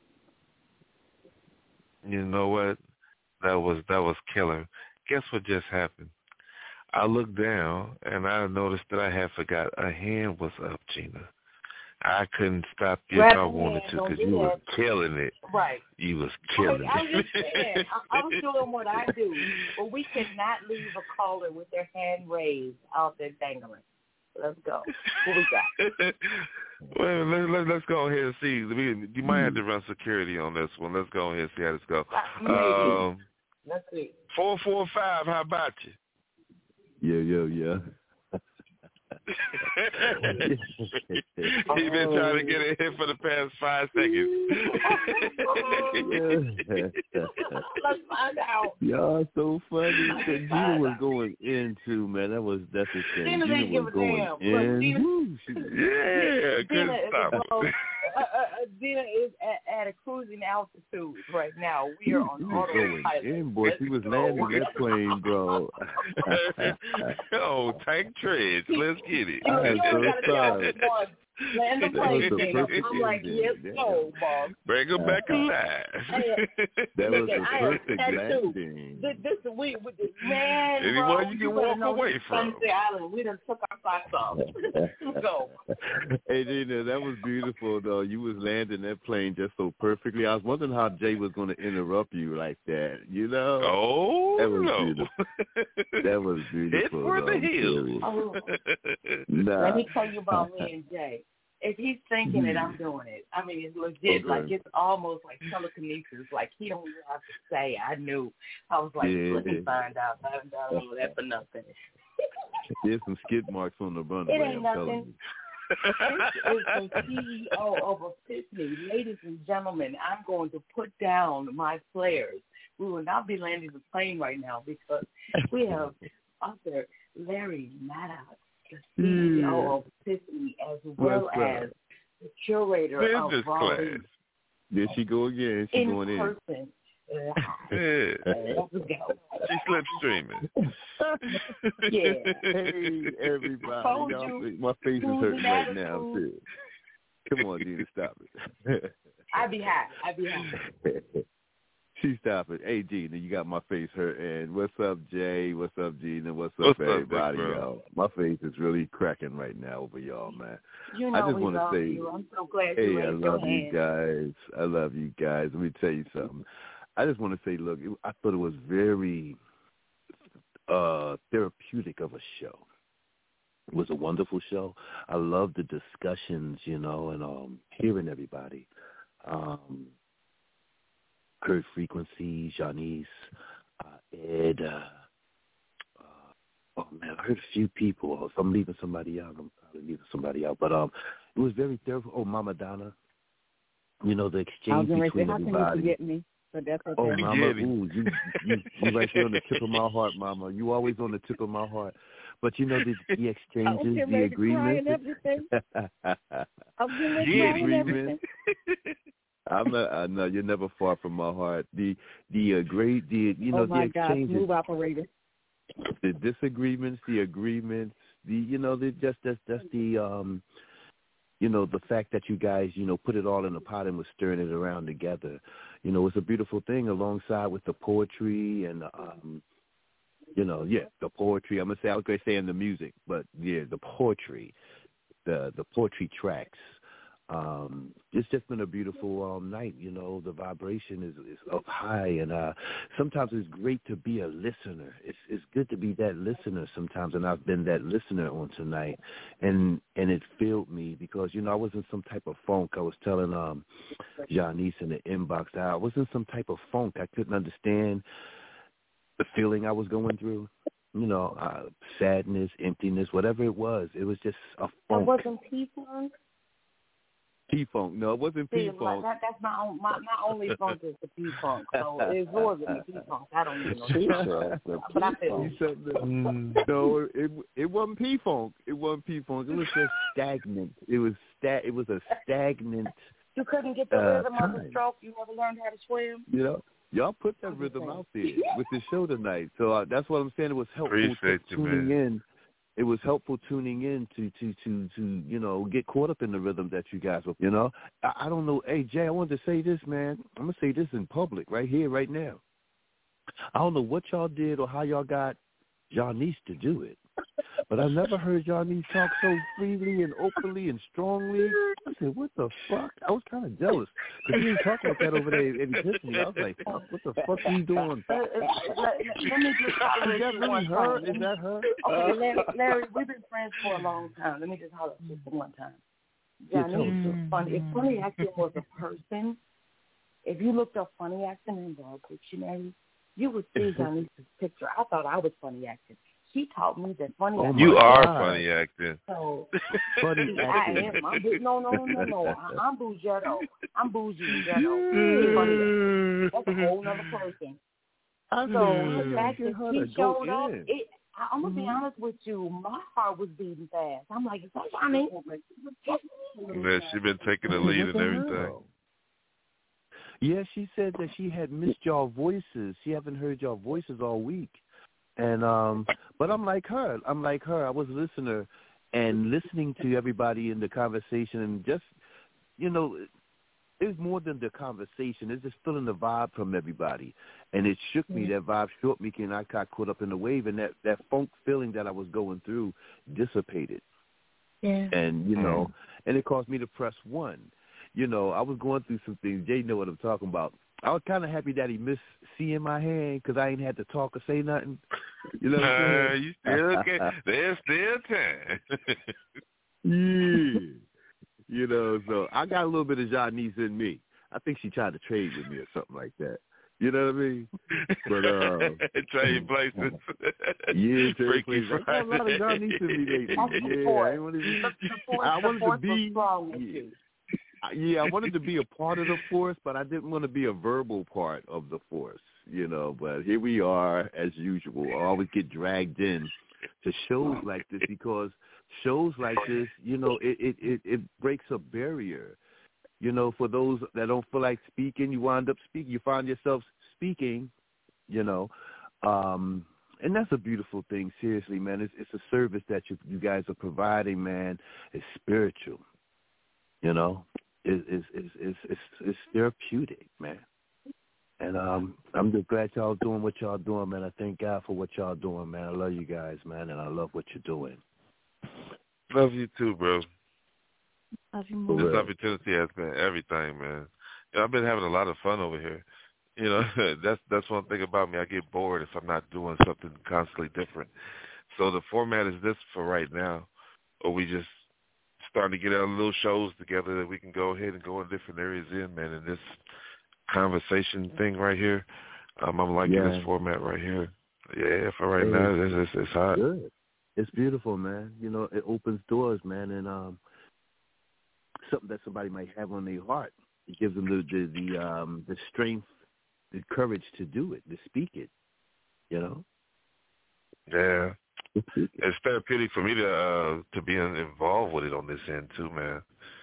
You know what? That was that was killer. Guess what just happened? I looked down and I noticed that I had forgot a hand was up, Gina. I couldn't stop you if I wanted to because you was killing it. Right. You was killing I, it. I'm just saying, I, I'm doing what I do, but we cannot leave a caller with their hand raised out there dangling. Let's go. What we got? Well, let's, let's let's go ahead and see. We, you might have to run security on this one. Let's go ahead and see how this goes. Um, let's see. Four four five. How about you? Yeah, yeah, yeah. He's been trying to get it hit for the past five seconds. Let's find out. Y'all so funny. Gina was going into, man. That was that's the thing. Gina, Gina Gina was going damn. in. Gina, Woo, she, yeah, Gina good is, stuff. uh, uh, uh, Gina is at, at a cruising altitude right now. We are on autopilot. In, boy, she was landing that plane, bro. Oh, tank treads. Let's get it. I am so sorry. Land the plane. I'm like, yes, ending. no, Bob. Bring her back alive. That was a I perfect landing. This, this we with this man. Anyone bro, you you can walk know away this from. Sunset Island. We done took our socks off. Let's go. Hey, Gina, that was beautiful, though. You was landing that plane just so perfectly. I was wondering how Jay was going to interrupt you like that. You know? Oh, that was no. beautiful. That was beautiful. It's for though. the hills. Oh. Nah. Let me tell you about me and Jay. If he's thinking it, I'm doing it. I mean, it's legit. Okay. Like, it's almost like telekinesis. Like, he don't even have to say, I knew. I was like, Yeah, let me yeah. find out. I haven't done all that for nothing. There's some skid marks on the runway, It ain't I'm telling nothing. you. This is the C E O of Epiphany. Ladies and gentlemen, I'm going to put down my flares. We will not be landing the plane right now because we have author Larry Maddox, the C E O of Epiphany, as well What's as up? the curator Business of class. Raleigh There she go again. She in going in. person. Yeah. Let's go. She slipstreaming. Yeah. Hey, everybody. Told Y'all you. see, my face is Who's hurting in right attitude? now, too. Come on, Gina, stop it. I be high. I be high. She stopped it. Hey, Gina, you got my face hurt. And what's up, Jay? What's up, Gina? What's up, What's up, everybody, big bro? y'all? My face is really cracking right now over y'all, man. You know I just we want to love say, you. I'm so glad hey, you I raised your love you hand. guys. I love you guys. Let me tell you something. I just want to say, look, it, I thought it was very uh, therapeutic of a show. It was a wonderful show. I love the discussions, you know, and um, hearing everybody. Um, Kurt Frequency, Janice, uh, Ed. Uh, uh, oh man, I heard a few people. If I'm leaving somebody out, I'm probably leaving somebody out. But um, it was very therapeutic. Oh, Mama Donna. You know, the I was exchange going to say, between how can you everybody. forget me? But that's okay. Oh, Mama, Get it. ooh, you, you, you right there on the tip of my heart, Mama. You always on the tip of my heart. But, you know, the, the I was exchanges, getting the ready to cry and agreements. everything. I was getting ready to The cry and agreements. everything. I'm not, I know you're never far from my heart. The the uh, great the you know Oh, my the God, exchanges, smooth operator. the disagreements, the agreements, the you know the just that's that's the um you know the fact that you guys you know put it all in a pot and was stirring it around together. You know, it's a beautiful thing alongside with the poetry and um you know yeah the poetry. I'm gonna say I was gonna say in the music, but yeah the poetry, the the poetry tracks. Um, it's just been a beautiful um, night, you know. The vibration is, is up high, and uh, sometimes it's great to be a listener. It's it's good to be that listener sometimes, and I've been that listener on tonight, and and it filled me because you know I was in some type of funk. I was telling um, Janice in the inbox that I was in some type of funk. I couldn't understand the feeling I was going through. You know, uh, sadness, emptiness, whatever it was. It was just a I funk. wasn't P-Funk. P-Funk. No, it wasn't See, P-Funk. that, that's my own, my, my only funk is the P-Funk. So it's yours is the P-Funk. I don't need no P-Funk. But I feel You said that. No, it it wasn't P-Funk. It wasn't P-Funk. It was just stagnant. It was sta- It was a stagnant. You couldn't get the uh, rhythm of the time. stroke. You never learned how to swim. You know, y'all put that rhythm out there with the show tonight. So uh, that's what I'm saying. It was helpful Appreciate to you, tuning man. in. It was helpful tuning in to, to, to, to, you know, get caught up in the rhythm that you guys were, you know. I, I don't know. Hey, Jay, I wanted to say this, man. I'm going to say this in public right here, right now. I don't know what y'all did or how y'all got Janice to do it, but I never heard Janice talk so freely and openly and strongly. I said, what the fuck? I was kind of jealous because he was talking like that over there at Epiphany. I was like, fuck, what the fuck are you doing? Uh, uh, let, let me just holler Is at that you really one her? time. Is that her? Okay, Larry, Larry, we've been friends for a long time. Let me just holler at you for one time. Yeah, tell Janice me. was funny. If funny acting was a person, if you looked up funny acting in the dictionary, you would see Janice's picture. I thought I was funny acting. She taught me that funny Oh acting. You are God. funny acting. So, Funny I acting. am. I'm, bu- no, no, no, no, no. I, I'm Bougetto. I'm bougie Jetto. Funny acting. That's a whole nother person. I So said, the fact get that her she to go showed up, in. it, I, I'm gonna be honest with you. My heart was beating fast. I'm like, is that Janice? Man, she been taking the lead and everything. Yeah, she said that she had missed y'all voices. She haven't heard y'all voices all week. And um but I'm like her. I'm like her. I was a listener and listening to everybody in the conversation and just, you know, it's more than the conversation. It's just feeling the vibe from everybody. And it shook me. That vibe shook me and I got caught up in the wave and that, that funk feeling that I was going through dissipated. Yeah. And, you know, and it caused me to press one. You know, I was going through some things. Jay know what I'm talking about. I was kind of happy that he missed seeing my hand because I ain't had to talk or say nothing. You know what I'm Uh, saying? you still can. There's still time. Yeah. You know, so I got a little bit of Janice in me. I think she tried to trade with me or something like that. You know what I mean? But uh, trade places. Yeah, trade Freaky places. I got a lot of Janice in me lately. That's the Yeah, force. I wanted The, to, the force, I the wanted force to was be. strong with Yeah. you. Yeah, I wanted to be a part of the force, but I didn't want to be a verbal part of the force, you know. But here we are, as usual. I always get dragged in to shows like this because shows like this, you know, it, it, it, it breaks a barrier. You know, for those that don't feel like speaking, you wind up speaking. You find yourself speaking, you know. Um, and that's a beautiful thing, seriously, man. It's, it's a service that you, you guys are providing, man. It's spiritual, you know. Is is is is it's, it's therapeutic, man. And um, I'm just glad y'all doing what y'all doing, man. I thank God for what y'all doing, man. I love you guys, man, and I love what you're doing. Love you too, bro. Love you more. This opportunity has been everything, man. You know, I've been having a lot of fun over here. You know, that's that's one thing about me. I get bored if I'm not doing something constantly different. So the format is this for right now, or we just starting to get our little shows together that we can go ahead and go in different areas in, man. And this conversation thing right here, um, I'm liking Yeah. this format right here. Yeah, for right Hey, now, it's, it's, it's hot. Good. It's beautiful, man. You know, it opens doors, man, and um, something that somebody might have on their heart. It gives them the the, the um the strength, the courage to do it, to speak it. You know. Yeah. It's therapeutic for me to uh, to be involved with it on this end too, man.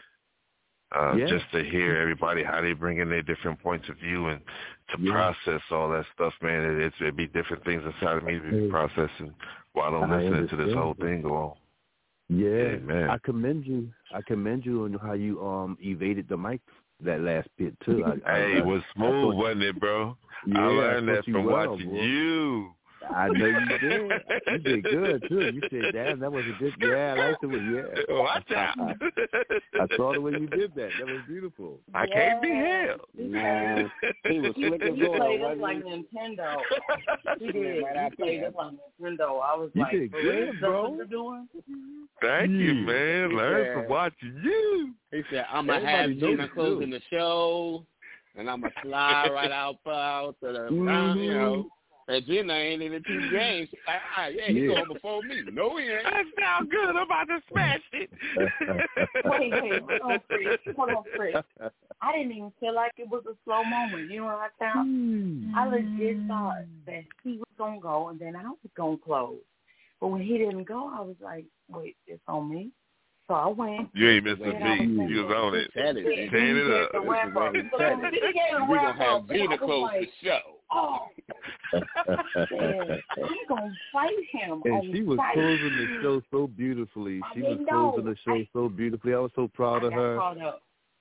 Uh, Yeah. Just to hear everybody how they bring in their different points of view and to Yeah. process all that stuff, man. It, it's, it'd be different things inside of me to be processing while I'm I listening to this understand. whole thing go on. Yeah, Yeah, man. I commend you. I commend you on how you um evaded the mic that last bit too. I, I, Hey, I, it was I thought- smooth, wasn't it, bro? Yeah, I I learned thought that you from well, watching boy. you. I know you did. You did good too. You said, "Damn, that was a good." Yeah, I liked the way. Yeah, Watch out. I, I saw the way you did that. That was beautiful. I can't be held. Man, he was He, slick as he oil, played us wasn't like he? Nintendo. He did. Right He out played there. us like Nintendo. I was You like, did for real? good, Is that bro. what you're doing? Thank you, Yeah. man. He Learn said- from watching you. He said, I'm going to have Everybody knows Gina it, closing too. the show, and I'm going to slide right out, out to the, Mhm. you know. And Gina ain't in the two games. Ah, ah, yeah, he Yeah. going before me. No, he ain't. That sound good. I'm about to smash it. Wait, wait, hold on, Chris. Hold on, Chris. I didn't even feel like it was a slow moment. You know what I thought? I legit thought that he was going to go and then I was going to close. But when he didn't go, I was like, wait, it's on me. So I went. You ain't missing me. You was on it. Tearing it, Tearing it up. We're going to have Gina close the show. Oh, man, I'm going to fight him. And she was fight. closing the show so beautifully. She was know. closing the show I, so beautifully. I was so proud I of her. got caught up.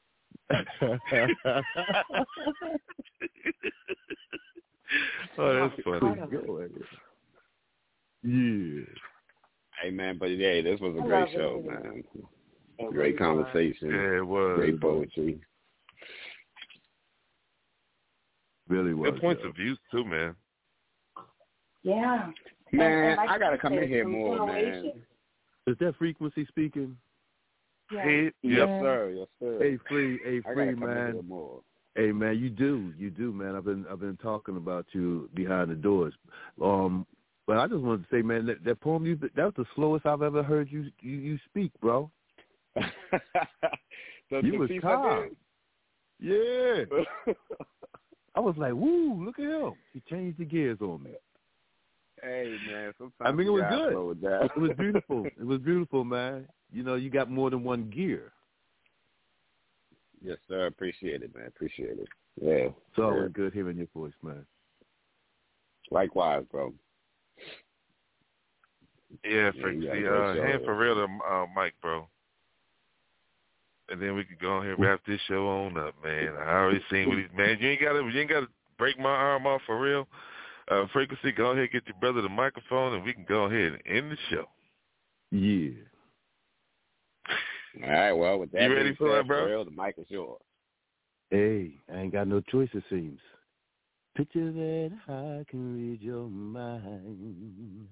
Oh, that's funny. Yeah. Hey, man, but yeah, this was a I great love show, it. man. It Great was conversation. Yeah, it was. Great poetry. Really was. Good points yo. of view, too, man. Yeah. Man, and, and like I got to you come said, in here some more, man. generation- Is that frequency speaking? Yeah. Hey, Yes, yep. sir. Yes, sir. Hey, free, hey, I free, gotta come in man. here more. Hey, man, you do, you do, man. I've been, I've been talking about you behind the doors. Um, but I just wanted to say, man, that, that poem you, that was the slowest I've ever heard you, you, you speak, bro. the, You the was piece calm. I Yeah. did? I was like, woo, look at him. He changed the gears on me. Hey, man, sometimes I mean, it you was gotta good. slow it down. It was beautiful. It was beautiful, man. You know, you got more than one gear. Yes, sir. Appreciate it, man. Appreciate it. Yeah. It's always Yeah. good hearing your voice, man. Likewise, bro. Yeah, Yeah, for you got a the great uh, show. hand for real to uh, Mike, bro. And then we could go on here and wrap this show on up, man. I already seen what he's, man. You ain't gotta, you ain't gotta break my arm off for real. Uh, Frequency, go ahead and get your brother the microphone, and we can go ahead and end the show. Yeah. All right, well, with that You ready being for said, that, bro? for real, the mic is yours. Hey, I ain't got no choice, it seems. Picture that I can read your mind.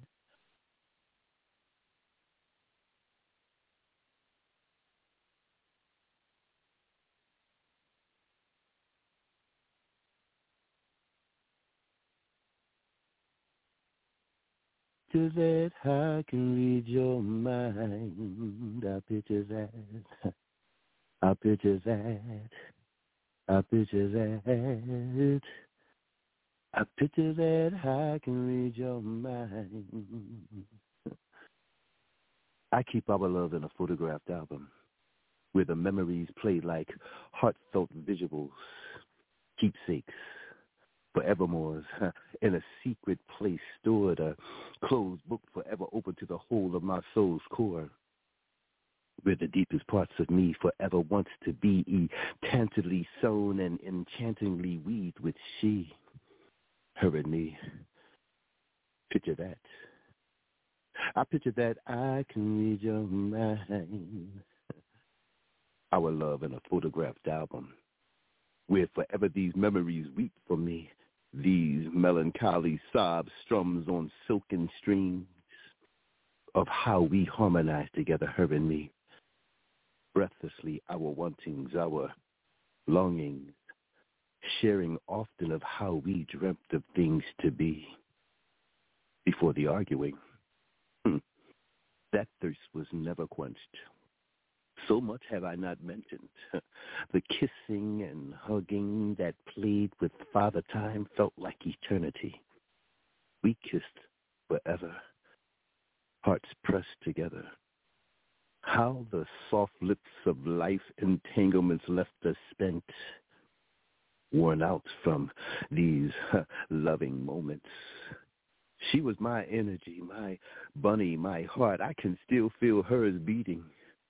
Picture that I can read your mind. I picture that. I picture that. I picture that. I picture that I can read your mind. I keep our love in a photographed album where the memories play like heartfelt visuals, keepsakes, forevermores, in a secret place stored, a closed book forever open to the whole of my soul's core, where the deepest parts of me forever wants to be, tantally sown and enchantingly weaved with she, her and me. Picture that. I picture that I can read your mind. Our love in a photographed album, where forever these memories weep for me, these melancholy sobs strums on silken strings of how we harmonize together, her and me. Breathlessly, our wantings, our longings, sharing often of how we dreamt of things to be. Before the arguing, hmm, that thirst was never quenched. So much have I not mentioned. The kissing and hugging that played with Father Time felt like eternity. We kissed forever, hearts pressed together. How the soft lips of life entanglements left us spent, worn out from these loving moments. She was my energy, my bunny, my heart. I can still feel hers beating.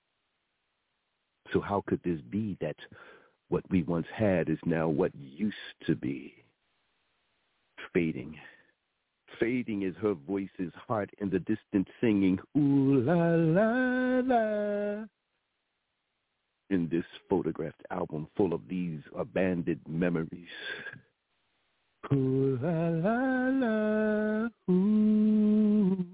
So how could this be that what we once had is now what used to be? Fading. Fading is her voice's heart in the distant singing, ooh la la la. In this photographed album full of these abandoned memories. Ooh la la la, ooh.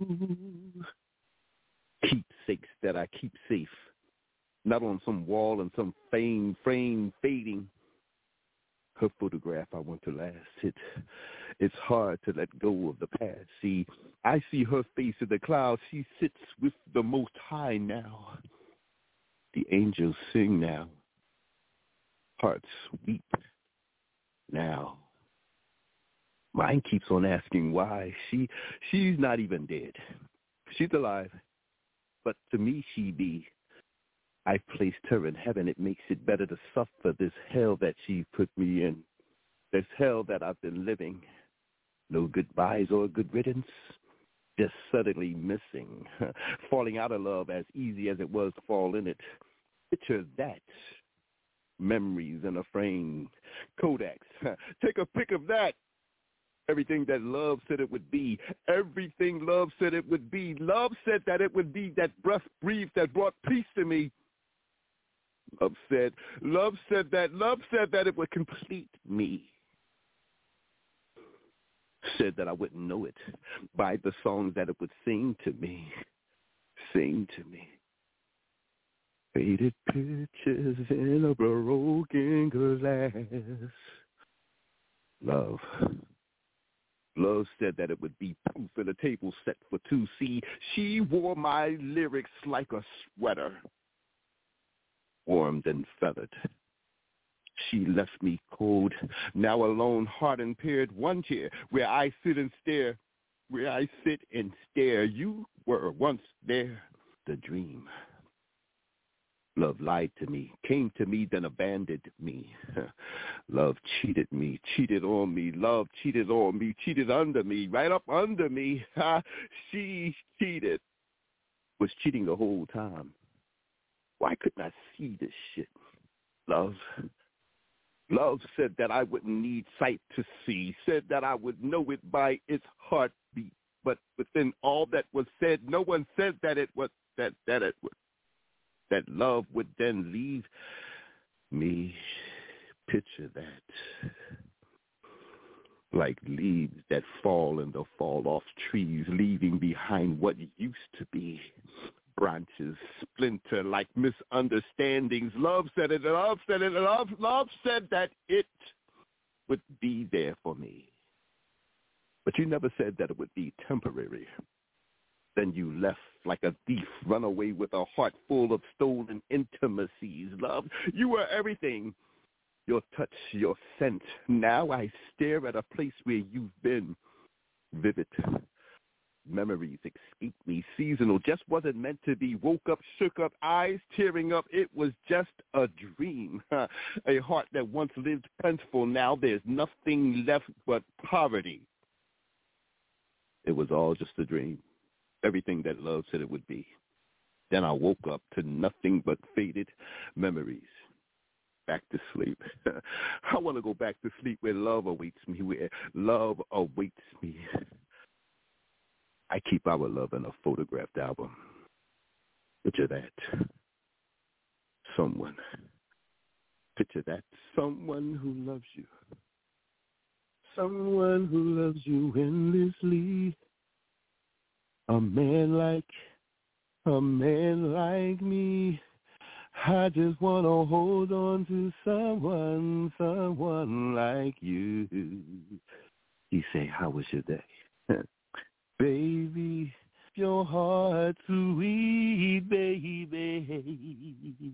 Keepsakes that I keep safe. Not on some wall and some fame frame fading. Her photograph I want to last. It, It's hard to let go of the past. See, I see her face in the clouds. She sits with the Most High now. The angels sing now. Hearts weep now. Mine keeps on asking why. She, she's not even dead. She's alive. But to me she be. I placed her in heaven. It makes it better to suffer this hell that she put me in. This hell that I've been living. No goodbyes or good riddance. Just suddenly missing. Falling out of love as easy as it was to fall in it. Picture that. Memories in a frame. Kodaks. Take a pic of that. Everything that love said it would be. Everything love said it would be. Love said that it would be that breath breathed that brought peace to me. Love said, love said that, love said that it would complete me. Said that I wouldn't know it by the songs that it would sing to me. Sing to me. Faded pictures in a broken glass. Love. Love said that it would be proof in a table set for two. See, she wore my lyrics like a sweater, warmed and feathered. She left me cold, now alone, heart impaired, one chair where I sit and stare, where I sit and stare. You were once there, the dream. Love lied to me, came to me, then abandoned me. Love cheated me, cheated on me. Love cheated on me, cheated under me, right up under me. She cheated, was cheating the whole time. Why couldn't I see this shit? Love. Love said that I wouldn't need sight to see, said that I would know it by its heartbeat. But within all that was said, no one said that it was that that it would. That love would then leave me. Picture that. Like leaves that fall in the fall-off trees, leaving behind what used to be. Branches splinter like misunderstandings. Love said it, love said it, love, love said that it would be there for me. But you never said that it would be temporary. Then you left like a thief, run away with a heart full of stolen intimacies. Love, you were everything. Your touch, your scent. Now I stare at a place where you've been. Vivid. Memories escape me. Seasonal. Just wasn't meant to be. Woke up, shook up, eyes tearing up. It was just a dream. A heart that once lived plentiful. Now there's nothing left but poverty. It was all just a dream. Everything that love said it would be. Then I woke up to nothing but faded memories. Back to sleep. I want to go back to sleep where love awaits me, where love awaits me. I keep our love in a photographed album. Picture that. Someone. Picture that. Someone who loves you. Someone who loves you endlessly. A man like, a man like me. I just want to hold on to someone, someone like you. He say, how was your day? Baby, your heart sweet, baby.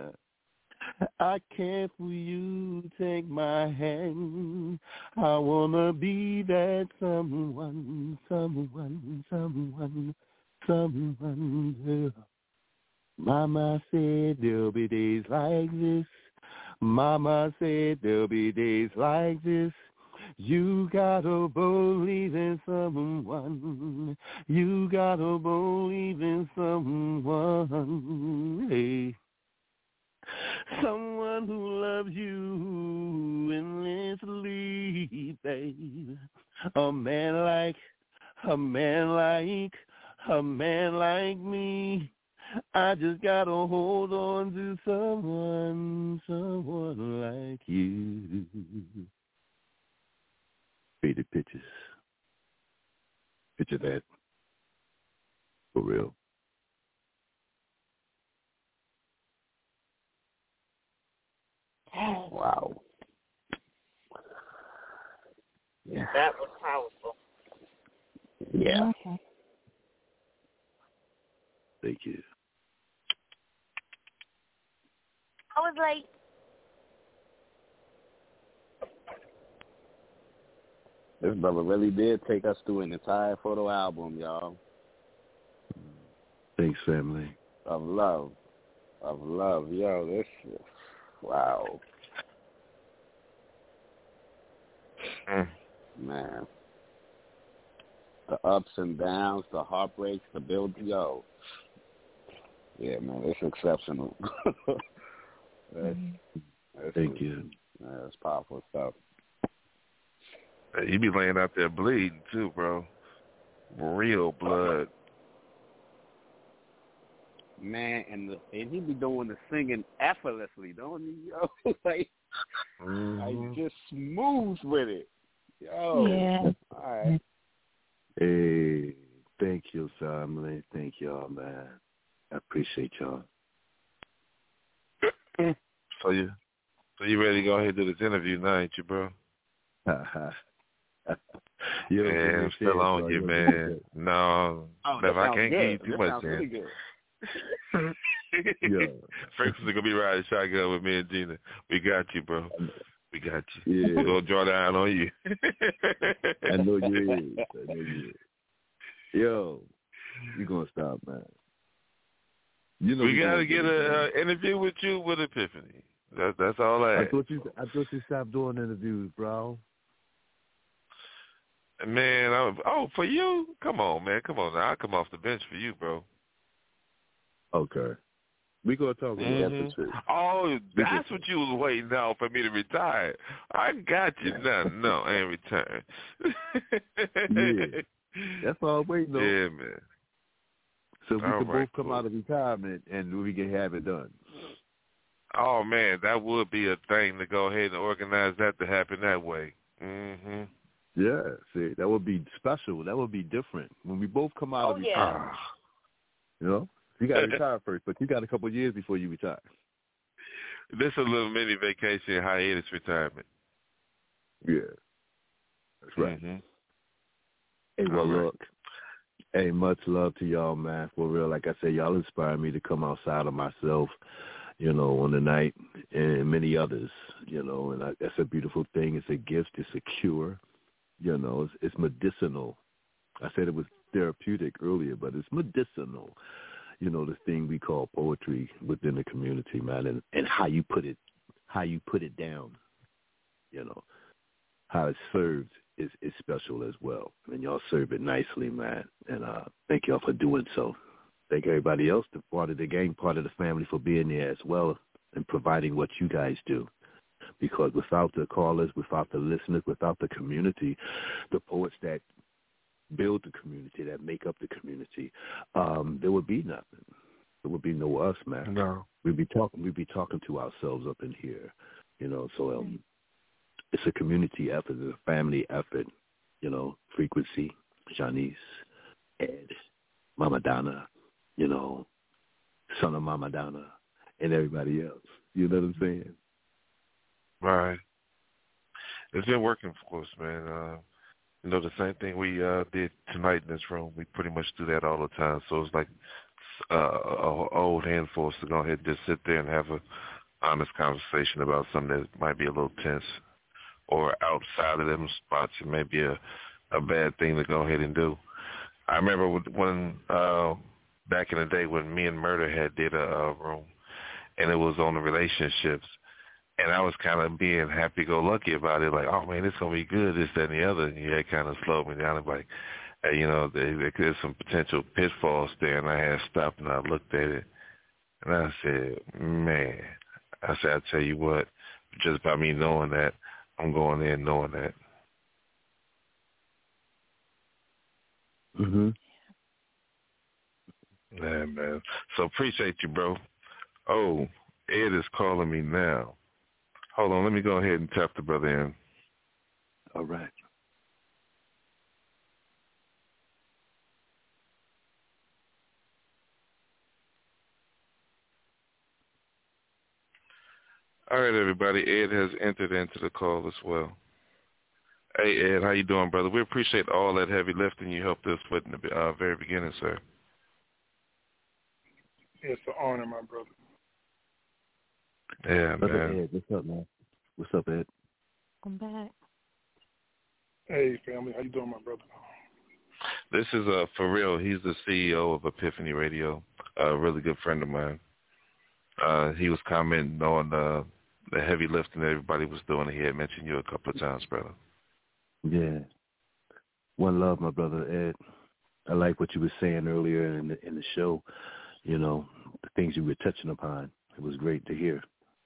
I care for you, take my hand. I wanna be that someone, someone, someone, someone, girl. Mama said there'll be days like this. Mama said there'll be days like this. You gotta believe in someone. You gotta believe in someone. Hey. Someone who loves you endlessly, babe. A man like, a man like, a man like me. I just gotta hold on to someone, someone like you. Faded pictures. Picture that. For real. Oh, wow. Yeah. That was powerful. Yeah. Okay. Thank you. I was like, This brother really did take us through an entire photo album, y'all. Thanks, family. Of love. Of love. Yo, this is, wow. Mm. Man. The ups and downs, the heartbreaks, the build, yo. Yeah, man, it's exceptional. that's, that's Thank just, you. Man, that's powerful stuff. Hey, you be laying out there bleeding too, bro. Real blood. Man, and the and he be doing the singing effortlessly, don't he? Yo, like, mm-hmm. like just smooth with it. Yo, yeah. All right. Hey, thank you, family. Thank y'all, man. I appreciate y'all. So you, so you ready to go ahead and do this interview now, ain't you, bro? Yo, man, I'm still on you, man. No, oh, if I can't good. give you too that much, sounds man. really good. Yeah. Francis is gonna be riding shotgun with me and Gina. We got you, bro. We got you. Yeah. We're gonna draw down on you. I know you is. I know you is. Yo, you gonna stop, man. You know we, we gotta get an a uh, interview with you with Epiphany. That's that's all I. I ask. thought you. I thought you stopped doing interviews, bro. Man, I, oh, for you? Come on, man. Come on now. I'll come off the bench for you, bro. Okay. We gonna talk about mm-hmm. that. Oh, that's what you was waiting on for me to retire. I got you. No, no, I ain't retired. Yeah. That's all I'm waiting on. Yeah, man. So we all can right, both come cool. out of retirement and we can have it done. Oh, man, that would be a thing to go ahead and organize that to happen that way. Mm-hmm. Yeah, see, that would be special. That would be different. When we both come out Oh, of yeah. retirement. You know? You got to retire first, but you got a couple of years before you retire. This is a little mini vacation hiatus retirement. Yeah. That's right. Mm-hmm. Hey, well, right. look. Hey, much love to y'all, man. For real, like I said, y'all inspire me to come outside of myself, you know, on the night, and many others, you know, and I, that's a beautiful thing. It's a gift. It's a cure. You know, it's, it's medicinal. I said it was therapeutic earlier, but it's medicinal. You know, this thing we call poetry within the community, man, and, and how you put it, how you put it down, you know, how it's served is, is special as well. And y'all serve it nicely, man. And uh, thank y'all for doing so. Thank everybody else, the part of the gang, part of the family, for being there as well and providing what you guys do. Because without the callers, without the listeners, without the community, the poets that build the community, that make up the community, um, there would be nothing. There would be no us, man. No. We'd be talking. We'd be talking to ourselves up in here, you know. So um, it's a community effort, it's a family effort, you know. Frequency, Janice, Ed, Mama Donna, you know, son of Mama Donna, and everybody else. You know what I'm saying? Right. It's been working for us, man. Uh, you know, the same thing we uh, did tonight in this room. We pretty much do that all the time. So it's like uh, a old hand for us to go ahead and just sit there and have a honest conversation about something that might be a little tense or outside of them spots. It may be a, a bad thing to go ahead and do. I remember when uh, back in the day when me and Murder had did a, a room, and it was on the relationships. And I was kind of being happy-go-lucky about it, like, oh, man, it's going to be good, this, that, and the other. And yeah, it kind of slowed me down. I'm like, hey, you know, there, there's some potential pitfalls there. And I had stopped and I looked at it. And I said, man, I said, I'll tell you what, just by me knowing that, I'm going in knowing that. Mm-hmm. Yeah, man. So appreciate you, bro. Oh, Ed is calling me now. Hold on, let me go ahead and tap the brother in. All right. All right, everybody. Ed has entered into the call as well. Hey, Ed, how you doing, brother? We appreciate all that heavy lifting you helped us with in the uh, very beginning, sir. It's an honor, my brother. Yeah, brother man. Ed, what's up, man? What's up, Ed? I'm back. Hey, family. How you doing, my brother? This is uh, for real. He's the C E O of Epiphany Radio, a really good friend of mine. Uh, he was commenting on uh, the heavy lifting that everybody was doing. He had mentioned you a couple of times, brother. Yeah. One love, my brother Ed. I like what you were saying earlier in the, in the show, you know, the things you were touching upon. It was great to hear.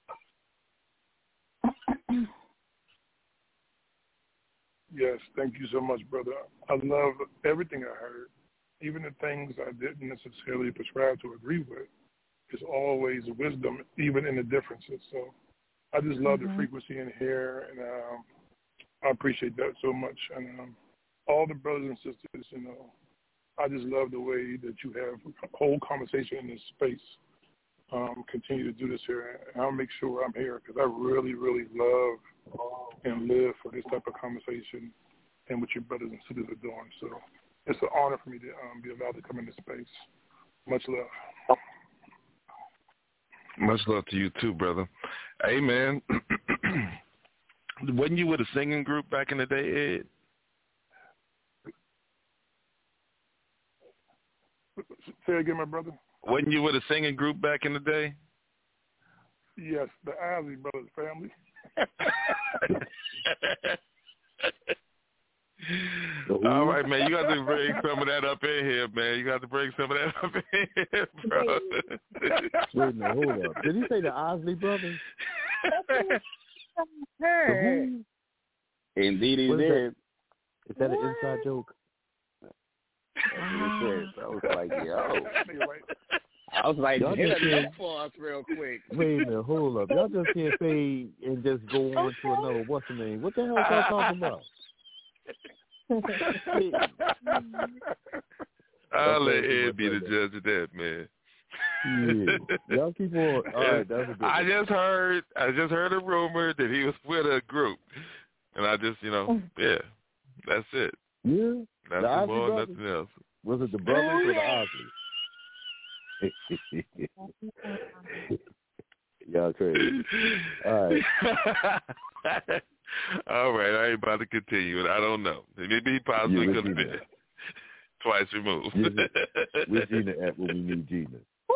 Yes, thank you so much, brother. I love everything I heard. Even the things I didn't necessarily prescribe to agree with. It's always wisdom, even in the differences. So I just love mm-hmm. the frequency in here, and um, I appreciate that so much. And um, all the brothers and sisters, you know, I just love the way that you have a whole conversation in this space. Um, continue to do this here, and I'll make sure I'm here because I really, really love and live for this type of conversation and what your brothers and sisters are doing. So it's an honor for me to um, be allowed to come into space. Much love. Much love to you too, brother. Hey, man, wasn't you with a singing group back in the day, Ed? Say again, my brother. Wasn't you with a singing group back in the day? Yes, the Isley Brothers family. All right, man. You got to bring some of that up in here, man. You got to bring some of that up in here, bro. Wait a minute, hold up. Did he say the Isley Brothers? Hey. Indeed, he what did. Is that, is that an inside joke? I was like, yo. I was like, hit a note for us real quick. Wait a minute, hold up. Y'all just can't say and just go on to another, what's the name? What the hell are y'all talking about? I'll let Ed be the judge of that, man. Yeah. Y'all keep on. All right, that's a good I one. just heard, I just heard a rumor that he was with a group, and I just, you know, yeah, that's it. Yeah. Nothing more, brothers? Nothing else. Was it the brothers or the Osleys? Y'all crazy. All right. All right, I ain't about to continue it. I don't know. Maybe he possibly yeah, could have been twice removed. Where's Gina at when we need Gina?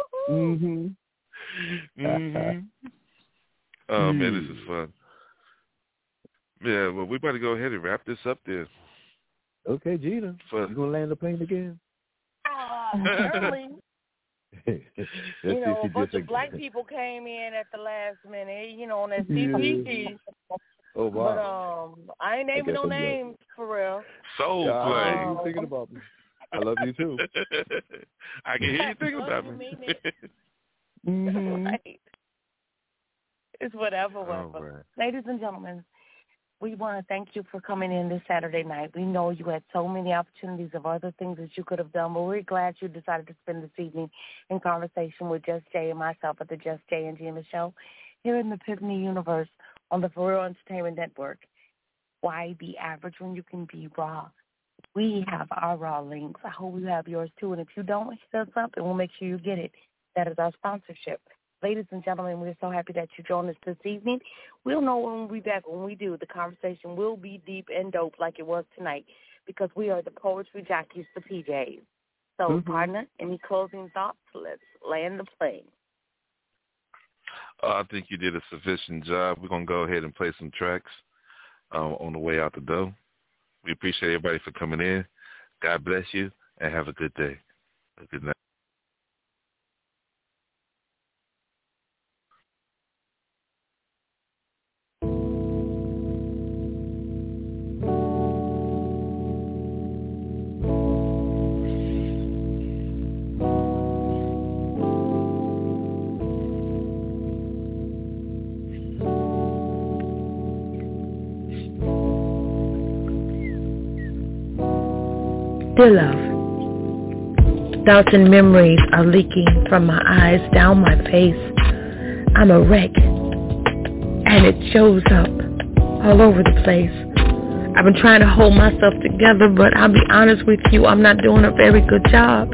Mm-hmm. mm-hmm. Oh, man, this is fun. Yeah, well, we about to go ahead and wrap this up there. Okay, Gina. Fun. You going to land the plane again? Uh, early. You know, a bunch of black people came in at the last minute, you know, on that C P T. Oh, wow. But um, I ain't naming no names, for real. Soul yeah, play. I love you thinking about me. I love you, too. I can hear you thinking about me. mm-hmm. Right. It's whatever, whatever. Oh, right. Ladies and gentlemen, we want to thank you for coming in this Saturday night. We know you had so many opportunities of other things that you could have done, but we're glad you decided to spend this evening in conversation with Just Jay and myself at the Just Jay and Gina Show here in the Epiphany Universe on the For Real Entertainment Network. Why be average when you can be raw? We have our raw links. I hope you have yours too, and if you don't, hit us up and we'll make sure you get it. That is our sponsorship. Ladies and gentlemen, we're so happy that you joined us this evening. We'll know when we'll be back. When we do, the conversation will be deep and dope like it was tonight because we are the Poetry Jockeys, the P Js. So, mm-hmm. partner, any closing thoughts? Let's land the plane. Uh, I think you did a sufficient job. We're going to go ahead and play some tracks um, on the way out the door. We appreciate everybody for coming in. God bless you, and have a good day. A good night. Dear love, thoughts and memories are leaking from my eyes down my face. I'm a wreck, and it shows up all over the place. I've been trying to hold myself together, but I'll be honest with you, I'm not doing a very good job.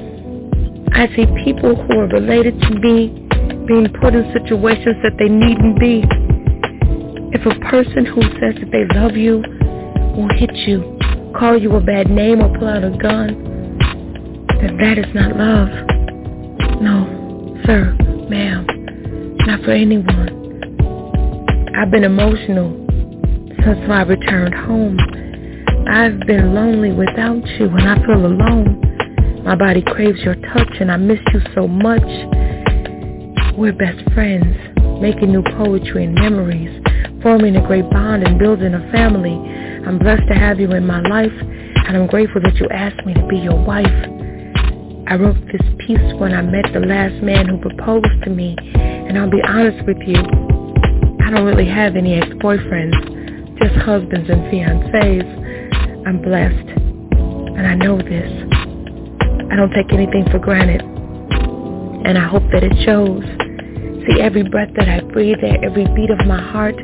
I see people who are related to me being put in situations that they needn't be. If a person who says that they love you will hit you, call you a bad name, or pull out a gun, then that is not love. No, sir, ma'am, not for anyone. I've been emotional since I returned home. I've been lonely without you, and I feel alone. My body craves your touch, and I miss you so much. We're best friends, making new poetry and memories, forming a great bond and building a family. I'm blessed to have you in my life, and I'm grateful that you asked me to be your wife. I wrote this piece when I met the last man who proposed to me, and I'll be honest with you, I don't really have any ex-boyfriends, just husbands and fiancés. I'm blessed, and I know this. I don't take anything for granted, and I hope that it shows. See, every breath that I breathe, every beat of my heart,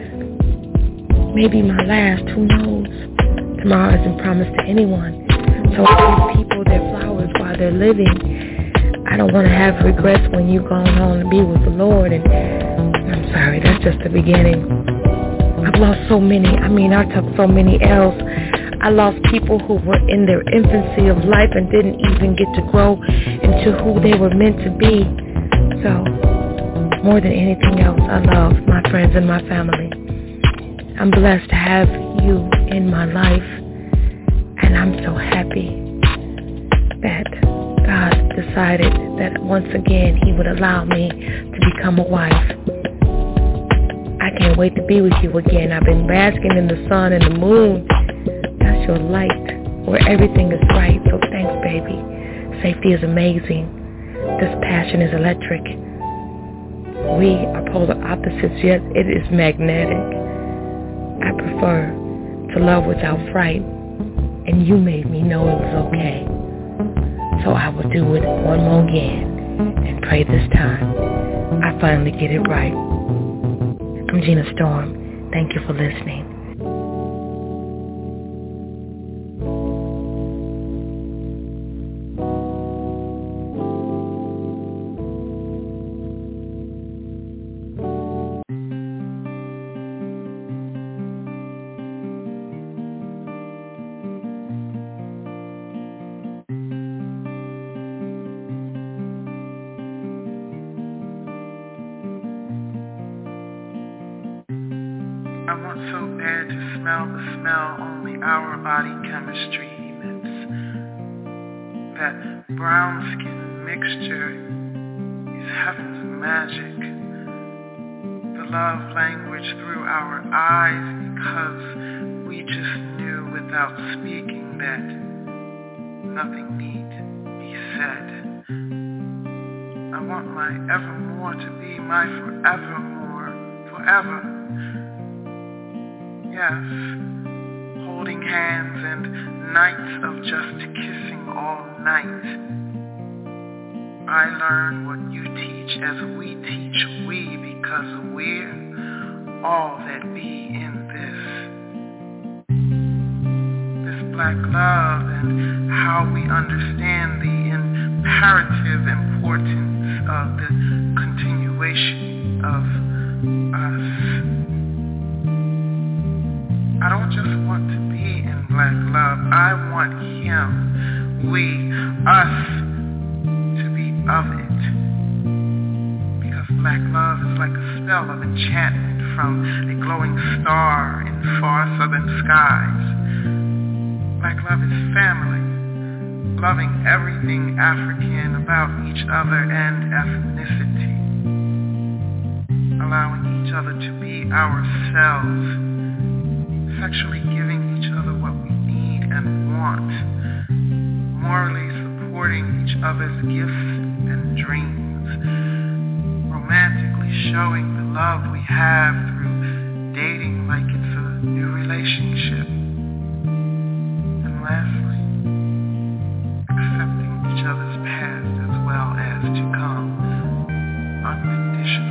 maybe my last, who knows? Tomorrow isn't promised to anyone, so I give people their flowers while they're living. I don't want to have regrets when you've gone on to be with the Lord, and I'm sorry, that's just the beginning. I've lost so many, I mean, I took so many L's. I lost people who were in their infancy of life and didn't even get to grow into who they were meant to be. So, more than anything else, I love my friends and my family. I'm blessed to have you in my life, and I'm so happy that God decided that once again He would allow me to become a wife. I can't wait to be with you again. I've been basking in the sun and the moon. That's your light, where everything is right. So thanks, baby. Safety is amazing. This passion is electric. We are polar opposites, yet it is magnetic. I prefer to love without fright, and you made me know it was okay. So I will do it one more again, and pray this time I finally get it right. I'm Gina Storm. Thank you for listening.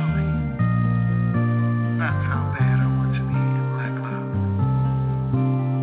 That's how bad I want to be in black love.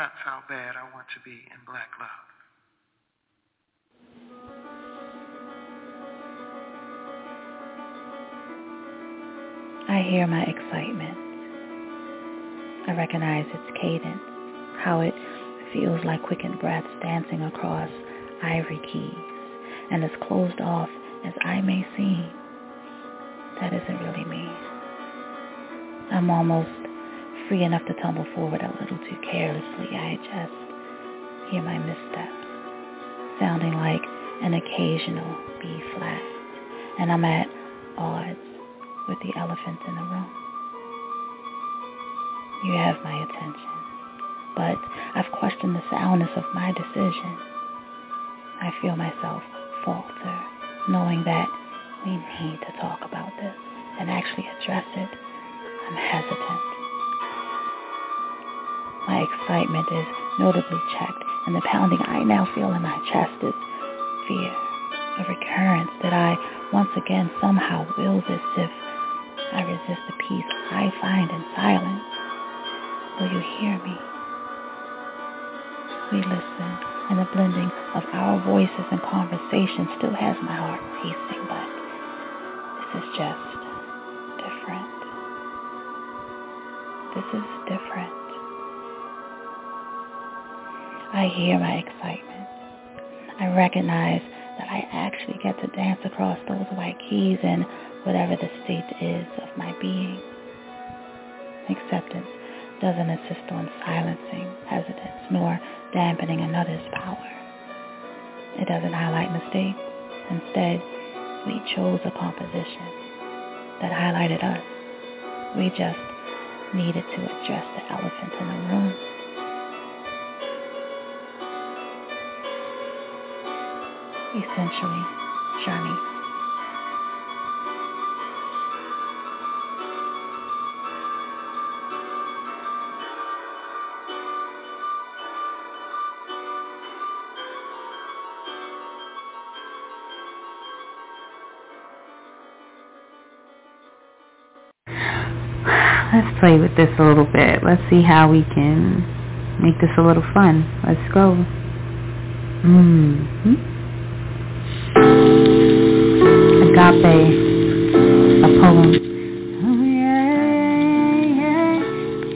That's how bad I want to be in black love. I hear my excitement. I recognize its cadence, how it feels like quickened breaths dancing across ivory keys, and as closed off as I may seem, that isn't really me. I'm almost free enough to tumble forward a little too carelessly. I just hear my missteps, sounding like an occasional B flat, and I'm at odds with the elephant in the room. You have my attention, but I've questioned the soundness of my decision. I feel myself falter, knowing that we need to talk about this and actually address it. I'm hesitant. My excitement is notably checked, and the pounding I now feel in my chest is fear, a recurrence that I once again somehow wills as if I resist the peace I find in silence. Will you hear me? We listen, and the blending of our voices and conversation still has my heart racing, but this is just different. This is different. I hear my excitement. I recognize that I actually get to dance across those white keys in whatever the state is of my being. Acceptance doesn't insist on silencing hesitance nor dampening another's power. It doesn't highlight mistakes. Instead, we chose a composition that highlighted us. We just needed to address the elephant in the room. Essentially, Johnny. Let's play with this a little bit. Let's see how we can make this a little fun. Let's go. Mm-hmm. Agape, a poem. Oh, yeah, yeah,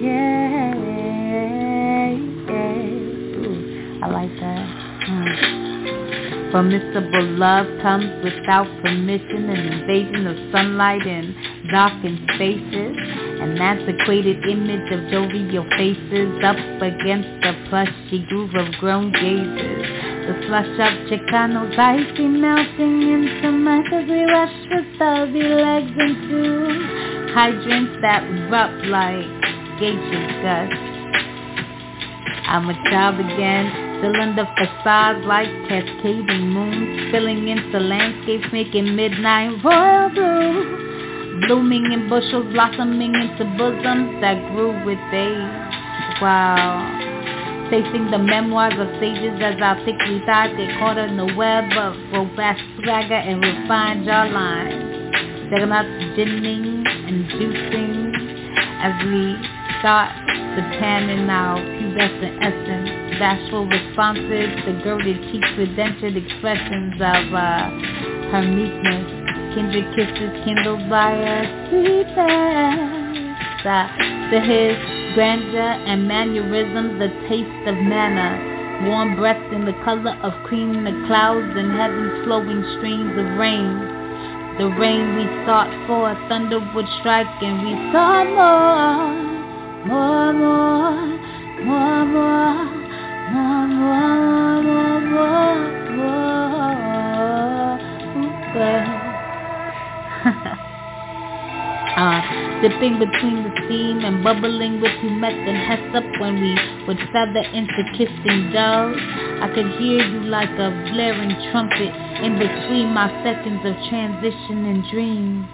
yeah, yeah. Ooh, I like that. Mm. Permissible love comes without permission, an invasion of sunlight in darkened spaces, an antiquated image of jovial faces up against the plushy groove of grown gazes. The flush of Chicanos icy melting into mud as we rush with stubby legs into hydrants that erupt like geisha gusts. I'm a child again, still under facades like cascading moons, spilling into landscapes making midnight royal blue, blooming in bushels, blossoming into bosoms that grew with age. Wow. Facing the memoirs of sages as our thickly thighs get caught in the web of robust swagger and refined jawlines. They're not ginning and juicing as we start to tan in our pubescent essence. Bashful responses, the girded cheeks with dentured expressions of uh, her meekness. Kindred kisses kindled by a sweetness uh, to his grandeur and mannerisms, the taste of manna, warm breaths in the color of cream, the clouds and heaven's flowing streams of rain. The rain we sought for, thunder would strike and we saw more, more, more, more, more, more, more, more, more, more. Uh, dipping between the steam and bubbling with humeth and hyssop when we would feather into kissing doves. I could hear you like a blaring trumpet in between my seconds of transition and dreams.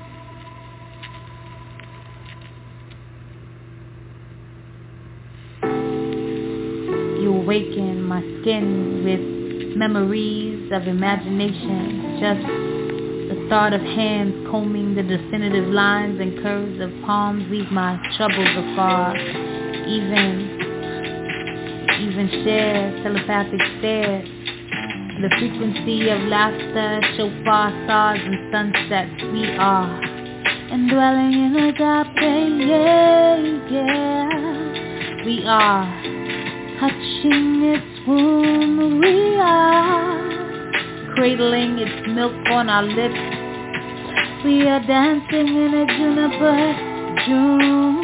You awaken my skin with memories of imagination, just the thought of hands combing the definitive lines and curves of palms leave my troubles afar. Even, even share telepathic stares. The frequency of laughter, shofar stars and sunsets. We are indwelling in agape, yeah, yeah. We are touching its womb. We are cradling its milk on our lips. We are dancing in a juniper, June,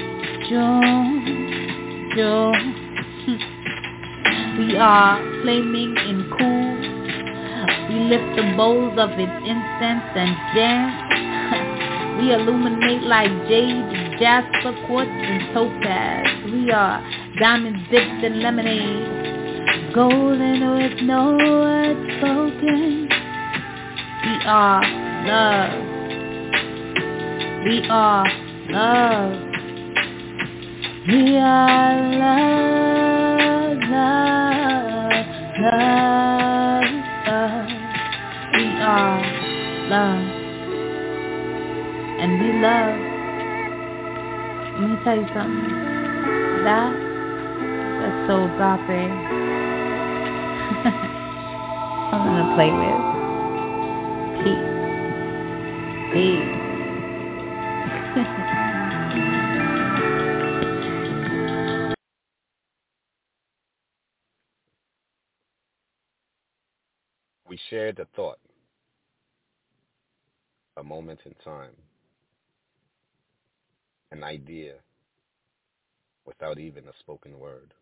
June, June. We are flaming in cool. We lift the bowls of its incense and dance. We illuminate like jade, jasper, quartz, and topaz. We are diamonds dipped in lemonade, golden with no words spoken. We are love. We are love. We are love, love, love, love. We are love. And we love. Let me tell you something. That, that's so agape. I'm gonna play with. Peace. Peace. We shared a thought, a moment in time, an idea without even a spoken word.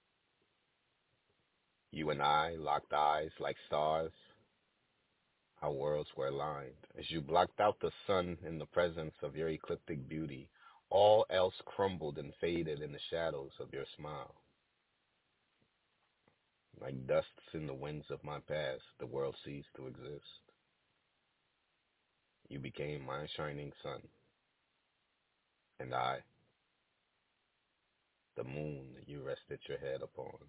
You and I locked eyes like stars. Our worlds were aligned. As you blocked out the sun in the presence of your ecliptic beauty, all else crumbled and faded in the shadows of your smile. Like dusts in the winds of my past, the world ceased to exist. You became my shining sun, and I, the moon you rested your head upon.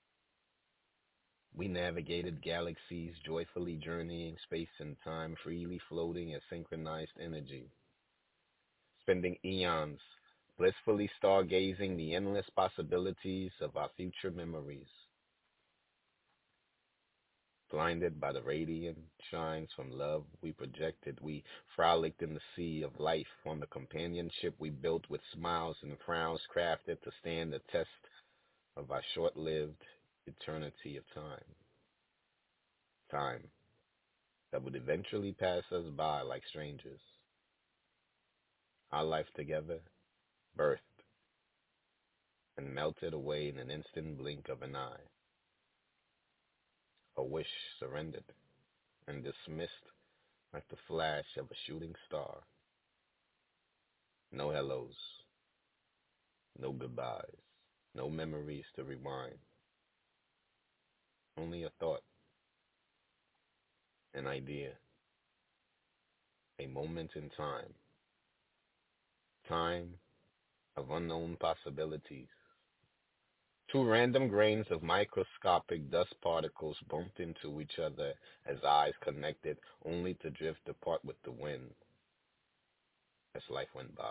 We navigated galaxies, joyfully journeying space and time, freely floating as synchronized energy, spending eons, blissfully stargazing the endless possibilities of our future memories. Blinded by the radiant shines from love we projected, we frolicked in the sea of life on the companionship we built with smiles and frowns crafted to stand the test of our short-lived eternity of time. Time that would eventually pass us by like strangers. Our life together birthed and melted away in an instant blink of an eye. A wish surrendered and dismissed like the flash of a shooting star. No hellos, no goodbyes, no memories to rewind. Only a thought, an idea, a moment in time. Time of unknown possibilities. Two random grains of microscopic dust particles bumped into each other as eyes connected, only to drift apart with the wind as life went by.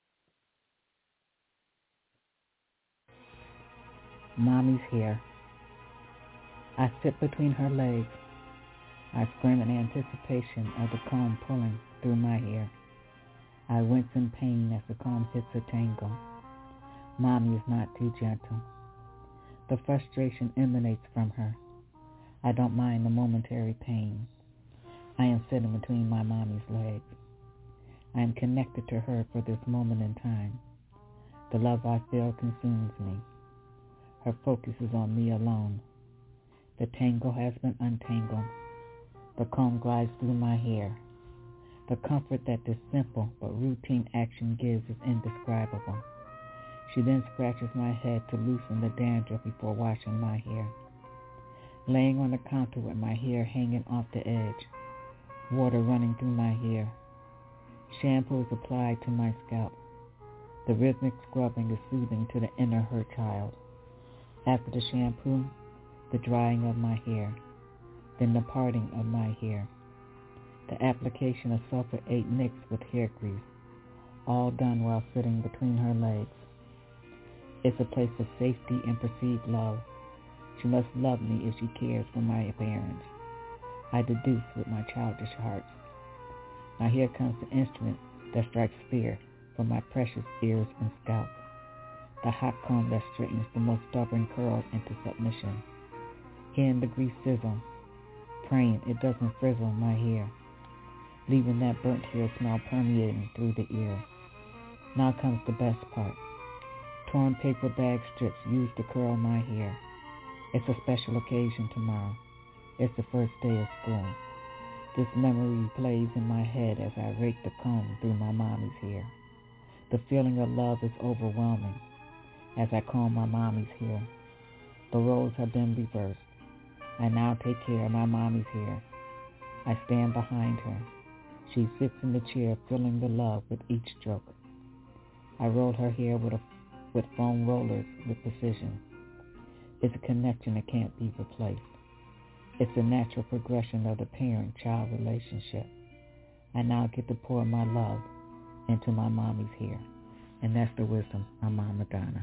Mommy's here. I sit between her legs. I scream in anticipation of the comb pulling through my hair. I wince in pain as the comb hits a tangle. Mommy is not too gentle. The frustration emanates from her. I don't mind the momentary pain. I am sitting between my mommy's legs. I am connected to her for this moment in time. The love I feel consumes me. Her focus is on me alone. The tangle has been untangled. The comb glides through my hair. The comfort that this simple but routine action gives is indescribable. She then scratches my head to loosen the dandruff before washing my hair. Laying on the counter with my hair hanging off the edge, water running through my hair. Shampoo is applied to my scalp. The rhythmic scrubbing is soothing to the inner hurt child. After the shampoo, the drying of my hair, then the parting of my hair. The application of sulfur eight mixed with hair grease, all done while sitting between her legs. It's a place of safety and perceived love. She must love me if she cares for my appearance. I deduce with my childish heart. Now here comes the instrument that strikes fear for my precious ears and scalp. The hot comb that straightens the most stubborn curls into submission. Hearing the grease sizzle, praying it doesn't frizzle my hair, leaving that burnt hair smell permeating through the ear. Now comes the best part. Torn paper bag strips used to curl my hair. It's a special occasion tomorrow. It's the first day of school. This memory plays in my head as I rake the comb through my mommy's hair. The feeling of love is overwhelming as I comb my mommy's hair. The roles have been reversed. I now take care of my mommy's hair. I stand behind her. She sits in the chair, feeling the love with each stroke. I roll her hair with a, with foam rollers with precision. It's a connection that can't be replaced. It's a natural progression of the parent-child relationship. I now get to pour my love into my mommy's hair, and that's the wisdom of Mama Donna.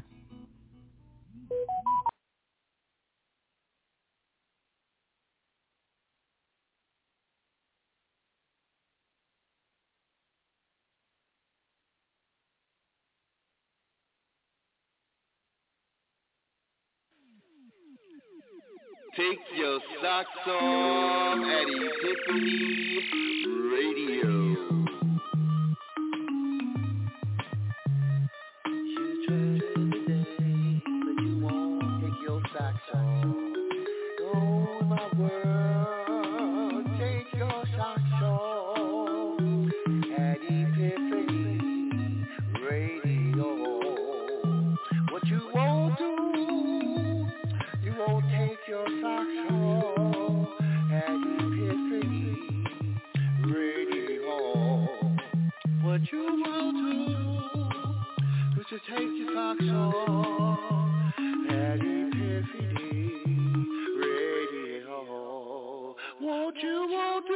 Take your socks off at Epiphany Radio. You try today, but you won't take your socks off. Oh, my world, take your socks off at Epiphany Radio. What you won't do, you won't take your socks off at Epiphany Radio. What you won't do is to take your socks off at Epiphany Radio. What you won't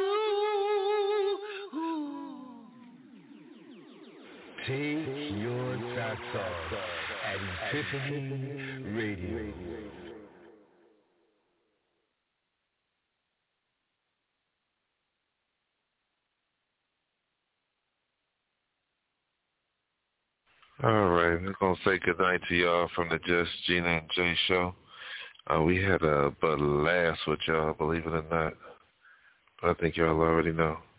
do, take your socks off at Epiphany Radio. All right, we're going to say goodnight to y'all from the Just Gina and Jay show. Uh, we had a blast with y'all, believe it or not. But I think y'all already know.